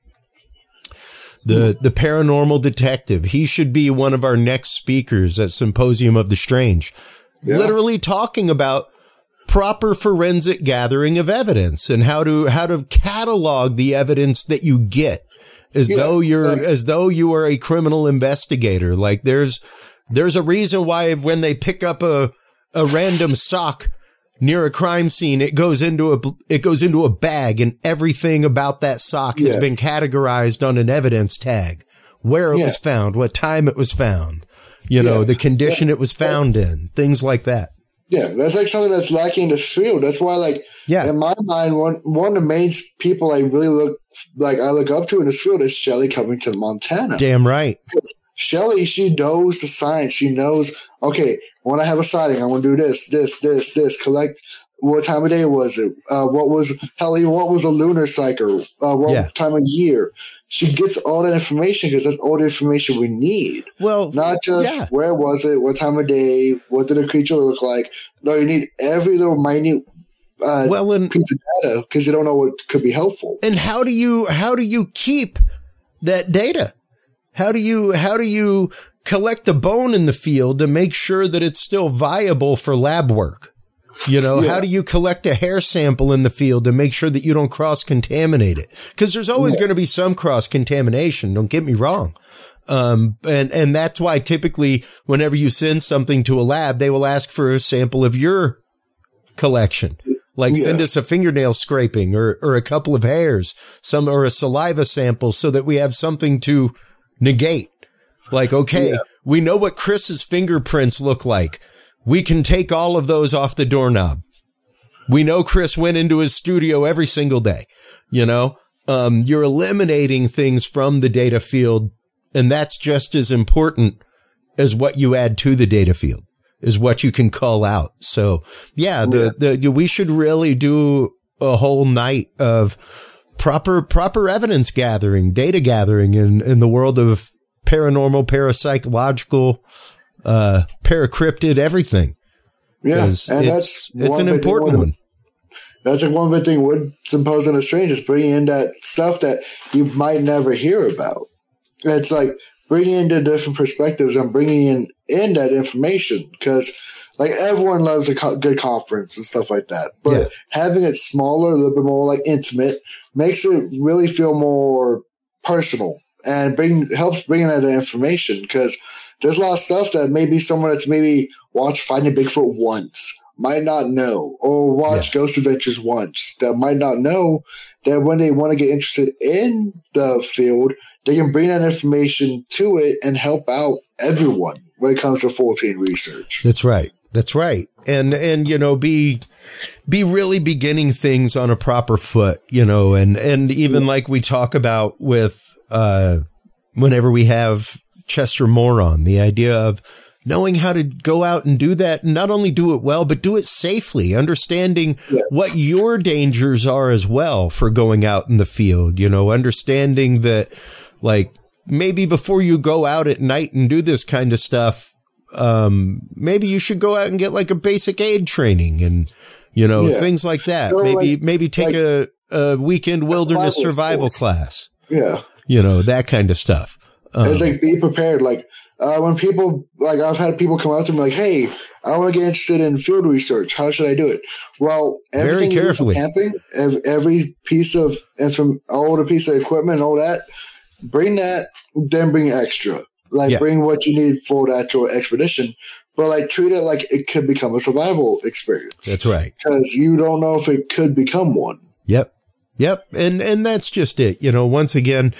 the, the paranormal detective. He should be one of our next speakers at Symposium of the Strange, yeah. literally talking about proper forensic gathering of evidence and how to, how to catalog the evidence that you get as yeah, though you're, right. as though you are a criminal investigator. Like there's, There's a reason why when they pick up a, a random sock near a crime scene, it goes into a, it goes into a bag and everything about that sock yes. has been categorized on an evidence tag, where it yeah. was found, what time it was found, you know, yeah. the condition yeah. it was found yeah. in, things like that. Yeah. That's like something that's lacking in this field. That's why, like, yeah. in my mind, one, one of the main people I really look, like I look up to in this field is Shelley Covington, Montana. Damn right. Shelley, she knows the science. She knows, okay, when I have a sighting, I want to do this, this, this, this, collect what time of day was it? Uh, what was, hell, what was a lunar cycle? Uh, what yeah. time of year? She gets all that information because that's all the information we need. Well, not just yeah. where was it, what time of day, what did the creature look like. No, you need every little minute uh, well, and, piece of data because you don't know what could be helpful. And how do you, how do you keep that data? How do you, how do you collect a bone in the field to make sure that it's still viable for lab work? You know, yeah. how do you collect a hair sample in the field to make sure that you don't cross-contaminate it? Because there's always yeah. going to be some cross-contamination. Don't get me wrong. Um, and, and that's why typically whenever you send something to a lab, they will ask for a sample of your collection. Like yeah. send us a fingernail scraping or, or a couple of hairs, some, or a saliva sample so that we have something to negate. Like, okay, yeah. we know what Chris's fingerprints look like. We can take all of those off the doorknob. We know Chris went into his studio every single day. You know, um, you're eliminating things from the data field, and that's just as important as what you add to the data field, is what you can call out. So, yeah, the, yeah. the we should really do a whole night of proper, proper evidence gathering, data gathering in, in the world of paranormal, parapsychological, uh, paracryptid, everything. Yeah. And it's, that's, it's an important one. That's like one big thing with Symposium of the Strange is bringing in that stuff that you might never hear about. It's like bringing into different perspectives and bringing in, in that information because like everyone loves a co- good conference and stuff like that. But yeah. having it smaller, a little bit more like intimate, makes it really feel more personal and bring helps bring in that information because there's a lot of stuff that maybe someone that's maybe watched Finding Bigfoot once might not know or watched yeah. Ghost Adventures once that might not know that when they want to get interested in the field, they can bring that information to it and help out everyone when it comes to fourteen research. That's right. That's right. And, and, you know, be, be really beginning things on a proper foot, you know, and, and even yeah. like we talk about with, uh, whenever we have Chester Moore on, the idea of knowing how to go out and do that, and not only do it well, but do it safely, understanding yeah. what your dangers are as well for going out in the field, you know, understanding that like maybe before you go out at night and do this kind of stuff, um, maybe you should go out and get like a basic aid training and, you know, yeah. things like that. Or maybe, like, maybe take like a, a weekend wilderness survival, survival class. Yeah. You know, that kind of stuff. Um, it's like, be prepared. Like, uh, when people, like, I've had people come out to me like, hey, I want to get interested in field research. How should I do it? Well, everything very carefully. Camping, every, every piece of, and from all the piece of equipment and all that, bring that, then bring extra. Like, yeah. bring what you need for the actual expedition. But, like, treat it like it could become a survival experience. That's right. Because you don't know if it could become one. Yep. Yep. And, and that's just it. You know, once again,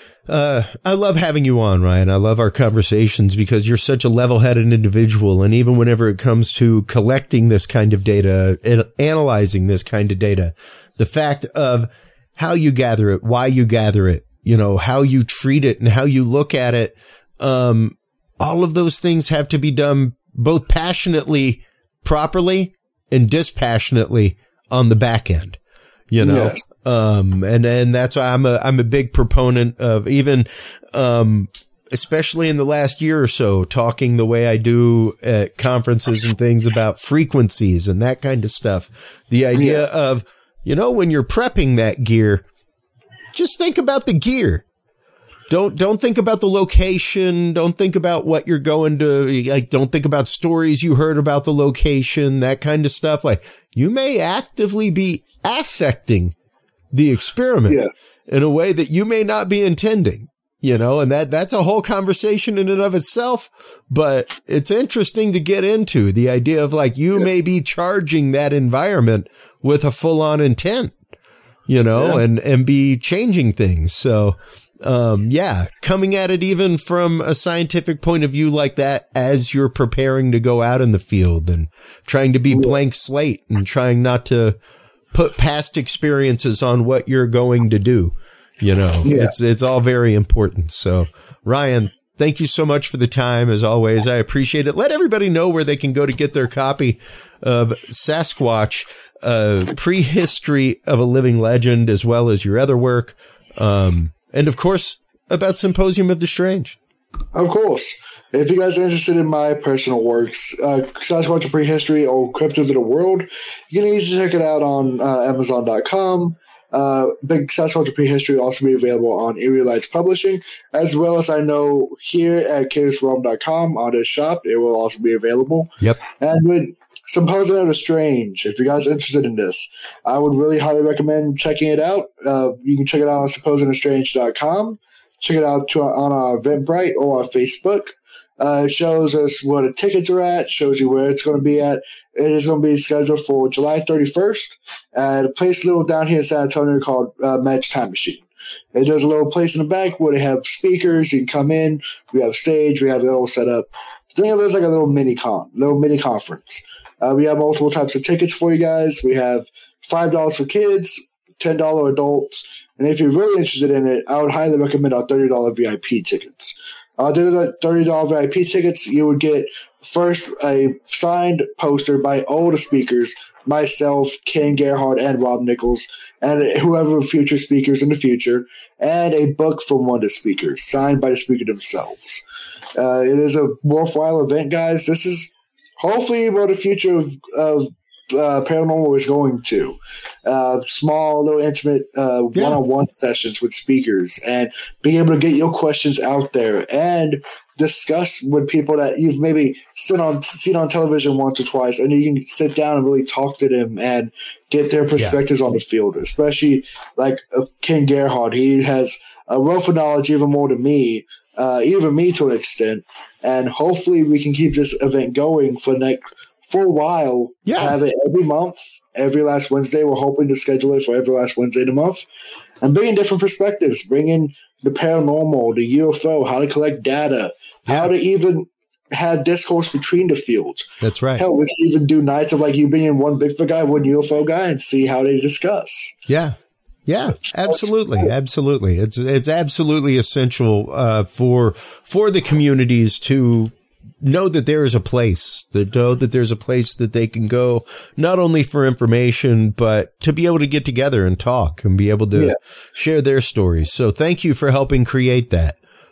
uh, I love having you on, Ryan. I love our conversations because you're such a level-headed individual. And even whenever it comes to collecting this kind of data and analyzing this kind of data, the fact of how you gather it, why you gather it, you know, how you treat it and how you look at it, um, all of those things have to be done both passionately, properly, and dispassionately on the back end, you know? Yes. Um, and, and that's why I'm a, I'm a big proponent of even, um, especially in the last year or so, talking the way I do at conferences and things about frequencies and that kind of stuff. The idea yeah. of, you know, when you're prepping that gear, just think about the gear. Don't, don't think about the location. Don't think about what you're going to, like, don't think about stories you heard about the location, that kind of stuff. Like, you may actively be affecting the experiment yeah. in a way that you may not be intending, you know, and that, that's a whole conversation in and of itself, but it's interesting to get into the idea of like, you yeah. may be charging that environment with a full on intent, you know, yeah. and, and be changing things. So, Um, yeah, coming at it even from a scientific point of view like that as you're preparing to go out in the field and trying to be blank slate and trying not to put past experiences on what you're going to do. You know, yeah. it's, it's all very important. So Ryan, thank you so much for the time. As always, I appreciate it. Let everybody know where they can go to get their copy of Sasquatch, uh, Prehistory of a Living Legend, as well as your other work. Um, And, of course, about Symposium of the Strange. Of course. If you guys are interested in my personal works, uh, Sasquatch Prehistory or Cryptids of the World, you can easily check it out on uh, Amazon dot com. Uh, Big Sasquatch Prehistory will also be available on Eerie Lights Publishing, as well as I know here at curious realm dot com on this shop, it will also be available. Yep. And with Symposium of the Strange, if you guys are interested in this, I would really highly recommend checking it out. Uh, you can check it out on symposium of strange dot com. Check it out to, on our Eventbrite or our Facebook. Uh, it shows us where the tickets are at, shows you where it's going to be at. It is going to be scheduled for July thirty-first at a place little down here in San Antonio called uh, Magic Time Machine. It does a little place in the back where they have speakers. You can come in. We have a stage. We have it all set up. Think of it as like a little mini con, little mini conference. Uh, we have multiple types of tickets for you guys. We have five dollars for kids, ten dollars adults. And if you're really interested in it, I would highly recommend our thirty dollars V I P tickets. Our thirty dollars V I P tickets, you would get first a signed poster by all the speakers, myself, Ken Gerhard, and Rob Nichols, and whoever future speakers in the future, and a book from one of the speakers, signed by the speaker themselves. Uh, it is a worthwhile event, guys. This is hopefully where the future of, of uh, paranormal is going to. Uh, small, little intimate uh, yeah. one-on-one sessions with speakers and being able to get your questions out there and discuss with people that you've maybe seen on, seen on television once or twice, and you can sit down and really talk to them and get their perspectives yeah. on the field, especially like uh, Ken Gerhard. He has a wealth of knowledge, even more than me, uh, even me to an extent, and hopefully we can keep this event going for next for a while. Yeah. Have it every month, every last Wednesday. We're hoping to schedule it for every last Wednesday of the month, and bring in different perspectives, bring in the paranormal, the U F O, how to collect data, yeah. how to even have discourse between the fields. That's right. Hell, we can even do nights of like you being one Bigfoot guy, one U F O guy, and see how they discuss. Yeah. Yeah, absolutely. Absolutely. It's, it's absolutely essential, uh, for, for the communities to know that there is a place, to know that there's a place that they can go, not only for information, but to be able to get together and talk and be able to yeah. share their stories. So thank you for helping create that.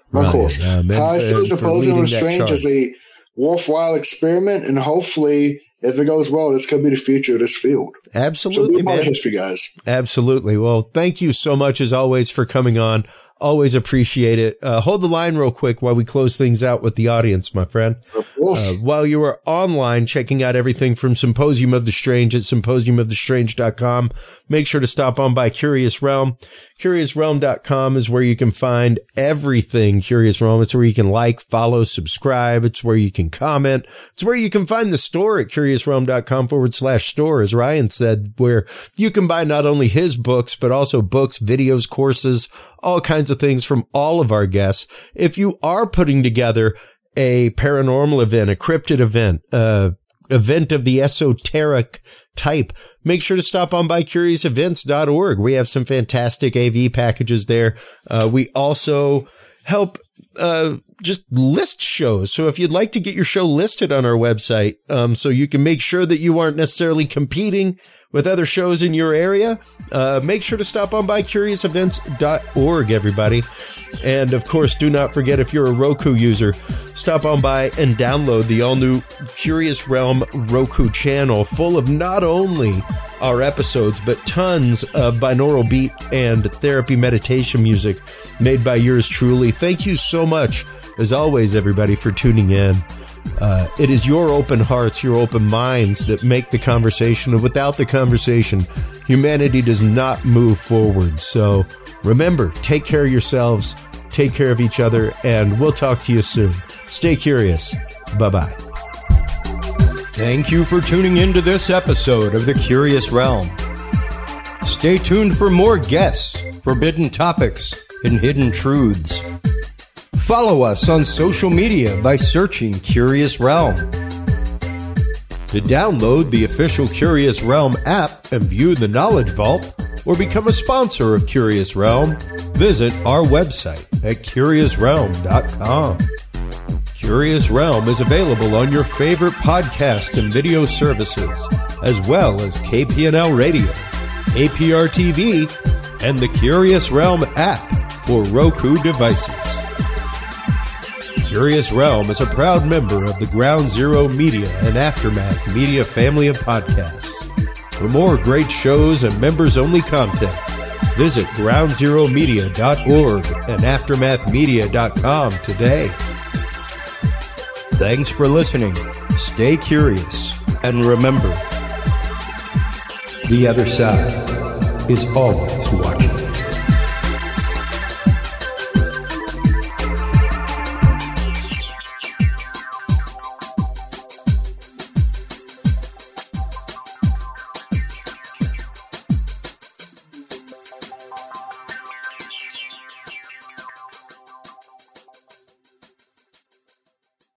Of Ryan, course. Um, How I see and Symposium of Strange as a worthwhile experiment, and hopefully, if it goes well, this could be the future of this field. Absolutely, so be part man. of history, guys. Absolutely. Well, thank you so much, as always, for coming on. Always appreciate it. Uh, hold the line real quick while we close things out with the audience, my friend. Of course. Uh, while you are online checking out everything from Symposium of the Strange at symposium of the strange dot com, make sure to stop on by Curious Realm. curious realm dot com is where you can find everything Curious Realm. It's where you can like, follow, subscribe. It's where you can comment. It's where you can find the store at curious realm dot com forward slash store, as Ryan said, where you can buy not only his books, but also books, videos, courses, all kinds of things from all of our guests. If you are putting together a paranormal event, a cryptid event, uh, event of the esoteric type, make sure to stop on by curious events dot org. We have some fantastic A V packages there. Uh, we also help uh, just list shows. So if you'd like to get your show listed on our website, um, so you can make sure that you aren't necessarily competing with other shows in your area, uh, make sure to stop on by curious events dot org, everybody. And of course, do not forget, if you're a Roku user, stop on by and download the all-new Curious Realm Roku channel, full of not only our episodes, but tons of binaural beat and therapy meditation music made by yours truly. Thank you so much, as always, everybody, for tuning in. Uh, it is your open hearts, your open minds that make the conversation. And without the conversation, humanity does not move forward. So remember, take care of yourselves, take care of each other, and we'll talk to you soon. Stay curious. Bye-bye. Thank you for tuning into this episode of The Curious Realm. Stay tuned for more guests, forbidden topics, and hidden truths. Follow us on social media by searching Curious Realm. To download the official Curious Realm app and view the Knowledge Vault, or become a sponsor of Curious Realm, visit our website at curious realm dot com. Curious Realm is available on your favorite podcast and video services, as well as K P N L Radio, A P R T V, and the Curious Realm app for Roku devices. Curious Realm is a proud member of the Ground Zero Media and Aftermath Media family of podcasts. For more great shows and members-only content, visit ground zero media dot org and aftermath media dot com today. Thanks for listening. Stay curious, and remember, the other side is always watching.